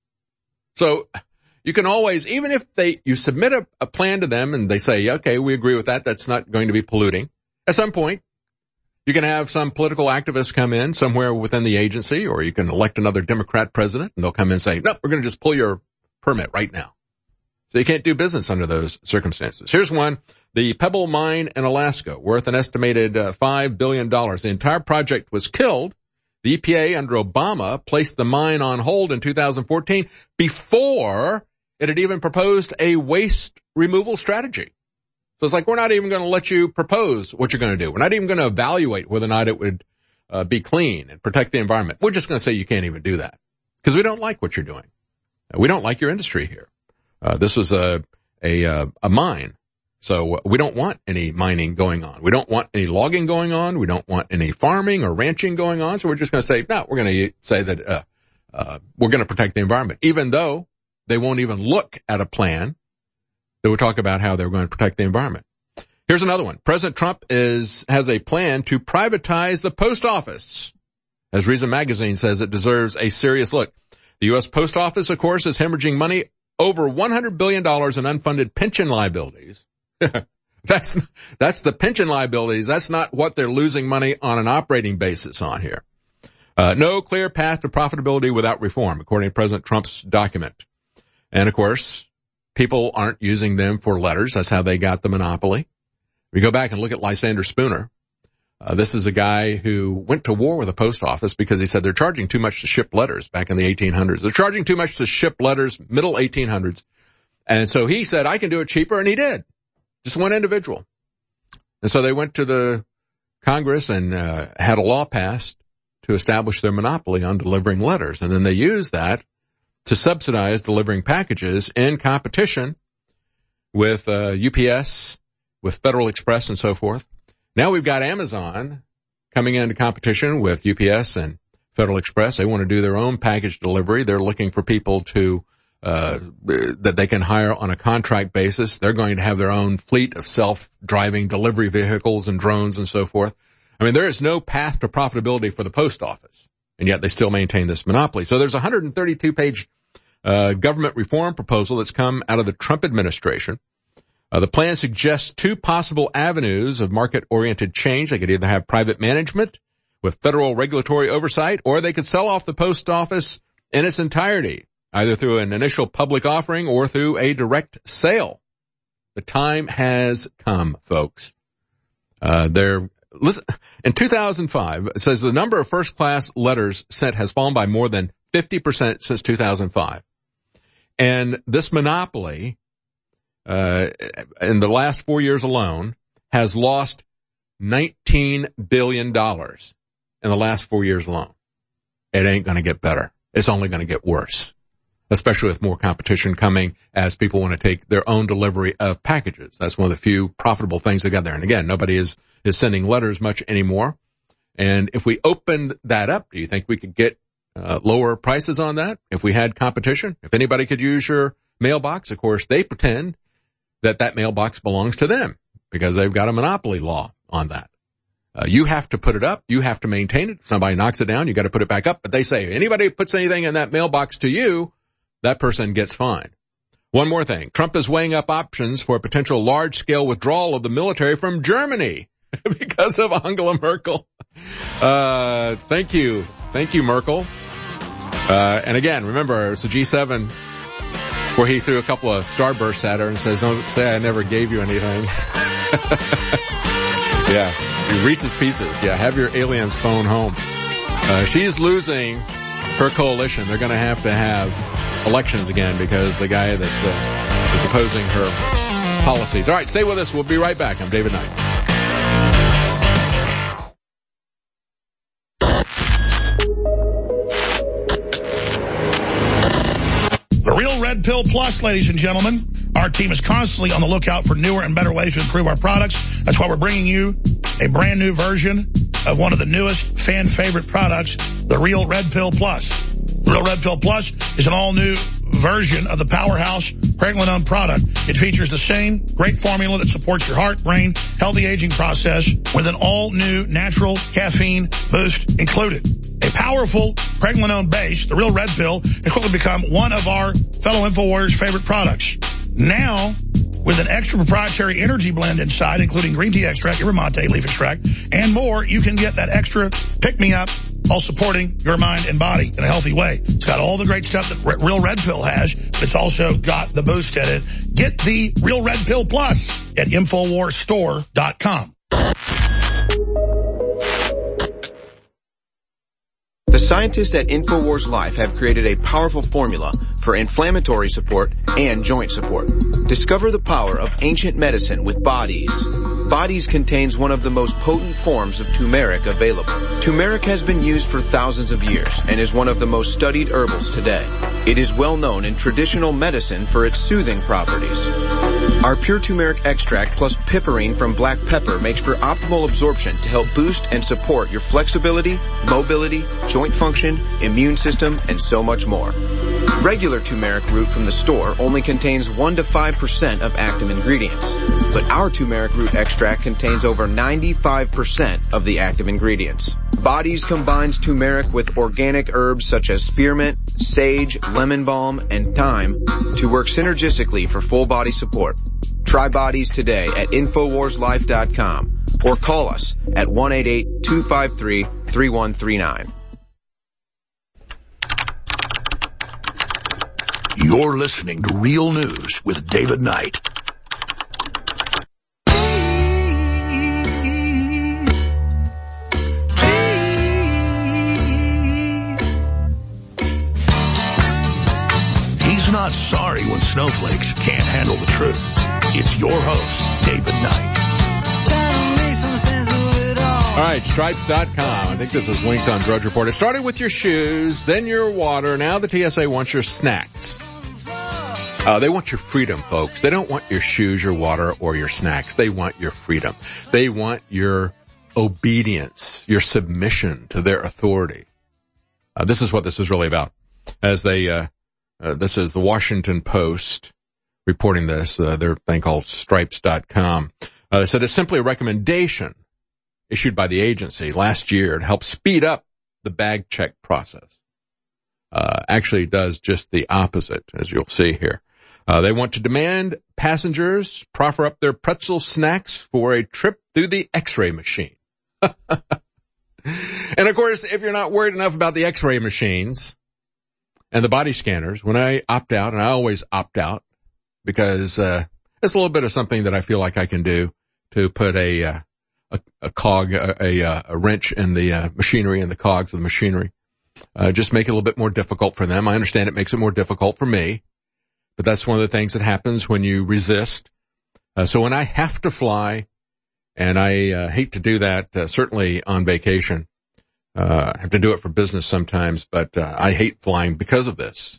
So you can always, even if you submit a plan to them and they say, okay, we agree with that, that's not going to be polluting. At some point, you can have some political activists come in somewhere within the agency, or you can elect another Democrat president and they'll come in and say, no, we're going to just pull your permit right now. So you can't do business under those circumstances. Here's one. The Pebble Mine in Alaska, worth an estimated $5 billion. The entire project was killed The EPA under Obama placed the mine on hold in 2014 before it had even proposed a waste removal strategy. So it's like, we're not even going to let you propose what you're going to do. We're not even going to evaluate whether or not it would be clean and protect the environment. We're just going to say you can't even do that because we don't like what you're doing. We don't like your industry here. This was a mine. So we don't want any mining going on. We don't want any logging going on. We don't want any farming or ranching going on. So we're just going to say, no, we're going to say that we're going to protect the environment, even though they won't even look at a plan that would talk about how they're going to protect the environment. Here's another one. President Trump has a plan to privatize the post office. As Reason Magazine says, it deserves a serious look. The U.S. Post Office, of course, is hemorrhaging money, over $100 billion in unfunded pension liabilities. That's the pension liabilities. That's not what they're losing money on an operating basis on here. No clear path to profitability without reform, according to President Trump's document. And of course, people aren't using them for letters. That's how they got the monopoly. We go back and look at Lysander Spooner. This is a guy who went to war with the post office because he said they're charging too much to ship letters back in the 1800s. They're charging too much to ship letters, middle 1800s. And so he said, I can do it cheaper, and he did. Just one individual. And so they went to the Congress and had a law passed to establish their monopoly on delivering letters. And then they used that to subsidize delivering packages in competition with UPS, with Federal Express, and so forth. Now we've got Amazon coming into competition with UPS and Federal Express. They want to do their own package delivery. They're looking for people to that they can hire on a contract basis. They're going to have their own fleet of self-driving delivery vehicles and drones and so forth. I mean, there is no path to profitability for the post office, and yet they still maintain this monopoly. So there's a 132-page government reform proposal that's come out of the Trump administration. The plan suggests two possible avenues of market-oriented change. They could either have private management with federal regulatory oversight, or they could sell off the post office in its entirety, either through an initial public offering or through a direct sale. The time has come, folks. Listen, in 2005, it says the number of first-class letters sent has fallen by more than 50% since 2005. And this monopoly, in the last 4 years alone, has lost $19 billion in the last 4 years alone. It ain't going to get better. It's only going to get worse, especially with more competition coming as people want to take their own delivery of packages. That's one of the few profitable things they got there. And again, nobody is sending letters much anymore. And if we opened that up, do you think we could get lower prices on that if we had competition? If anybody could use your mailbox, of course, they pretend that mailbox belongs to them because they've got a monopoly law on that. You have to put it up. You have to maintain it. If somebody knocks it down, you got to put it back up. But they say anybody who puts anything in that mailbox to you, that person gets fined. One more thing. Trump is weighing up options for a potential large-scale withdrawal of the military from Germany because of Angela Merkel. Thank you. Thank you, Merkel. And again, remember, it's a G7 where he threw a couple of starbursts at her and says, don't say I never gave you anything. Yeah. Reese's Pieces. Yeah. Have your aliens phone home. She's losing her coalition. They're going to have elections again because the guy that is opposing her policies. All right. Stay with us. We'll be right back. I'm David Knight. The Real Red Pill Plus, ladies and gentlemen. Our team is constantly on the lookout for newer and better ways to improve our products. That's why we're bringing you a brand new version of one of the newest fan favorite products, the Real Red Pill Plus. The Real Red Pill Plus is an all-new version of the powerhouse Pregnenolone product. It features the same great formula that supports your heart, brain, healthy aging process with an all-new natural caffeine boost included. A powerful Pregnenolone base, the Real Red Pill, has quickly become one of our fellow InfoWarriors' favorite products. Now, with an extra proprietary energy blend inside, including green tea extract, yerba mate, leaf extract, and more, you can get that extra pick-me-up while supporting your mind and body in a healthy way. It's got all the great stuff that Real Red Pill has, but it's also got the boost in it. Get the Real Red Pill Plus at InfoWarsStore.com. Scientists at InfoWars Life have created a powerful formula for inflammatory support and joint support. Discover the power of ancient medicine with Bodies. Bodies contains one of the most potent forms of turmeric available. Turmeric has been used for thousands of years and is one of the most studied herbals today. It is well known in traditional medicine for its soothing properties. Our pure turmeric extract plus piperine from black pepper makes for optimal absorption to help boost and support your flexibility, mobility, joint function, immune system, and so much more. Regular turmeric root from the store only contains 1 to 5% of active ingredients, but our turmeric root extract contains over 95% of the active ingredients. Bodies combines turmeric with organic herbs such as spearmint, sage, lemon balm, and thyme to work synergistically for full body support. Try Bodies today at InfoWarsLife.com or call us at 1-888-253-3139. You're listening to Real News with David Knight. He's not sorry when snowflakes can't handle the truth. It's your host, David Knight. All right, Stripes.com. I think this is linked on Drudge Report. It started with your shoes, then your water. Now the TSA wants your snacks. They want your freedom, folks. They don't want your shoes, your water, or your snacks. They want your freedom. They want your obedience, your submission to their authority. This is what this is really about. As they, this is the Washington Post reporting this, their thing called Stripes.com. They said it's simply a recommendation issued by the agency last year to help speed up the bag check process. Actually does just the opposite, as you'll see here. They want to demand passengers proffer up their pretzel snacks for a trip through the X-ray machine. And of course, if you're not worried enough about the X-ray machines and the body scanners, when I opt out, and I always opt out because it's a little bit of something that I feel like I can do to put a cog, a wrench in the machinery and the cogs of the machinery. Just make it a little bit more difficult for them. I understand it makes it more difficult for me, but that's one of the things that happens when you resist. So when I have to fly, and I hate to do that, certainly on vacation, I have to do it for business sometimes, but I hate flying because of this.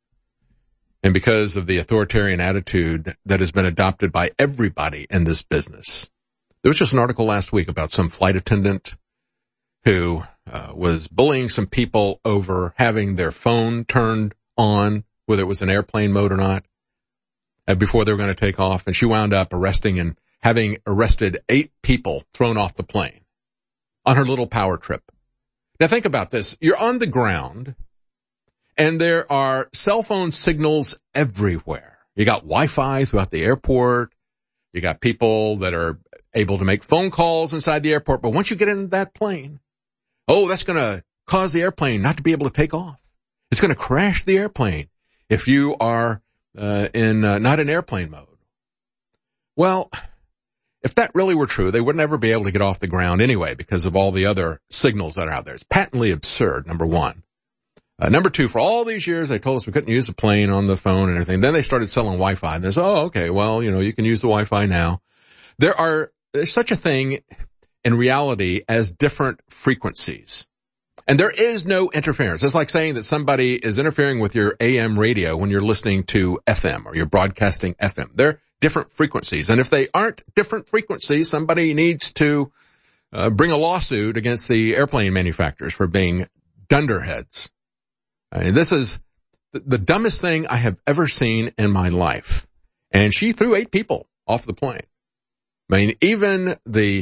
And because of the authoritarian attitude that has been adopted by everybody in this business. There was just an article last week about some flight attendant who was bullying some people over having their phone turned on, whether it was in airplane mode or not, before they were going to take off. And she wound up arresting and having arrested 8 people thrown off the plane on her little power trip. Now think about this. You're on the ground and there are cell phone signals everywhere. You got Wi-Fi throughout the airport. You got people that are able to make phone calls inside the airport. But once you get in that plane, that's going to cause the airplane not to be able to take off. It's going to crash the airplane if you are not in airplane mode. Well, if that really were true, they would never be able to get off the ground anyway because of all the other signals that are out there. It's patently absurd, number one. Number two, for all these years, they told us we couldn't use the plane on the phone and everything. Then they started selling Wi-Fi. And they said, okay, well, you can use the Wi-Fi now. There's such a thing in reality as different frequencies. And there is no interference. It's like saying that somebody is interfering with your AM radio when you're listening to FM or you're broadcasting FM. They're different frequencies. And if they aren't different frequencies, somebody needs to bring a lawsuit against the airplane manufacturers for being dunderheads. And this is the dumbest thing I have ever seen in my life. And she threw 8 people off the plane. I mean, even the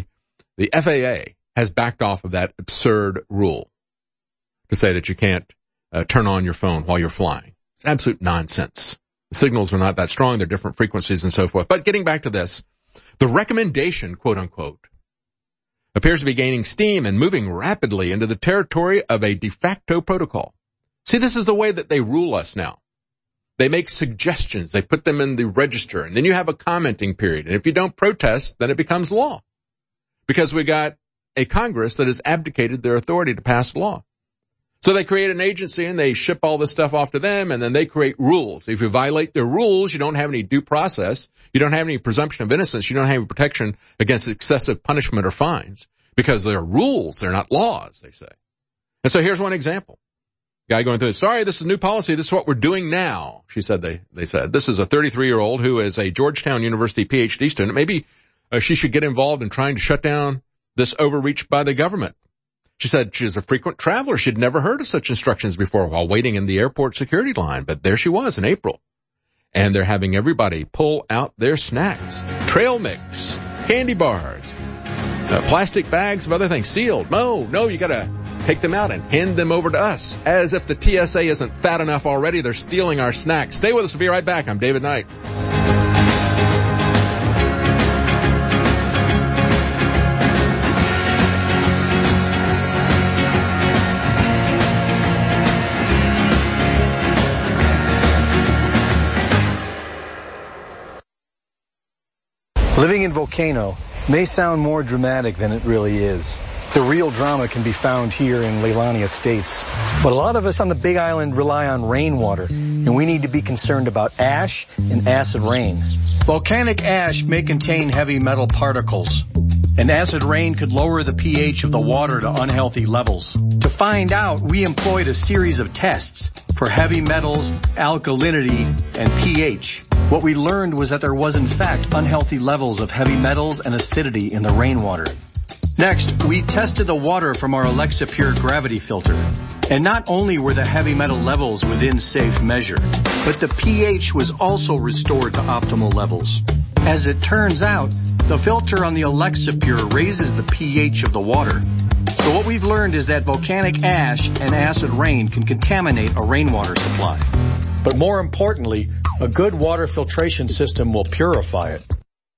FAA has backed off of that absurd rule to say that you can't turn on your phone while you're flying. It's absolute nonsense. The signals are not that strong. They're different frequencies and so forth. But getting back to this, the recommendation, quote unquote, appears to be gaining steam and moving rapidly into the territory of a de facto protocol. See, this is the way that they rule us now. They make suggestions. They put them in the register, and then you have a commenting period. And if you don't protest, then it becomes law. Because we got a Congress that has abdicated their authority to pass law. So they create an agency and they ship all this stuff off to them, and then they create rules. If you violate their rules, you don't have any due process. You don't have any presumption of innocence. You don't have any protection against excessive punishment or fines because they're rules. They're not laws, they say. And so here's one example. Guy going through, sorry, this is a new policy. This is what we're doing now. She said, they said, this is a 33-year-old who is a Georgetown University PhD student. Maybe she should get involved in trying to shut down this overreach by the government. She said she's a frequent traveler. She'd never heard of such instructions before while waiting in the airport security line. But there she was in April. And they're having everybody pull out their snacks. Trail mix, candy bars, plastic bags of other things, sealed. No, you gotta take them out and hand them over to us. As if the TSA isn't fat enough already, they're stealing our snacks. Stay with us. We'll be right back. I'm David Knight. Living in Volcano may sound more dramatic than it really is. The real drama can be found here in Leilani Estates. But a lot of us on the Big Island rely on rainwater, and we need to be concerned about ash and acid rain. Volcanic ash may contain heavy metal particles, and acid rain could lower the pH of the water to unhealthy levels. To find out, we employed a series of tests for heavy metals, alkalinity, and pH. What we learned was that there was in fact unhealthy levels of heavy metals and acidity in the rainwater. Next, we tested the water from our Alexa Pure gravity filter. And not only were the heavy metal levels within safe measure, but the pH was also restored to optimal levels. As it turns out, the filter on the Alexa Pure raises the pH of the water. So what we've learned is that volcanic ash and acid rain can contaminate a rainwater supply. But more importantly, a good water filtration system will purify it.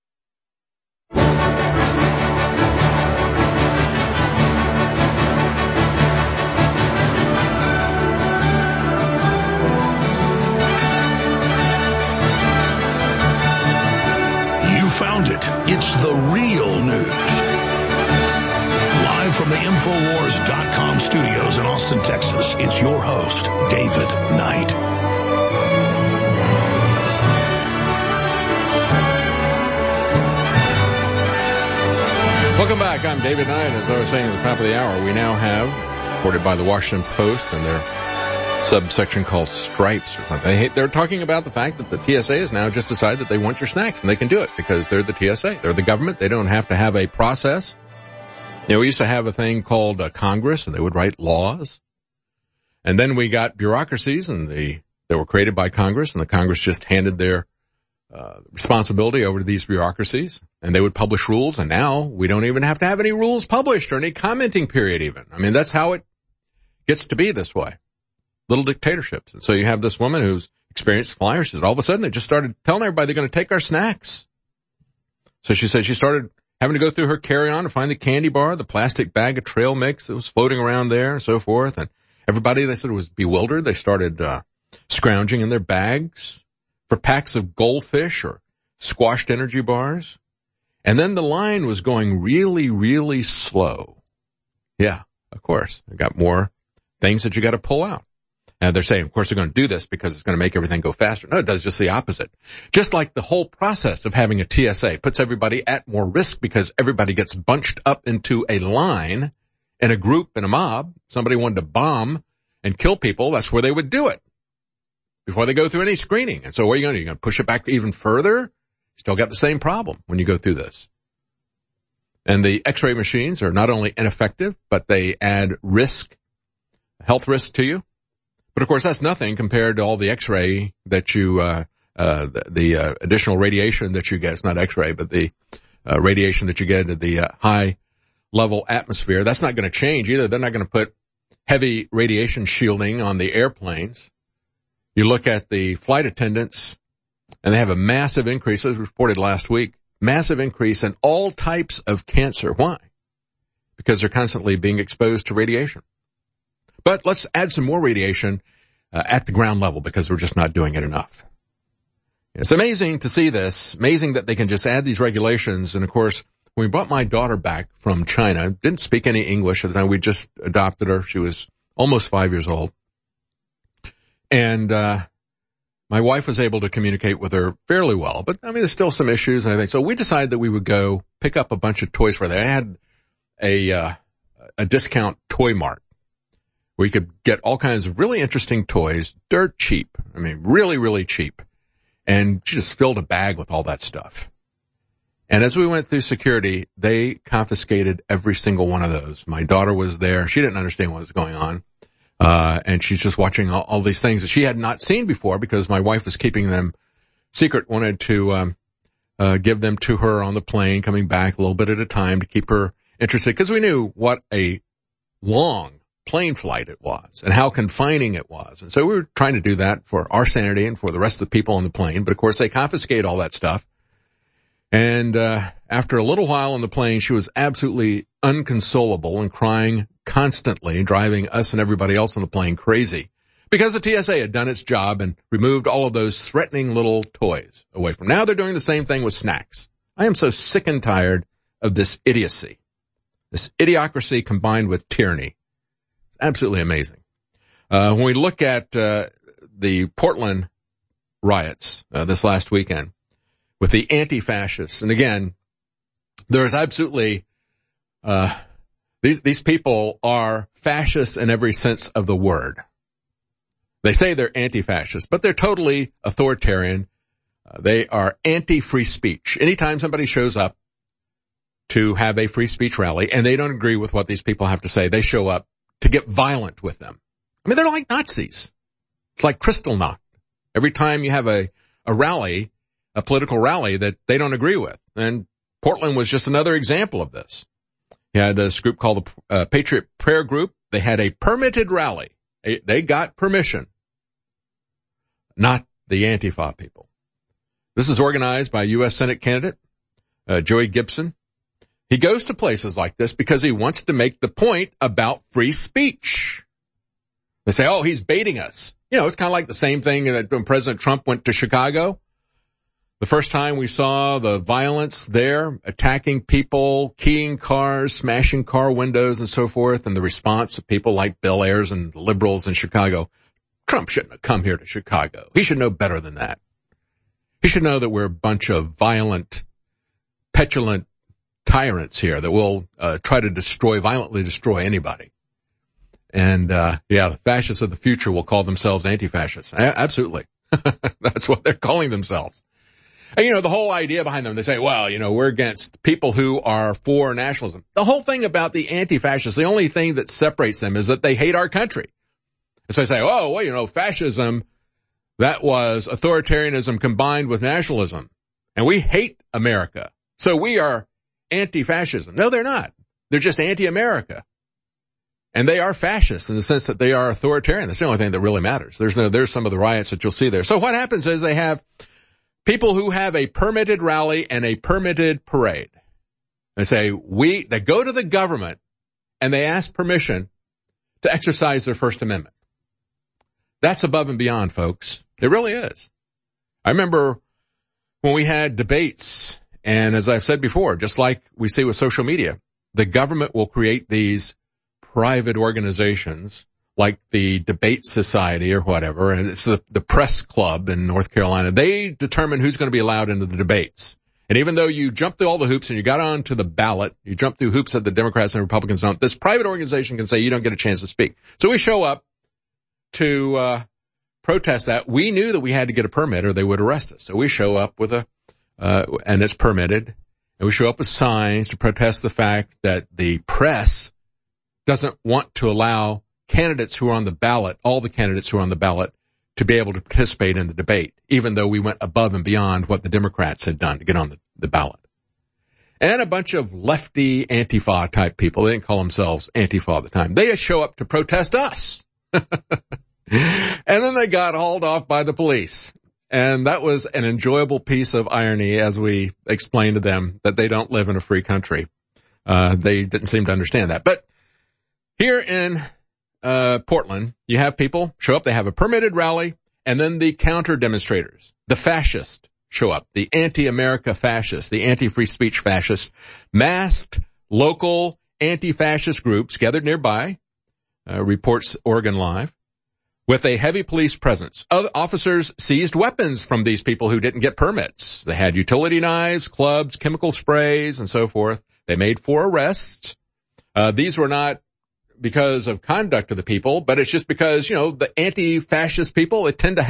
Found it. It's the real news. Live from the Infowars.com studios in Austin, Texas, it's your host, David Knight. Welcome back. I'm David Knight. As I was saying at the top of the hour, we now have, reported by the Washington Post and their subsection called Stripes or something. They're talking about the fact that the TSA has now just decided that they want your snacks, and they can do it because they're the TSA. They're the government. They don't have to have a process. You know, we used to have a thing called Congress, and they would write laws. And then we got bureaucracies, and they were created by Congress, and the Congress just handed their responsibility over to these bureaucracies, and they would publish rules, and now we don't even have to have any rules published or any commenting period even. I mean, that's how it gets to be this way. Little dictatorships. And so you have this woman who's experienced flyers. She said all of a sudden they just started telling everybody they're going to take our snacks. So she said she started having to go through her carry-on to find the candy bar, the plastic bag of trail mix that was floating around there and so forth. And everybody, they said, was bewildered. They started scrounging in their bags for packs of goldfish or squashed energy bars. And then the line was going really, really slow. Yeah, of course. I got more things that you got to pull out. And they're saying, of course, they're going to do this because it's going to make everything go faster. No, it does just the opposite. Just like the whole process of having a TSA puts everybody at more risk because everybody gets bunched up into a line in a group, in a mob. Somebody wanted to bomb and kill people. That's where they would do it before they go through any screening. And so what are you going to do? You're going to push it back even further? Still got the same problem when you go through this. And the x-ray machines are not only ineffective, but they add risk, health risk to you. But of course, that's nothing compared to all the X-ray that you, the additional radiation that you get. It's not X-ray, but the radiation that you get at the high level atmosphere. That's not going to change either. They're not going to put heavy radiation shielding on the airplanes. You look at the flight attendants, and they have a massive increase, as reported last week, massive increase in all types of cancer. Why? Because they're constantly being exposed to radiation. But let's add some more radiation at the ground level because we're just not doing it enough. It's amazing to see this, amazing that they can just add these regulations. And, of course, when we brought my daughter back from China, didn't speak any English at the time. We just adopted her. She was almost 5 years old. And my wife was able to communicate with her fairly well, but I mean, there's still some issues and everything. So we decided that we would go pick up a bunch of toys for her. I had a discount toy mart where you could get all kinds of really interesting toys, dirt cheap. I mean, really, really cheap. And she just filled a bag with all that stuff. And as we went through security, they confiscated every single one of those. My daughter was there. She didn't understand what was going on. And she's just watching all these things that she had not seen before because my wife was keeping them secret, wanted to give them to her on the plane, coming back a little bit at a time to keep her interested, because we knew what a long plane flight it was and how confining it was. And so we were trying to do that for our sanity and for the rest of the people on the plane. But of course, they confiscate all that stuff. And after a little while on the plane, she was absolutely inconsolable and crying constantly, driving us and everybody else on the plane crazy because the TSA had done its job and removed all of those threatening little toys away from. Now they're doing the same thing with snacks. I am so sick and tired of this idiocy, this idiocracy combined with tyranny. It's absolutely amazing. When we look at the Portland riots this last weekend with the anti-fascists, and again, there's absolutely these people are fascists in every sense of the word. They say they're anti-fascist, but they're totally authoritarian. They are anti-free speech. Anytime somebody shows up to have a free speech rally and they don't agree with what these people have to say, they show up to get violent with them. I mean, they're like Nazis. It's like Kristallnacht. Every time you have a rally, a political rally that they don't agree with. And Portland was just another example of this. You had this group called the Patriot Prayer Group. They had a permitted rally. They got permission. Not the Antifa people. This is organized by a U.S. Senate candidate, Joey Gibson. He goes to places like this because he wants to make the point about free speech. They say, oh, he's baiting us. You know, it's kind of like the same thing that when President Trump went to Chicago. The first time we saw the violence there, attacking people, keying cars, smashing car windows and so forth, and the response of people like Bill Ayers and liberals in Chicago, Trump shouldn't have come here to Chicago. He should know better than that. He should know that we're a bunch of violent, petulant tyrants here that will try to violently destroy anybody. And the fascists of the future will call themselves anti-fascists. Absolutely. That's what they're calling themselves. And, you know, the whole idea behind them, they say, well, you know, we're against people who are for nationalism. The whole thing about the anti-fascists, the only thing that separates them is that they hate our country. And so they say, oh, well, you know, fascism, that was authoritarianism combined with nationalism. And we hate America. So we are anti-fascism. No, they're not. They're just anti-America. And they are fascists in the sense that they are authoritarian. That's the only thing that really matters. There's some of the riots that you'll see there. So what happens is they have people who have a permitted rally and a permitted parade. They say, they go to the government and they ask permission to exercise their First Amendment. That's above and beyond, folks. It really is. I remember when we had debates, and as I've said before, just like we see with social media, the government will create these private organizations like the Debate Society or whatever, and it's the press club in North Carolina. They determine who's going to be allowed into the debates. And even though you jump through all the hoops and you got onto the ballot, you jump through hoops that the Democrats and Republicans don't, this private organization can say you don't get a chance to speak. So we show up to protest that. We knew that we had to get a permit or they would arrest us. So we show up with and it's permitted, and we show up with signs to protest the fact that the press doesn't want to allow candidates who are on the ballot, all the candidates who are on the ballot, to be able to participate in the debate, even though we went above and beyond what the Democrats had done to get on the ballot. And a bunch of lefty Antifa type people, they didn't call themselves Antifa at the time, they show up to protest us. And then they got hauled off by the police. And that was an enjoyable piece of irony as we explained to them that they don't live in a free country. They didn't seem to understand that. But here in Portland, you have people show up, they have a permitted rally, and then the counter demonstrators, the fascists, show up, the anti-America fascists, the anti-free speech fascists, masked local anti-fascist groups gathered nearby, reports Oregon Live. With a heavy police presence, officers seized weapons from these people who didn't get permits. They had utility knives, clubs, chemical sprays, and so forth. They made 4 arrests. These were not because of conduct of the people, but it's just because, the anti-fascist people, they tend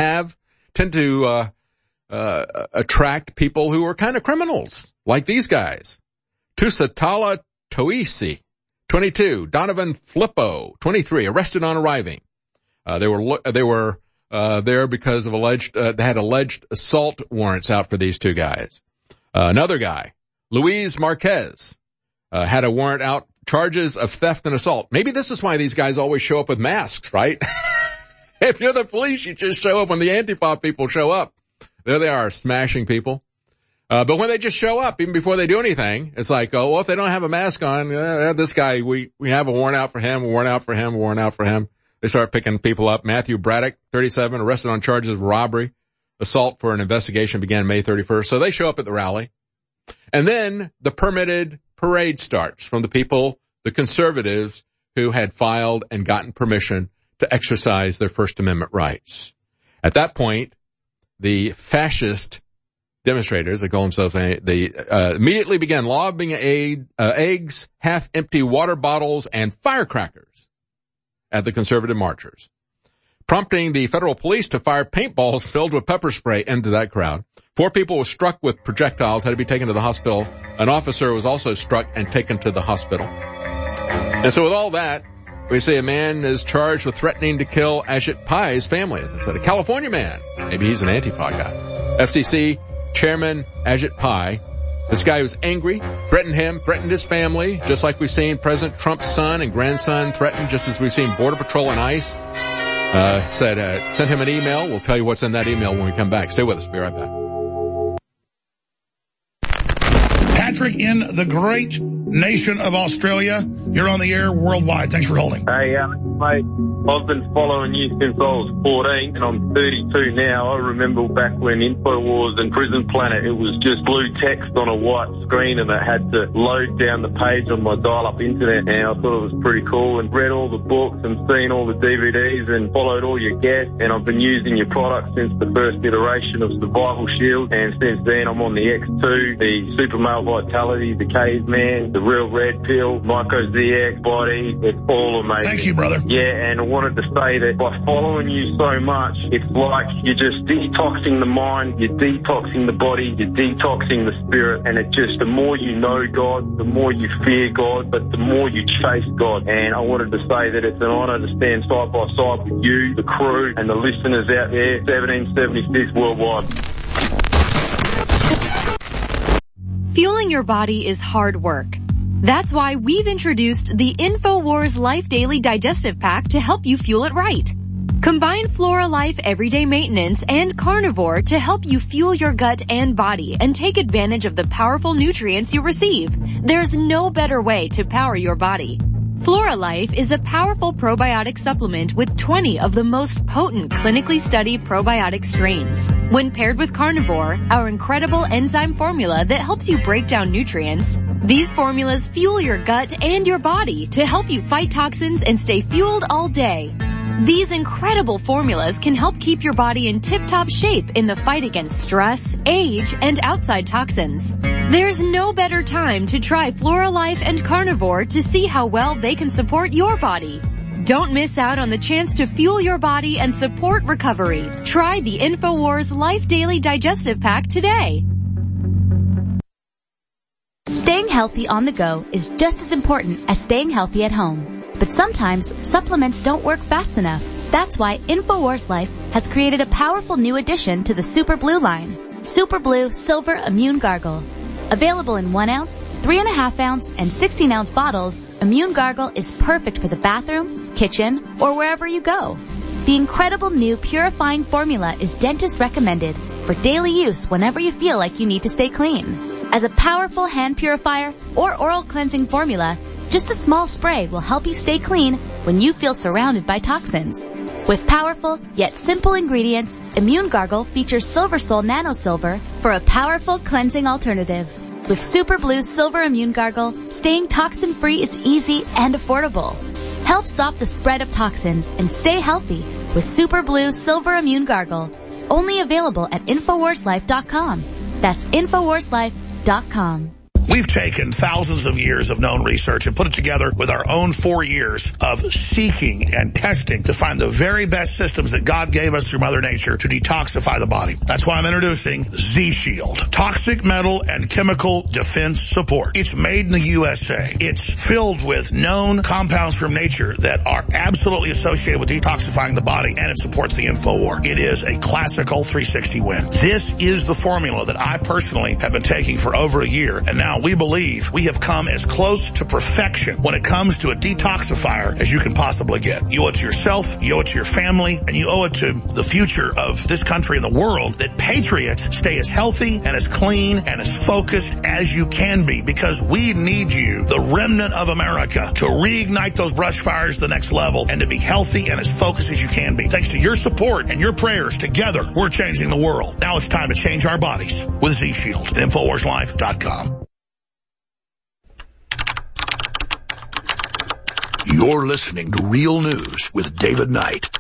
to attract people who are kind of criminals, like these guys. Tusitala Toisi, 22. Donovan Flippo, 23, arrested on arriving. They were there because of they had alleged assault warrants out for these 2 guys. Another guy, Luis Marquez, had a warrant out, charges of theft and assault. Maybe this is why these guys always show up with masks, right? If you're the police, you just show up when the Antifa people show up. There they are, smashing people. But when they just show up, even before they do anything, it's like, oh, well, if they don't have a mask on, this guy, we have a warrant out for him, a warrant out for him, a warrant out for him. They start picking people up. Matthew Braddock, 37, arrested on charges of robbery. Assault for an investigation began May 31st. So they show up at the rally. And then the permitted parade starts from the people, the conservatives, who had filed and gotten permission to exercise their First Amendment rights. At that point, the fascist demonstrators, they call themselves, they immediately began lobbing eggs, half-empty water bottles, and firecrackers at the conservative marchers, prompting the federal police to fire paintballs filled with pepper spray into that crowd. 4 people were struck with projectiles, had to be taken to the hospital. An officer was also struck and taken to the hospital. And so with all that, we see a man is charged with threatening to kill Ajit Pai's family. As I said, a California man. Maybe he's an Antifa guy. FCC Chairman Ajit Pai. This guy was angry, threatened his family, just like we've seen President Trump's son and grandson threatened, just as we've seen Border Patrol and ICE. Sent him an email. We'll tell you what's in that email when we come back. Stay with us. Be right back. Patrick in the great nation of Australia. You're on the air worldwide. Thanks for holding. Hey, mate, I've been following you since I was 14 and I'm 32 now. I remember back when InfoWars and Prison Planet, it was just blue text on a white screen and I had to load down the page on my dial-up internet, and I thought it was pretty cool, and read all the books and seen all the DVDs and followed all your guests, and I've been using your product since the first iteration of Survival Shield, and since then I'm on the X2, the Super Male Vitality, the Caveman, the Real Red Pill, Myco ZX Body. It's all amazing. Thank you, brother. Yeah, and I wanted to say that by following you so much, it's like you're just detoxing the mind, you're detoxing the body, you're detoxing the spirit, and it just, the more you know God, the more you fear God, but the more you chase God. And I wanted to say that it's an honor to stand side by side with you, the crew, and the listeners out there, 1776 worldwide. Fueling your body is hard work. That's why we've introduced the InfoWars Life Daily Digestive Pack to help you fuel it right. Combine Flora Life Everyday Maintenance and Carnivore to help you fuel your gut and body and take advantage of the powerful nutrients you receive. There's no better way to power your body. Flora Life is a powerful probiotic supplement with 20 of the most potent clinically studied probiotic strains. When paired with Carnivore, our incredible enzyme formula that helps you break down nutrients, these formulas fuel your gut and your body to help you fight toxins and stay fueled all day. These incredible formulas can help keep your body in tip-top shape in the fight against stress, age, and outside toxins. There's no better time to try Flora Life and Carnivore to see how well they can support your body. Don't miss out on the chance to fuel your body and support recovery. Try the InfoWars Life Daily Digestive Pack today. Staying healthy on the go is just as important as staying healthy at home. But sometimes supplements don't work fast enough. That's why InfoWars Life has created a powerful new addition to the Super Blue line. Super Blue Silver Immune Gargle. Available in 1 ounce, 3.5 ounce, and 16 ounce bottles, Immune Gargle is perfect for the bathroom, kitchen, or wherever you go. The incredible new purifying formula is dentist recommended for daily use whenever you feel like you need to stay clean. As a powerful hand purifier or oral cleansing formula, just a small spray will help you stay clean when you feel surrounded by toxins. With powerful yet simple ingredients, Immune Gargle features Silver Sol Nano Silver for a powerful cleansing alternative. With Super Blue Silver Immune Gargle, staying toxin-free is easy and affordable. Help stop the spread of toxins and stay healthy with Super Blue Silver Immune Gargle. Only available at InfoWarsLife.com. That's InfoWarsLife.com. We've taken thousands of years of known research and put it together with our own 4 years of seeking and testing to find the very best systems that God gave us through Mother Nature to detoxify the body. That's why I'm introducing Z-Shield. Toxic metal and chemical defense support. It's made in the USA. It's filled with known compounds from nature that are absolutely associated with detoxifying the body, and it supports the InfoWar. It is a classical 360 win. This is the formula that I personally have been taking for over a year, and now we believe we have come as close to perfection when it comes to a detoxifier as you can possibly get. You owe it to yourself, you owe it to your family, and you owe it to the future of this country and the world that patriots stay as healthy and as clean and as focused as you can be, because we need you, the remnant of America, to reignite those brush fires to the next level and to be healthy and as focused as you can be. Thanks to your support and your prayers, together we're changing the world. Now it's time to change our bodies with Z-Shield at InfoWarsLife.com. You're listening to Real News with David Knight.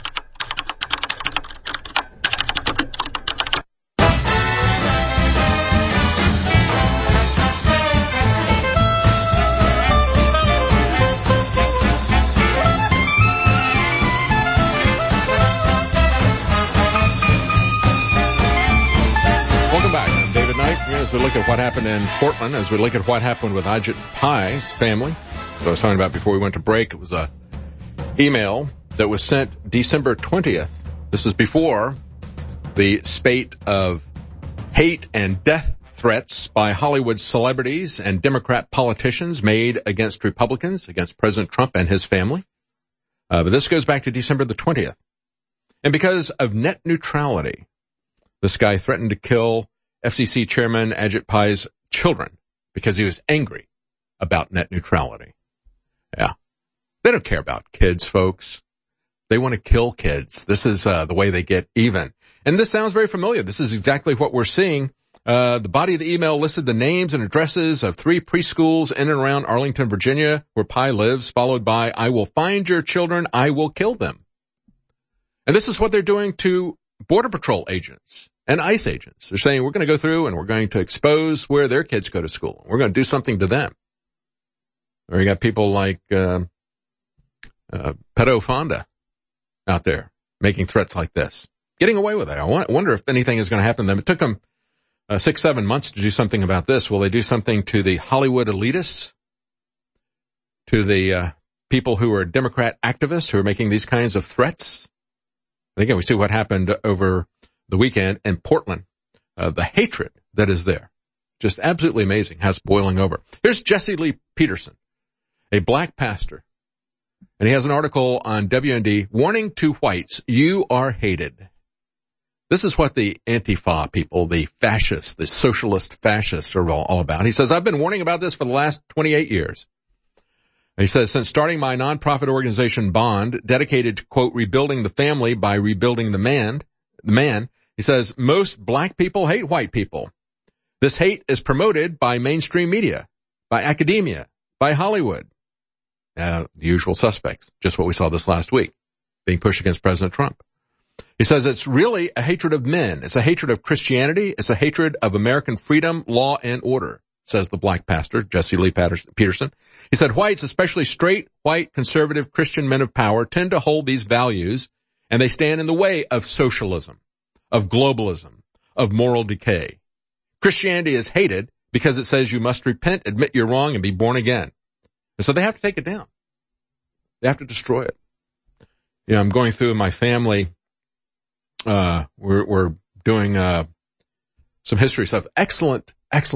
Welcome back. I'm David Knight. As we look at what happened in Portland, as we look at what happened with Ajit Pai's family. So I was talking about before we went to break, it was a email that was sent December 20th. This was before the spate of hate and death threats by Hollywood celebrities and Democrat politicians made against Republicans, against President Trump and his family. But this goes back to December the 20th. And because of net neutrality, this guy threatened to kill FCC Chairman Ajit Pai's children because he was angry about net neutrality. Yeah. They don't care about kids, folks. They want to kill kids. This is the way they get even. And this sounds very familiar. This is exactly what we're seeing. The body of the email listed the names and addresses of 3 preschools in and around Arlington, Virginia, where Pai lives, followed by, "I will find your children, I will kill them." And this is what they're doing to Border Patrol agents and ICE agents. They're saying, we're going to go through and we're going to expose where their kids go to school. We're going to do something to them. Or you got people like Pedo Fonda out there making threats like this, getting away with it. I wonder if anything is going to happen to them. It took them 6-7 months to do something about this. Will they do something to the Hollywood elitists, to the people who are Democrat activists who are making these kinds of threats? And again, we see what happened over the weekend in Portland. The hatred that is there, just absolutely amazing how it's boiling over. Here's Jesse Lee Peterson, a black pastor, and he has an article on WND warning to whites, you are hated. This is what the Antifa people, the fascists, the socialist fascists are all about. He says, I've been warning about this for the last 28 years. And he says, since starting my nonprofit organization Bond, dedicated to, quote, rebuilding the family by rebuilding the man, he says, most black people hate white people. This hate is promoted by mainstream media, by academia, by Hollywood. The usual suspects, just what we saw this last week, being pushed against President Trump. He says it's really a hatred of men. It's a hatred of Christianity. It's a hatred of American freedom, law, and order, says the black pastor, Jesse Lee Peterson. He said whites, especially straight, white, conservative Christian men of power, tend to hold these values, and they stand in the way of socialism, of globalism, of moral decay. Christianity is hated because it says you must repent, admit you're wrong, and be born again. And so they have to take it down. They have to destroy it. You know, I'm going through my family. We're doing some history stuff. Excellent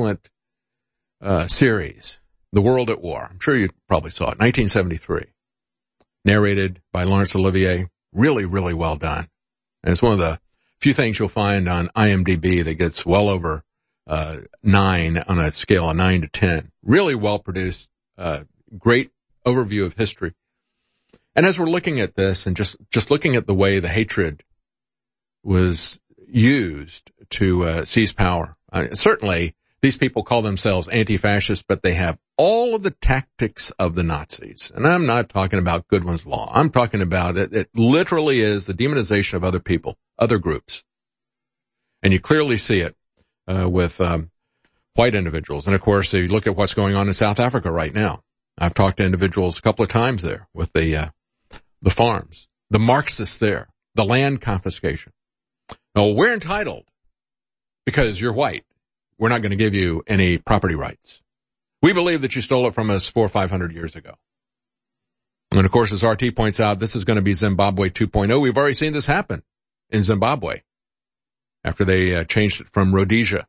series, The World at War. I'm sure you probably saw it. 1973, narrated by Laurence Olivier. Really, really well done. And it's one of the few things you'll find on IMDb that gets well over 9 on a scale of 9 to 10. Really well produced. Great overview of history. And as we're looking at this and just looking at the way the hatred was used to seize power, certainly these people call themselves anti-fascists, but they have all of the tactics of the Nazis. And I'm not talking about Goodwin's Law. I'm talking about it literally is the demonization of other people, other groups. And you clearly see it with white individuals. And, of course, if you look at what's going on in South Africa right now, I've talked to individuals a couple of times there with the farms, the Marxists there, the land confiscation. Now, we're entitled because you're white. We're not going to give you any property rights. We believe that you stole it from us 400 or 500 years ago. And, of course, as RT points out, this is going to be Zimbabwe 2.0. We've already seen this happen in Zimbabwe after they changed it from Rhodesia.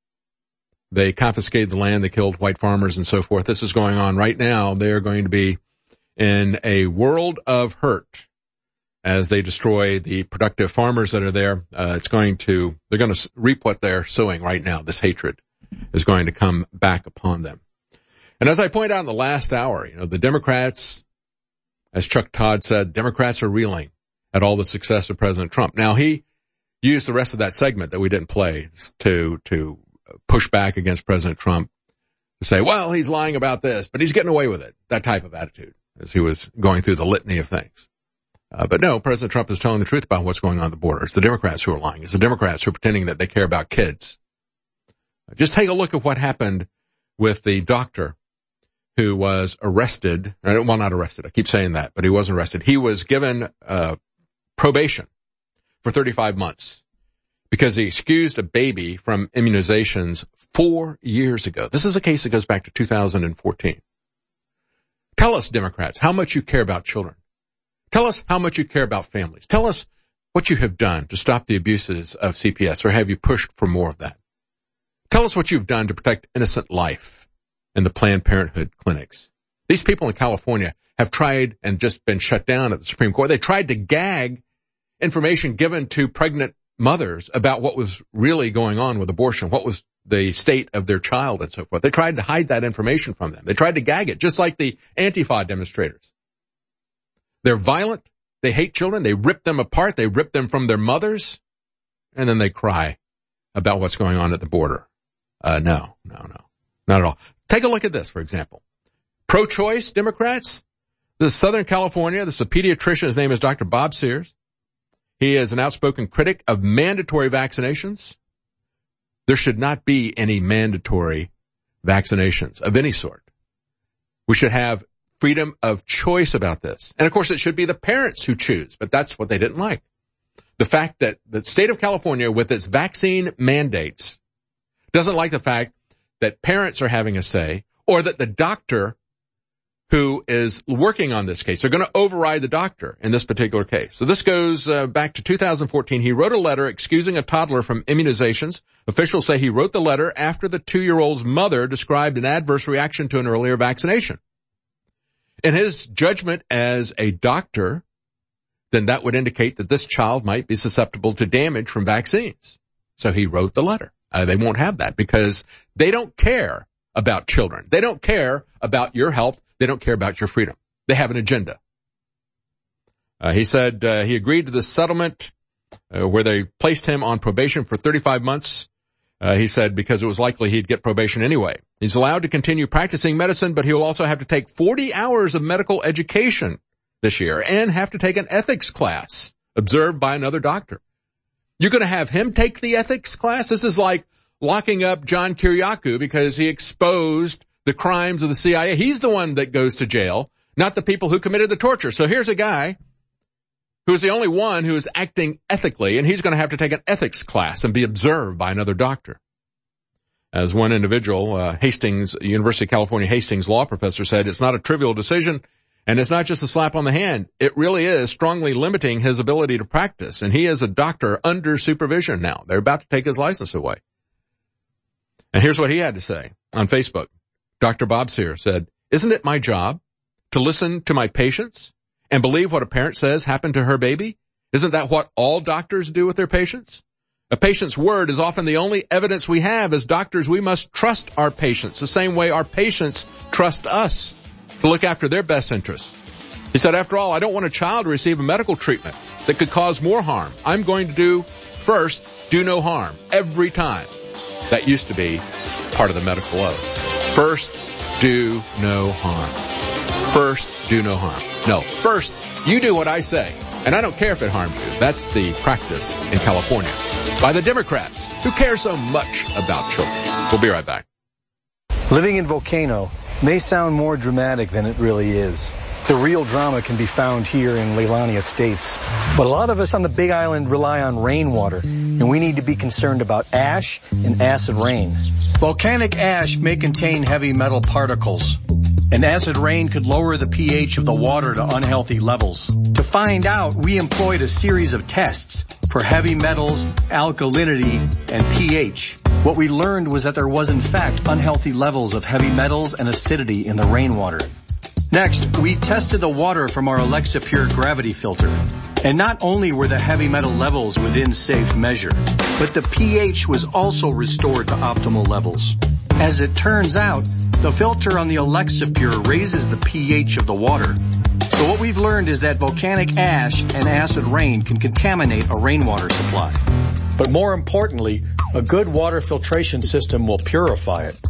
They confiscated the land, they killed white farmers and so forth. This is going on right now. They're going to be in a world of hurt as they destroy the productive farmers that are there. They're going to reap what they're sowing right now. This hatred is going to come back upon them. And as I point out in the last hour, the Democrats, as Chuck Todd said, Democrats are reeling at all the success of President Trump. Now, he used the rest of that segment that we didn't play to push back against President Trump, to say, well, he's lying about this, but he's getting away with it. That type of attitude as he was going through the litany of things. But no, President Trump is telling the truth about what's going on at the border. It's the Democrats who are lying. It's the Democrats who are pretending that they care about kids. Just take a look at what happened with the doctor who was arrested. Well, not arrested. I keep saying that, but he wasn't arrested. He was given probation for 35 months because he excused a baby from immunizations 4 years ago. This is a case that goes back to 2014. Tell us, Democrats, how much you care about children. Tell us how much you care about families. Tell us what you have done to stop the abuses of CPS, or have you pushed for more of that? Tell us what you've done to protect innocent life in the Planned Parenthood clinics. These people in California have tried and just been shut down at the Supreme Court. They tried to gag information given to pregnant mothers about what was really going on with abortion, what was the state of their child and so forth. They tried to hide that information from them. They tried to gag it, just like the Antifa demonstrators. They're violent. They hate children. They rip them apart. They rip them from their mothers. And then they cry about what's going on at the border. No, not at all. Take a look at this, for example. Pro-choice Democrats. This is Southern California. This is a pediatrician. His name is Dr. Bob Sears. He is an outspoken critic of mandatory vaccinations. There should not be any mandatory vaccinations of any sort. We should have freedom of choice about this. And, of course, it should be the parents who choose, but that's what they didn't like. The fact that the state of California, with its vaccine mandates, doesn't like the fact that parents are having a say, or that the doctor who is working on this case, they're going to override the doctor in this particular case. So this goes back to 2014. He wrote a letter excusing a toddler from immunizations. Officials say he wrote the letter after the 2-year-old's mother described an adverse reaction to an earlier vaccination. In his judgment as a doctor, then that would indicate that this child might be susceptible to damage from vaccines. So he wrote the letter. They won't have that because they don't care about children. They don't care about your health. They don't care about your freedom. They have an agenda. He said he agreed to the settlement where they placed him on probation for 35 months. He said because it was likely he'd get probation anyway. He's allowed to continue practicing medicine, but he will also have to take 40 hours of medical education this year and have to take an ethics class observed by another doctor. You're going to have him take the ethics class? This is like locking up John Kiriakou because he exposed the crimes of the CIA. He's the one that goes to jail, not the people who committed the torture. So here's a guy who is the only one who is acting ethically, and he's going to have to take an ethics class and be observed by another doctor. As one individual, University of California Hastings law professor said, it's not a trivial decision, and it's not just a slap on the hand. It really is strongly limiting his ability to practice, and he is a doctor under supervision now. They're about to take his license away. And here's what he had to say on Facebook. Dr. Bob Sears said, isn't it my job to listen to my patients and believe what a parent says happened to her baby? Isn't that what all doctors do with their patients? A patient's word is often the only evidence we have. As doctors, we must trust our patients the same way our patients trust us to look after their best interests. He said, after all, I don't want a child to receive a medical treatment that could cause more harm. I'm going to do no harm every time. That used to be part of the medical oath. First, do no harm. First, do no harm. No, first, you do what I say. And I don't care if it harms you. That's the practice in California by the Democrats who care so much about children. We'll be right back. Living in Volcano may sound more dramatic than it really is. The real drama can be found here in Leilani Estates. But a lot of us on the Big Island rely on rainwater, and we need to be concerned about ash and acid rain. Volcanic ash may contain heavy metal particles, and acid rain could lower the pH of the water to unhealthy levels. To find out, we employed a series of tests for heavy metals, alkalinity, and pH. What we learned was that there was in fact unhealthy levels of heavy metals and acidity in the rainwater. Next, we tested the water from our Alexa Pure gravity filter. And not only were the heavy metal levels within safe measure, but the pH was also restored to optimal levels. As it turns out, the filter on the Alexa Pure raises the pH of the water. So what we've learned is that volcanic ash and acid rain can contaminate a rainwater supply. But more importantly, a good water filtration system will purify it.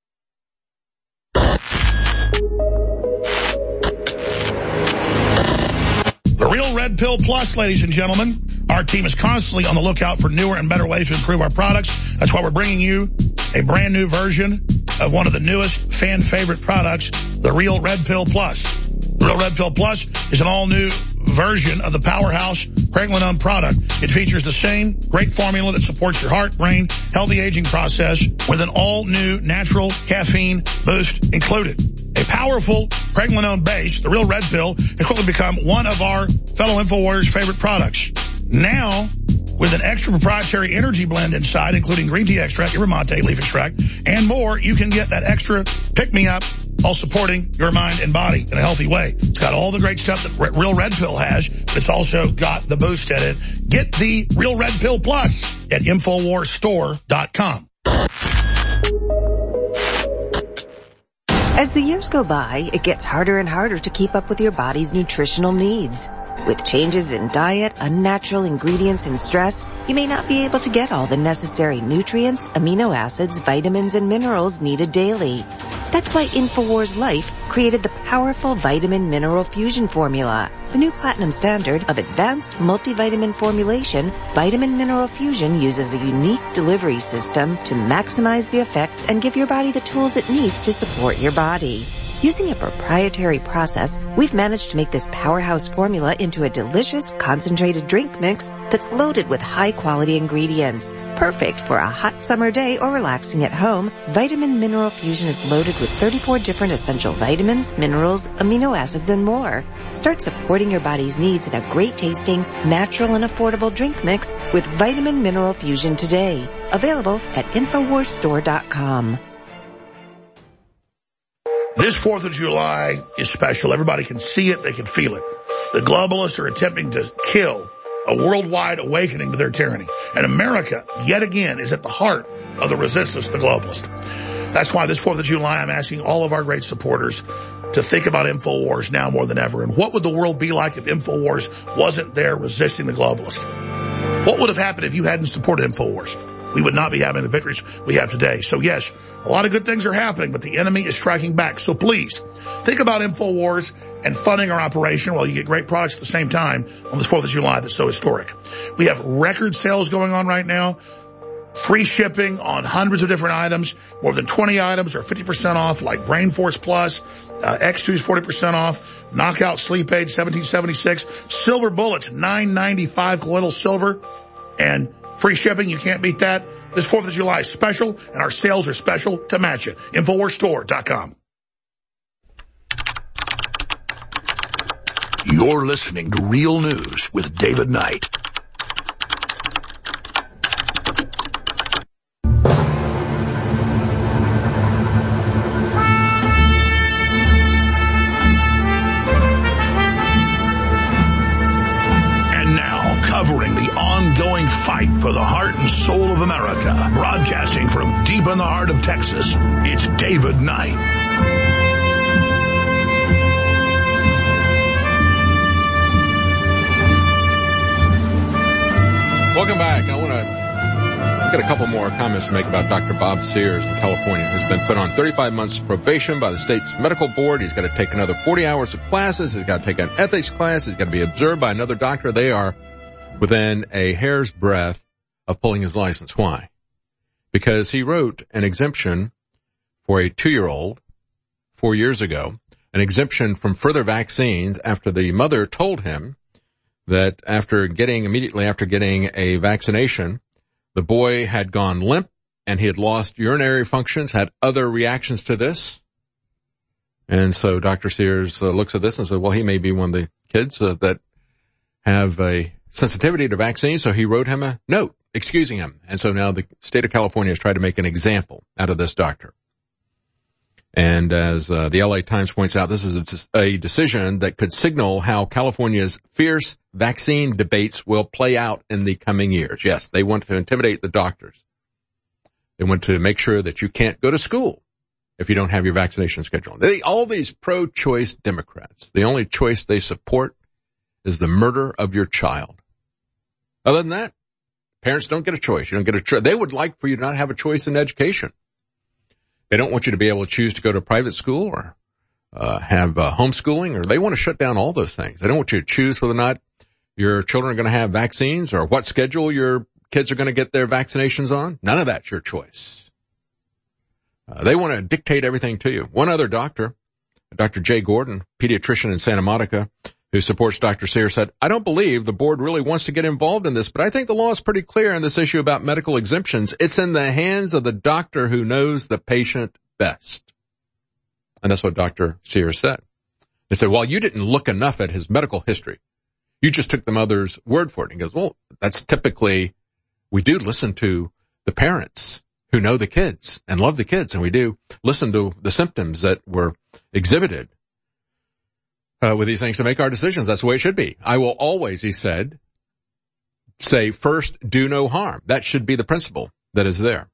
The Real Red Pill Plus, ladies and gentlemen. Our team is constantly on the lookout for newer and better ways to improve our products. That's why we're bringing you a brand new version of one of the newest fan favorite products, the Real Red Pill Plus. The Real Red Pill Plus is an all-new version of the powerhouse Pregnenolone product. It features the same great formula that supports your heart, brain, healthy aging process with an all-new natural caffeine boost included. A powerful Pregnenolone base, the Real Red Pill, has quickly become one of our fellow InfoWarriors' favorite products. Now, with an extra proprietary energy blend inside, including green tea extract, yerba mate, leaf extract, and more, you can get that extra pick-me-up while supporting your mind and body in a healthy way. It's got all the great stuff that Real Red Pill has, but it's also got the boost in it. Get the Real Red Pill Plus at InfoWarsStore.com. As the years go by, it gets harder and harder to keep up with your body's nutritional needs. With changes in diet, unnatural ingredients, and stress, you may not be able to get all the necessary nutrients, amino acids, vitamins, and minerals needed daily. That's why InfoWars Life created the powerful Vitamin Mineral Fusion formula. The new platinum standard of advanced multivitamin formulation, Vitamin Mineral Fusion uses a unique delivery system to maximize the effects and give your body the tools it needs to support your body. Using a proprietary process, we've managed to make this powerhouse formula into a delicious, concentrated drink mix that's loaded with high-quality ingredients. Perfect for a hot summer day or relaxing at home, Vitamin Mineral Fusion is loaded with 34 different essential vitamins, minerals, amino acids, and more. Start supporting your body's needs in a great-tasting, natural, and affordable drink mix with Vitamin Mineral Fusion today. Available at InfoWarsStore.com. This 4th of July is special. Everybody can see it. They can feel it. The globalists are attempting to kill a worldwide awakening to their tyranny. And America, yet again, is at the heart of the resistance to the globalists. That's why this 4th of July, I'm asking all of our great supporters to think about InfoWars now more than ever. And what would the world be like if InfoWars wasn't there resisting the globalists? What would have happened if you hadn't supported InfoWars? We would not be having the victories we have today. So yes, a lot of good things are happening, but the enemy is striking back. So please, think about InfoWars and funding our operation while you get great products at the same time on this 4th of July that's so historic. We have record sales going on right now. Free shipping on hundreds of different items. More than 20 items are 50% off, like Brain Force Plus. X2 is 40% off. Knockout Sleep Aid, $17.76. Silver Bullets, $9.95 colloidal silver. And free shipping, you can't beat that. This 4th of July is special, and our sales are special to match it. InfoWarsStore.com. You're listening to Real News with David Knight. Covering the ongoing fight for the heart and soul of America, broadcasting from deep in the heart of Texas, it's David Knight. Welcome back. I want to I've got a couple more comments to make about Dr. Bob Sears in California, who's been put on 35 months probation by the state's medical board. He's got to take another 40 hours of classes. He's got to take an ethics class. He's got to be observed by another doctor. They are within a hair's breadth of pulling his license. Why? Because he wrote an exemption for a 2-year-old 4 years ago, an exemption from further vaccines after the mother told him that immediately after getting a vaccination, the boy had gone limp and he had lost urinary functions, had other reactions to this. And so Dr. Sears looks at this and said, well, he may be one of the kids that have a sensitivity to vaccines. So he wrote him a note excusing him. And so now the state of California has tried to make an example out of this doctor. And as the LA Times points out, this is a decision that could signal how California's fierce vaccine debates will play out in the coming years. Yes, they want to intimidate the doctors. They want to make sure that you can't go to school if you don't have your vaccination schedule. All these pro-choice Democrats, the only choice they support is the murder of your child. Other than that, parents don't get a choice. You don't get a choice. They would like for you to not have a choice in education. They don't want you to be able to choose to go to private school or have homeschooling, or they want to shut down all those things. They don't want you to choose whether or not your children are going to have vaccines or what schedule your kids are going to get their vaccinations on. None of that's your choice. They want to dictate everything to you. One other doctor, Dr. Jay Gordon, pediatrician in Santa Monica, who supports Dr. Sears, said, I don't believe the board really wants to get involved in this, but I think the law is pretty clear on this issue about medical exemptions. It's in the hands of the doctor who knows the patient best. And that's what Dr. Sears said. They said, well, you didn't look enough at his medical history. You just took the mother's word for it. And he goes, well, that's typically, we do listen to the parents who know the kids and love the kids, and we do listen to the symptoms that were exhibited with these things to make our decisions. That's the way it should be. I will always, he said, say first, do no harm. That should be the principle that is there.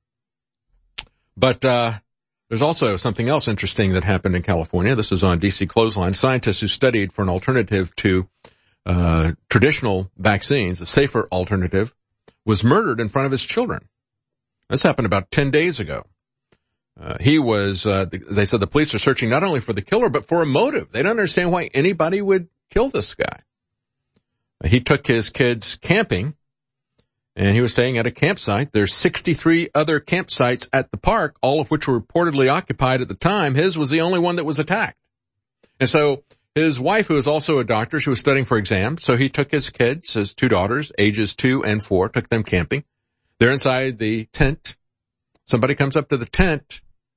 But there's also something else interesting that happened in California. This was on DC Clothesline. Scientists who studied for an alternative to traditional vaccines, a safer alternative, was murdered in front of his children. This happened about 10 days ago. They said the police are searching not only for the killer, but for a motive. They don't understand why anybody would kill this guy. He took his kids camping, and he was staying at a campsite. There's 63 other campsites at the park, all of which were reportedly occupied at the time. His was the only one that was attacked. And so his wife, who is also a doctor, she was studying for exams, so he took his kids, his 2 daughters, ages 2 and 4, took them camping. They're inside the tent. Somebody comes up to the tent,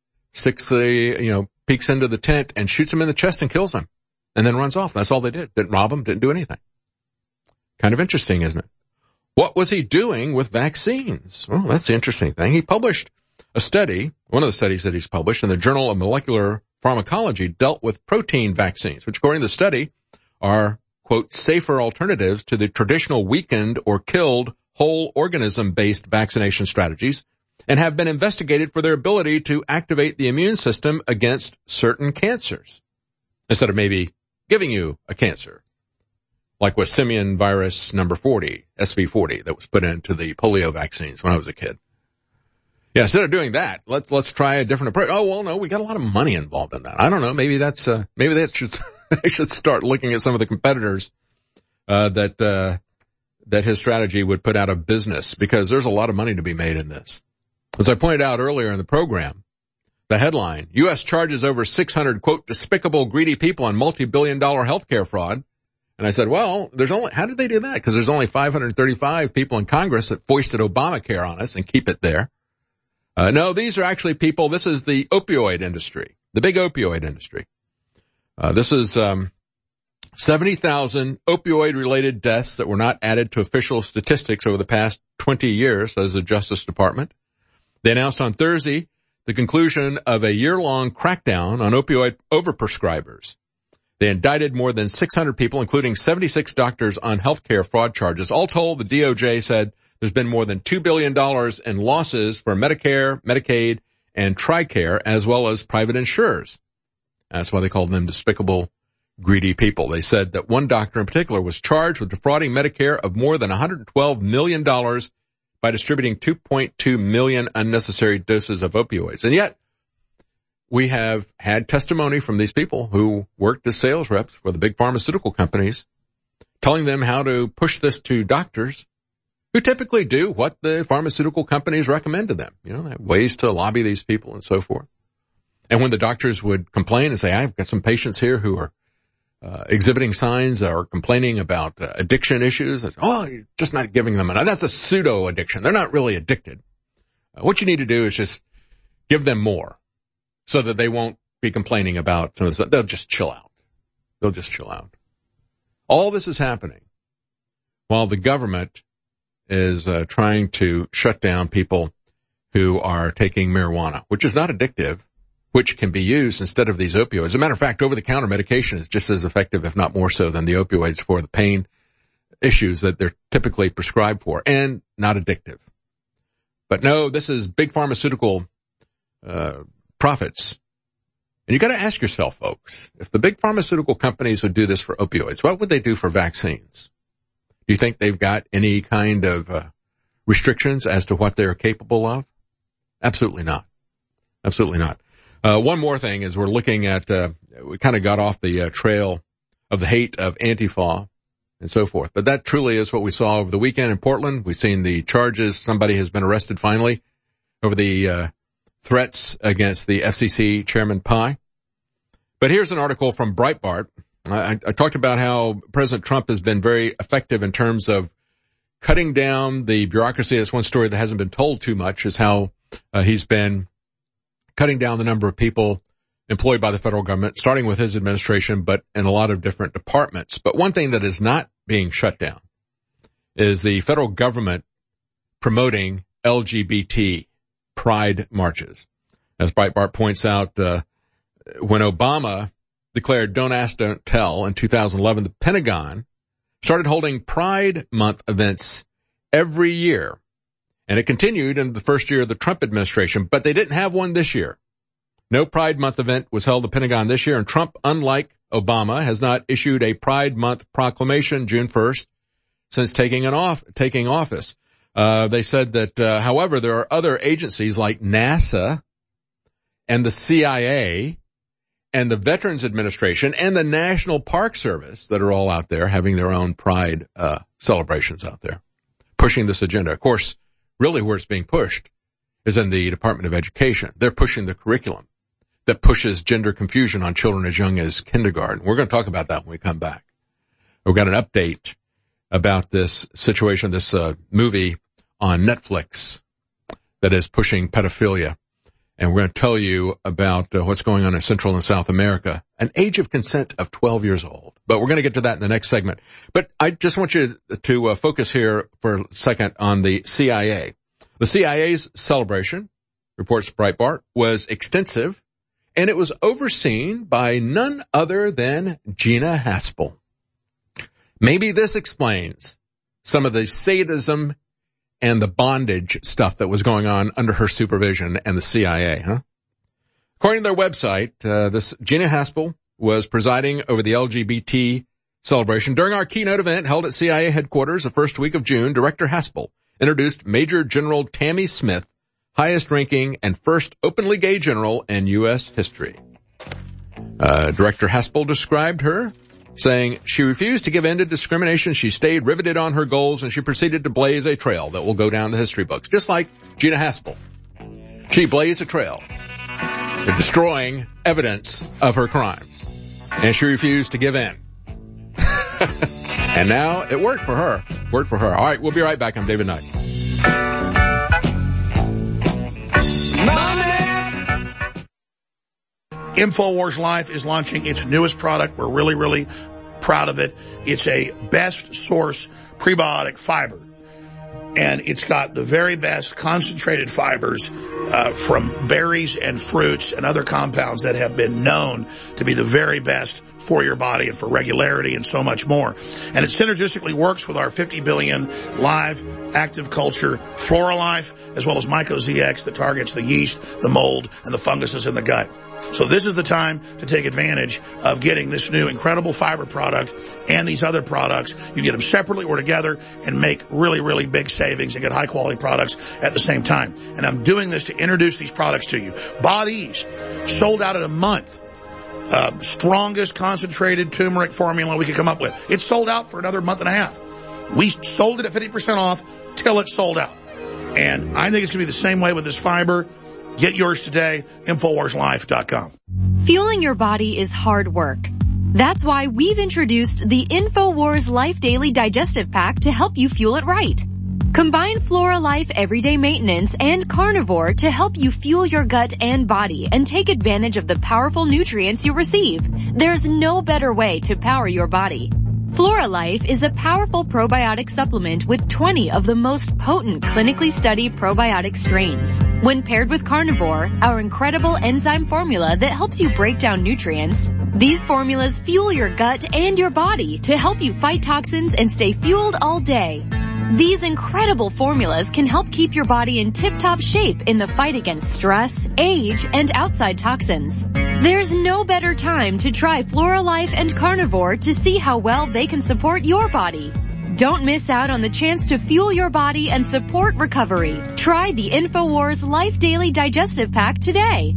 peeks into the tent and shoots him in the chest and kills him, and then runs off. That's all they did. Didn't rob him, didn't do anything. Kind of interesting, isn't it? What was he doing with vaccines? Well, that's the interesting thing. He published a study, one of the studies that he's published in the Journal of Molecular Pharmacology, dealt with protein vaccines, which according to the study are, quote, safer alternatives to the traditional weakened or killed whole organism-based vaccination strategies, and have been investigated for their ability to activate the immune system against certain cancers, instead of maybe giving you a cancer, like with simian virus number 40, SV40, that was put into the polio vaccines when I was a kid. Yeah, instead of doing that, let's try a different approach. Oh, well, no, we got a lot of money involved in that. I don't know, maybe that should, they should start looking at some of the competitors, that his strategy would put out of business, because there's a lot of money to be made in this. As I pointed out earlier in the program, the headline, U.S. charges over 600, quote, despicable, greedy people on multi-billion-dollar healthcare fraud. And I said, well, how did they do that? Because there's only 535 people in Congress that foisted Obamacare on us and keep it there. No, these are actually people, this is the opioid industry, the big opioid industry. This is 70,000 opioid-related deaths that were not added to official statistics over the past 20 years, says the Justice Department. They announced on Thursday the conclusion of a year-long crackdown on opioid overprescribers. They indicted more than 600 people, including 76 doctors, on healthcare fraud charges. All told, the DOJ said there's been more than $2 billion in losses for Medicare, Medicaid, and TRICARE, as well as private insurers. That's why they called them despicable, greedy people. They said that one doctor in particular was charged with defrauding Medicare of more than $112 million by by distributing 2.2 million unnecessary doses of opioids. And yet, we have had testimony from these people who worked as sales reps for the big pharmaceutical companies, telling them how to push this to doctors who typically do what the pharmaceutical companies recommend to them. You know, they have ways to lobby these people and so forth. And when the doctors would complain and say, I've got some patients here who are exhibiting signs or complaining about addiction issues, I say, you're just not giving them enough. That's a pseudo addiction. They're not really addicted. What you need to do is just give them more so that they won't be complaining about some of this. They'll just chill out. They'll just chill out. All this is happening while the government is trying to shut down people who are taking marijuana, which is not addictive, which can be used instead of these opioids. As a matter of fact, over-the-counter medication is just as effective, if not more so, than the opioids for the pain issues that they're typically prescribed for, and not addictive. But no, this is big pharmaceutical profits. And you got to ask yourself, folks, if the big pharmaceutical companies would do this for opioids, what would they do for vaccines? Do you think they've got any kind of restrictions as to what they're capable of? Absolutely not. Absolutely not. One more thing is we're looking at, we kind of got off the trail of the hate of Antifa and so forth. But that truly is what we saw over the weekend in Portland. We've seen the charges. Somebody has been arrested finally over the threats against the FCC Chairman Pai. But here's an article from Breitbart. I talked about how President Trump has been very effective in terms of cutting down the bureaucracy. That's one story that hasn't been told too much, is how he's been cutting down the number of people employed by the federal government, starting with his administration, but in a lot of different departments. But one thing that is not being shut down is the federal government promoting LGBT pride marches. As Breitbart points out, when Obama declared Don't Ask, Don't Tell in 2011, the Pentagon started holding Pride Month events every year. And it continued in the first year of the Trump administration, but they didn't have one this year. No Pride Month event was held at the Pentagon this year, and Trump, unlike Obama, has not issued a Pride Month proclamation June 1st since taking office. They said that, however, there are other agencies like NASA and the CIA and the Veterans Administration and the National Park Service that are all out there having their own Pride celebrations out there, pushing this agenda. Of course, really where it's being pushed is in the Department of Education. They're pushing the curriculum that pushes gender confusion on children as young as kindergarten. We're going to talk about that when we come back. We've got an update about this situation, this movie on Netflix that is pushing pedophilia. And we're going to tell you about what's going on in Central and South America, an age of consent of 12 years old. But we're going to get to that in the next segment. But I just want you to focus here for a second on the CIA. The CIA's celebration, reports Breitbart, was extensive, and it was overseen by none other than Gina Haspel. Maybe this explains some of the sadism and the bondage stuff that was going on under her supervision and the CIA, huh? According to their website, this Gina Haspel was presiding over the LGBT celebration. During our keynote event held at CIA headquarters the first week of June, Director Haspel introduced Major General Tammy Smith, highest ranking and first openly gay general in U.S. history. Director Haspel described her, saying she refused to give in to discrimination. She stayed riveted on her goals, and she proceeded to blaze a trail that will go down the history books, just like Gina Haspel. She blazed a trail, destroying evidence of her crimes, and she refused to give in. And now it worked for her. Worked for her. All right, we'll be right back. I'm David Knight. InfoWars Life is launching its newest product. We're really, really proud of it. It's a best source prebiotic fiber. And it's got the very best concentrated fibers from berries and fruits and other compounds that have been known to be the very best for your body and for regularity and so much more. And it synergistically works with our 50 billion live active culture Flora Life, as well as Myco ZX that targets the yeast, the mold, and the funguses in the gut. So this is the time to take advantage of getting this new incredible fiber product and these other products. You get them separately or together and make really, really big savings and get high quality products at the same time. And I'm doing this to introduce these products to you. Bodease, sold out in a month. Strongest concentrated turmeric formula we could come up with. It's sold out for another month and a half. We sold it at 50% off till it's sold out. And I think it's going to be the same way with this fiber. Get yours today, InfoWarsLife.com. Fueling your body is hard work. That's why we've introduced the InfoWars Life Daily Digestive Pack to help you fuel it right. Combine Flora Life Everyday Maintenance and Carnivore to help you fuel your gut and body and take advantage of the powerful nutrients you receive. There's no better way to power your body. Flora Life is a powerful probiotic supplement with 20 of the most potent clinically studied probiotic strains. When paired with Carnivore, our incredible enzyme formula that helps you break down nutrients, these formulas fuel your gut and your body to help you fight toxins and stay fueled all day. These incredible formulas can help keep your body in tip-top shape in the fight against stress, age, and outside toxins. There's no better time to try Flora Life and Carnivore to see how well they can support your body. Don't miss out on the chance to fuel your body and support recovery. Try the InfoWars Life Daily Digestive Pack today.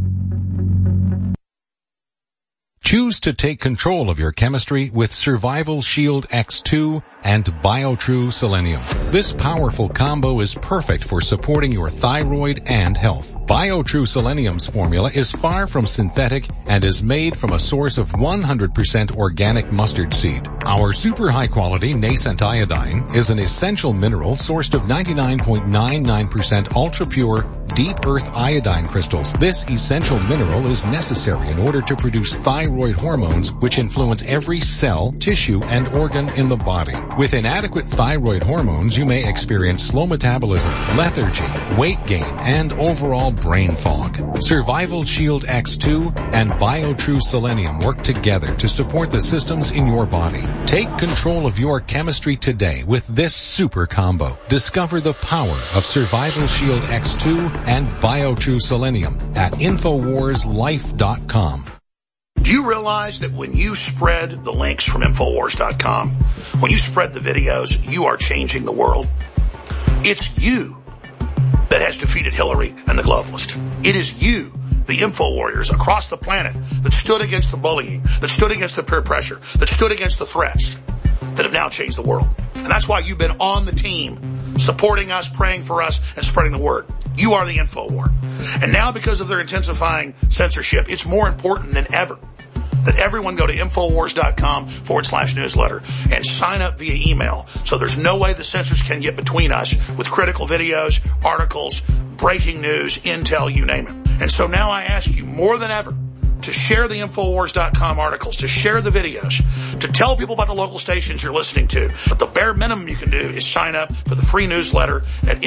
Choose to take control of your chemistry with Survival Shield X2 and BioTrue Selenium. This powerful combo is perfect for supporting your thyroid and health. BioTrue Selenium's formula is far from synthetic and is made from a source of 100% organic mustard seed. Our super high quality nascent iodine is an essential mineral sourced of 99.99% ultra pure deep earth iodine crystals. This essential mineral is necessary in order to produce thyroid hormones which influence every cell, tissue, and organ in the body. With inadequate thyroid hormones, you may experience slow metabolism, lethargy, weight gain, and overall brain fog. Survival Shield X2 and BioTrue Selenium work together to support the systems in your body. Take control of your chemistry today with this super combo. Discover the power of Survival Shield X2 and BioTrue Selenium at InfoWarsLife.com. Do you realize that when you spread the links from InfoWars.com, when you spread the videos, you are changing the world? It's you that has defeated Hillary and the globalists. It is you, the info warriors across the planet, that stood against the bullying, that stood against the peer pressure, that stood against the threats, that have now changed the world. And that's why you've been on the team, supporting us, praying for us, and spreading the word. You are the info war. And now, because of their intensifying censorship, it's more important than ever that everyone go to InfoWars.com/newsletter and sign up via email. So there's no way the censors can get between us with critical videos, articles, breaking news, intel, you name it. And so now I ask you more than ever to share the InfoWars.com articles, to share the videos, to tell people about the local stations you're listening to. But the bare minimum you can do is sign up for the free newsletter at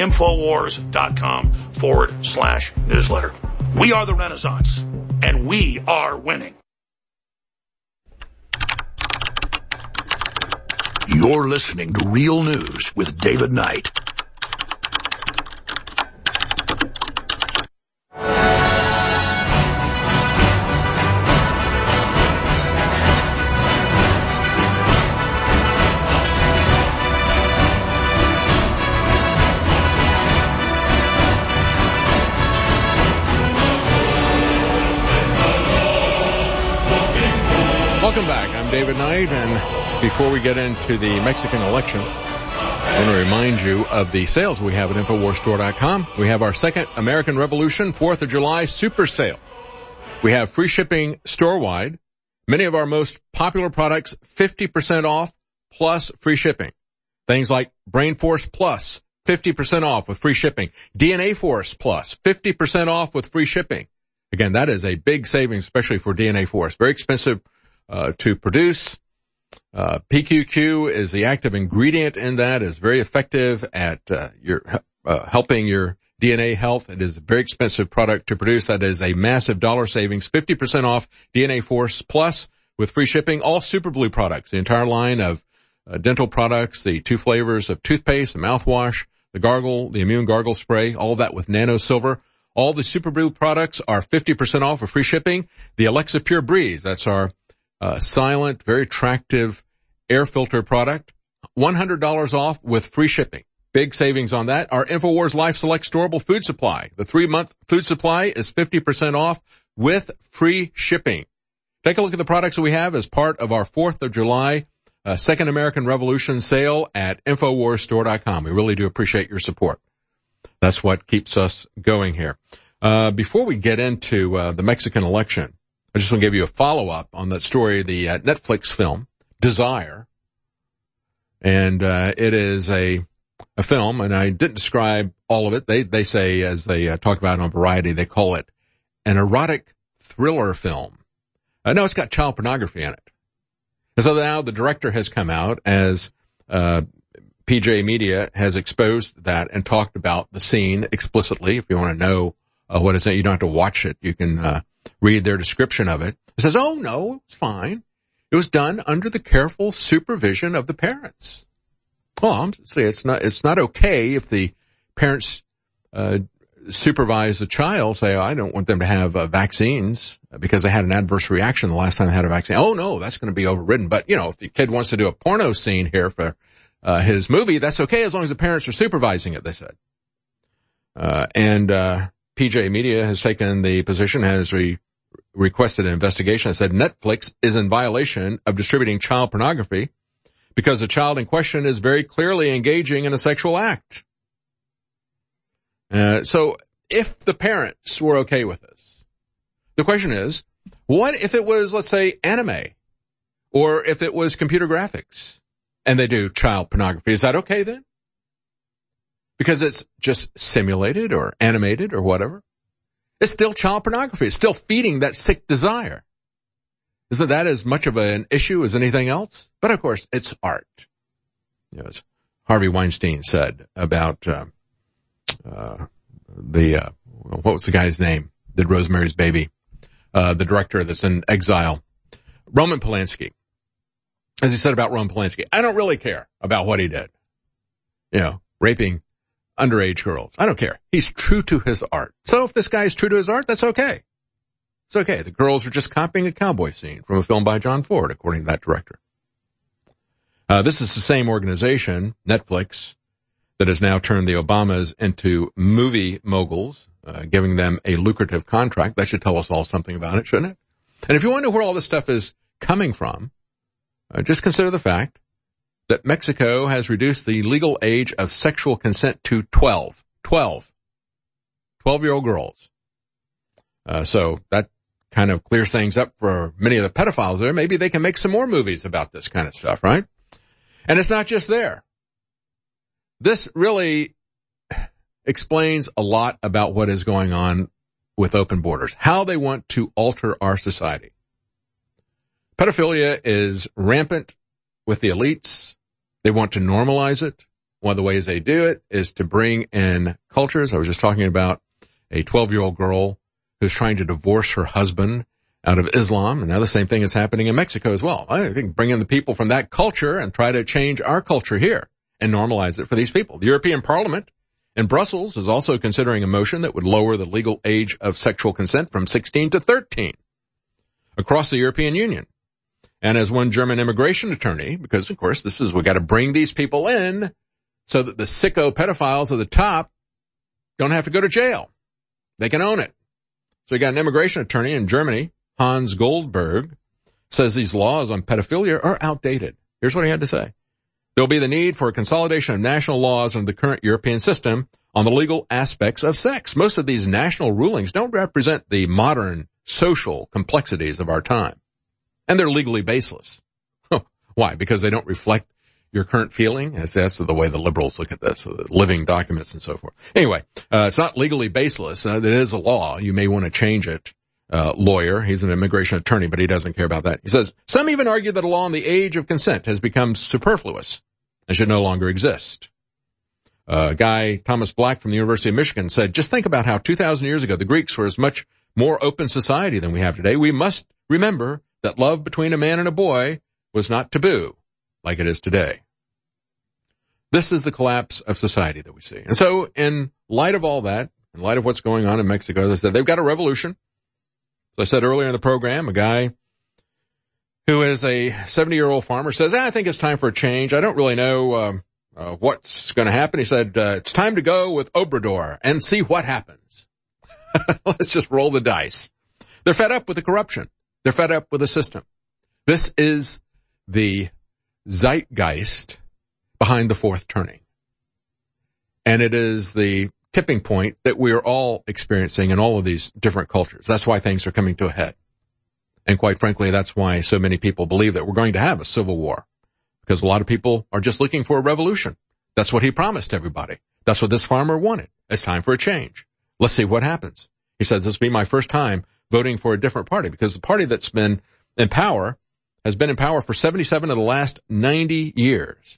InfoWars.com/newsletter. We are the Renaissance, and we are winning. You're listening to Real News with David Knight. Welcome back. I'm David Knight, and before we get into the Mexican elections, I want to remind you of the sales we have at InfoWarsStore.com. We have our second American Revolution 4th of July super sale. We have free shipping store-wide. Many of our most popular products, 50% off plus free shipping. Things like Brain Force Plus, 50% off with free shipping. DNA Force Plus, 50% off with free shipping. Again, that is a big savings, especially for DNA Force. Very expensive to produce. PQQ is the active ingredient in that, is very effective at helping your DNA health. It is a very expensive product to produce. That is a massive dollar savings. 50% off DNA Force Plus with free shipping. All Super Blue products, the entire line of dental products, the 2 flavors of toothpaste, the mouthwash, the gargle, the immune gargle spray, all of that with nano silver. All the Super Brew products are 50% off with free shipping. The Alexa Pure Breeze, that's our silent, very attractive air filter product, $100 off with free shipping. Big savings on that. Our InfoWars Life Select Storable Food Supply. The 3-month food supply is 50% off with free shipping. Take a look at the products that we have as part of our 4th of July Second American Revolution sale at InfoWarsStore.com. We really do appreciate your support. That's what keeps us going here. Before we get into the Mexican election, I just want to give you a follow-up on that story, the Netflix film, Desire. And it is a film, and I didn't describe all of it. They say, as they talk about it on Variety, they call it an erotic thriller film. No, it's got child pornography in it. And so now the director has come out, as PJ Media has exposed that and talked about the scene explicitly. If you want to know what it's in, you don't have to watch it. You can read their description of it. It says, oh, no, it's fine. It was done under the careful supervision of the parents. Well, I'm saying it's not okay if the parents supervise the child, say, oh, I don't want them to have vaccines because they had an adverse reaction the last time they had a vaccine. Oh, no, that's going to be overridden. But, you know, if the kid wants to do a porno scene here for his movie, that's okay as long as the parents are supervising it, they said. And PJ Media has taken the position, has requested an investigation that said Netflix is in violation of distributing child pornography because the child in question is very clearly engaging in a sexual act. So if the parents were okay with this, the question is, what if it was, let's say, anime, or if it was computer graphics, and they do child pornography? Is that okay then? Because it's just simulated or animated or whatever. It's still child pornography. It's still feeding that sick desire. Isn't that as much of an issue as anything else? But of course, it's art. You know, as Harvey Weinstein said about what was the guy's name? Did Rosemary's Baby? The director that's in exile, Roman Polanski. As he said about Roman Polanski, I don't really care about what he did. You know, raping underage girls. I don't care. He's true to his art. So if this guy is true to his art, that's okay. It's okay. The girls are just copying a cowboy scene from a film by John Ford, according to that director. This is the same organization, Netflix, that has now turned the Obamas into movie moguls, giving them a lucrative contract. That should tell us all something about it, shouldn't it? And if you wonder where all this stuff is coming from, just consider the fact that Mexico has reduced the legal age of sexual consent to 12. 12-year-old girls. So that kind of clears things up for many of the pedophiles there. Maybe they can make some more movies about this kind of stuff, right? And it's not just there. This really explains a lot about what is going on with open borders, how they want to alter our society. Pedophilia is rampant with the elites. They want to normalize it. One of the ways they do it is to bring in cultures. I was just talking about a 12-year-old girl who's trying to divorce her husband out of Islam. And now the same thing is happening in Mexico as well. I think bring in the people from that culture and try to change our culture here and normalize it for these people. The European Parliament in Brussels is also considering a motion that would lower the legal age of sexual consent from 16 to 13 across the European Union. And as one German immigration attorney, because of course we got to bring these people in so that the sicko pedophiles at the top don't have to go to jail. They can own it. So you got an immigration attorney in Germany, Hans Goldberg, says these laws on pedophilia are outdated. Here's what he had to say. There'll be the need for a consolidation of national laws under the current European system on the legal aspects of sex. Most of these national rulings don't represent the modern social complexities of our time. And they're legally baseless. Why? Because they don't reflect your current feeling? That's the way the liberals look at this, the living documents and so forth. Anyway, it's not legally baseless. It is a law. You may want to change it. Lawyer, he's an immigration attorney, but he doesn't care about that. He says, some even argue that a law on the age of consent has become superfluous and should no longer exist. Guy Thomas Black from the University of Michigan said, just think about how 2,000 years ago the Greeks were as much more open society than we have today. We must remember that love between a man and a boy was not taboo like it is today. This is the collapse of society that we see. And so in light of all that, in light of what's going on in Mexico. As I said, they've got a revolution. As I said earlier in the program, a guy who is a 70-year-old farmer says, I think it's time for a change. I don't really know what's going to happen. He said, it's time to go with Obrador and see what happens. Let's just roll the dice. They're fed up with the corruption. They're fed up with the system. This is the zeitgeist behind the fourth turning. And it is the tipping point that we are all experiencing in all of these different cultures. That's why things are coming to a head. And quite frankly, that's why so many people believe that we're going to have a civil war. Because a lot of people are just looking for a revolution. That's what he promised everybody. That's what this farmer wanted. It's time for a change. Let's see what happens. He said, this will be my first time voting for a different party, because the party that's been in power has been in power for 77 of the last 90 years.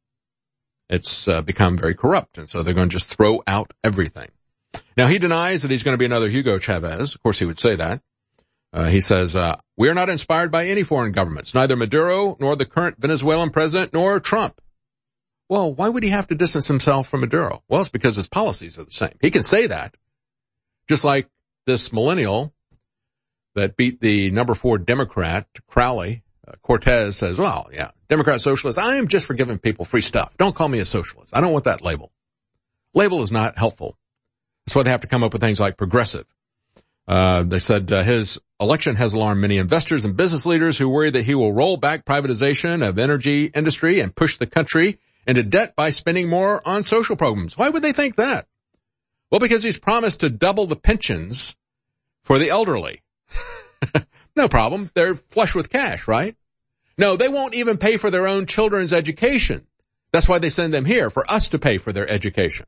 It's become very corrupt, and so they're going to just throw out everything. Now, he denies that he's going to be another Hugo Chavez. Of course, he would say that. He says, we are not inspired by any foreign governments, neither Maduro nor the current Venezuelan president nor Trump. Well, why would he have to distance himself from Maduro? Well, it's because his policies are the same. He can say that, just like this millennial that beat the number 4 Democrat, Crowley. Cortez says, well, yeah, Democrat socialist, I am just for giving people free stuff. Don't call me a socialist. I don't want that label. Label is not helpful. That's why they have to come up with things like progressive. They said his election has alarmed many investors and business leaders who worry that he will roll back privatization of energy industry and push the country into debt by spending more on social programs. Why would they think that? Well, because he's promised to double the pensions for the elderly. No problem. They're flush with cash, right? No, they won't even pay for their own children's education. That's why they send them here, for us to pay for their education.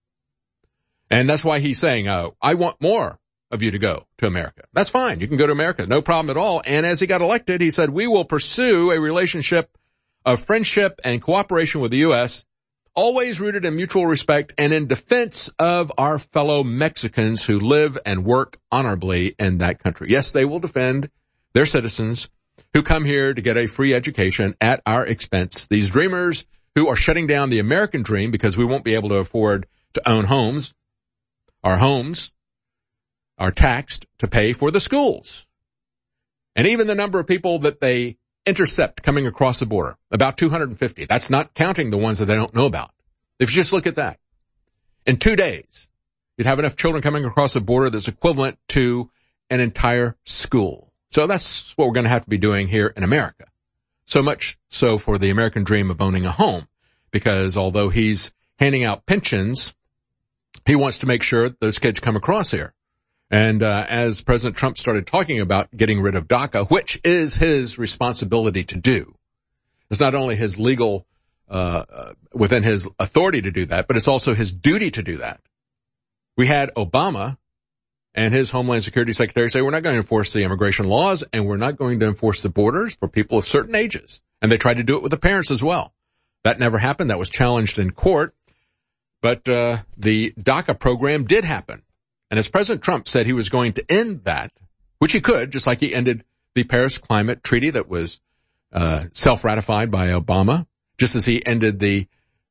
And that's why he's saying, I want more of you to go to America. That's fine. You can go to America. No problem at all. And as he got elected, he said, we will pursue a relationship of friendship and cooperation with the U.S., always rooted in mutual respect and in defense of our fellow Mexicans who live and work honorably in that country. Yes, they will defend their citizens who come here to get a free education at our expense. These dreamers who are shutting down the American dream because we won't be able to afford to own homes. Our homes are taxed to pay for the schools. And even the number of people that they intercept coming across the border, about 250. That's not counting the ones that they don't know about. If you just look at that, in 2 days, you'd have enough children coming across the border that's equivalent to an entire school. So that's what we're going to have to be doing here in America. So much so for the American dream of owning a home, because although he's handing out pensions, he wants to make sure those kids come across here. And as President Trump started talking about getting rid of DACA, which is his responsibility to do, it's not only his legal, within his authority to do that, but it's also his duty to do that. We had Obama and his Homeland Security Secretary say, we're not going to enforce the immigration laws, and we're not going to enforce the borders for people of certain ages. And they tried to do it with the parents as well. That never happened. That was challenged in court. But the DACA program did happen. And as President Trump said he was going to end that, which he could, just like he ended the Paris Climate Treaty that was self-ratified by Obama, just as he ended the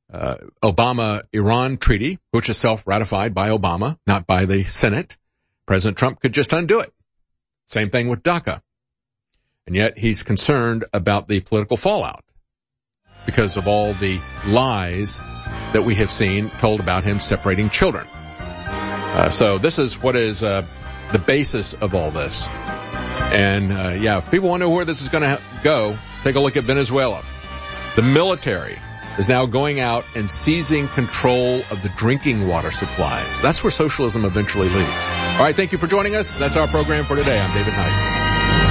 Obama-Iran Treaty, which is self-ratified by Obama, not by the Senate. President Trump could just undo it. Same thing with DACA. And yet he's concerned about the political fallout because of all the lies that we have seen told about him separating children. So this is what is the basis of all this. And if people want to know where this is going to go, take a look at Venezuela. The military is now going out and seizing control of the drinking water supplies. That's where socialism eventually leads. All right, thank you for joining us. That's our program for today. I'm David Knight.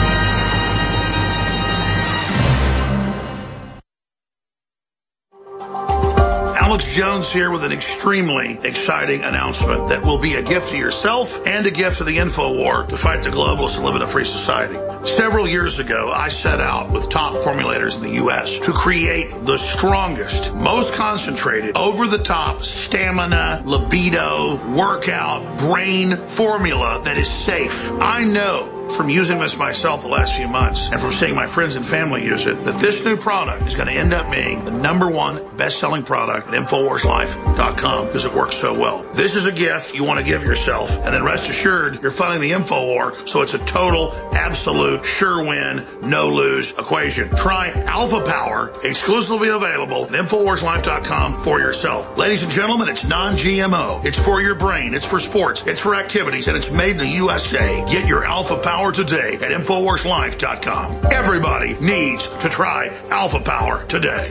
Alex Jones here with an extremely exciting announcement that will be a gift to yourself and a gift to the InfoWar to fight the globalists and live in a free society. Several years ago, I set out with top formulators in the U.S. to create the strongest, most concentrated, over-the-top stamina, libido, workout, brain formula that is safe. I know from using this myself the last few months and from seeing my friends and family use it, that this new product is going to end up being the #1 best-selling product at InfoWarsLife.com because it works so well. This is a gift you want to give yourself, and then rest assured you're funding the InfoWar, so it's a total, absolute, sure win, no-lose equation. Try Alpha Power, exclusively available at InfoWarsLife.com for yourself. Ladies and gentlemen, it's non-GMO. It's for your brain. It's for sports. It's for activities, and it's made in the USA. Get your Alpha Power today at InfoWarsLife.com. Everybody needs to try Alpha Power today.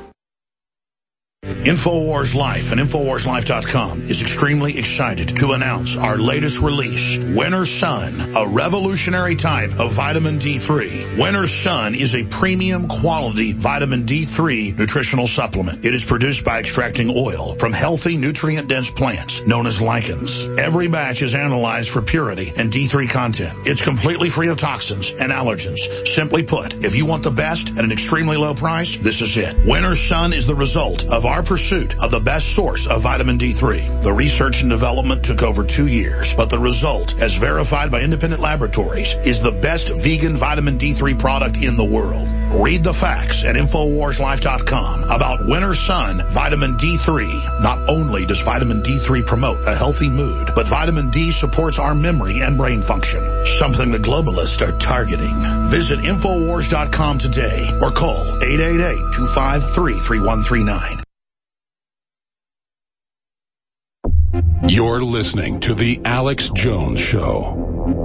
InfoWars Life and InfoWarsLife.com is extremely excited to announce our latest release, Winter Sun, a revolutionary type of vitamin D3. Winter Sun is a premium quality vitamin D3 nutritional supplement. It is produced by extracting oil from healthy, nutrient-dense plants known as lichens. Every batch is analyzed for purity and D3 content. It's completely free of toxins and allergens. Simply put, if you want the best at an extremely low price, this is it. Winter Sun is the result of our pursuit of the best source of vitamin D3. The research and development took over 2 years, but the result, as verified by independent laboratories, is the best vegan vitamin D3 product in the world. Read the facts at InfoWarsLife.com about Winter Sun Vitamin D3. Not only does vitamin D3 promote a healthy mood, but vitamin D supports our memory and brain function, something the globalists are targeting. Visit InfoWars.com today or call 888-253-3139. You're listening to The Alex Jones Show.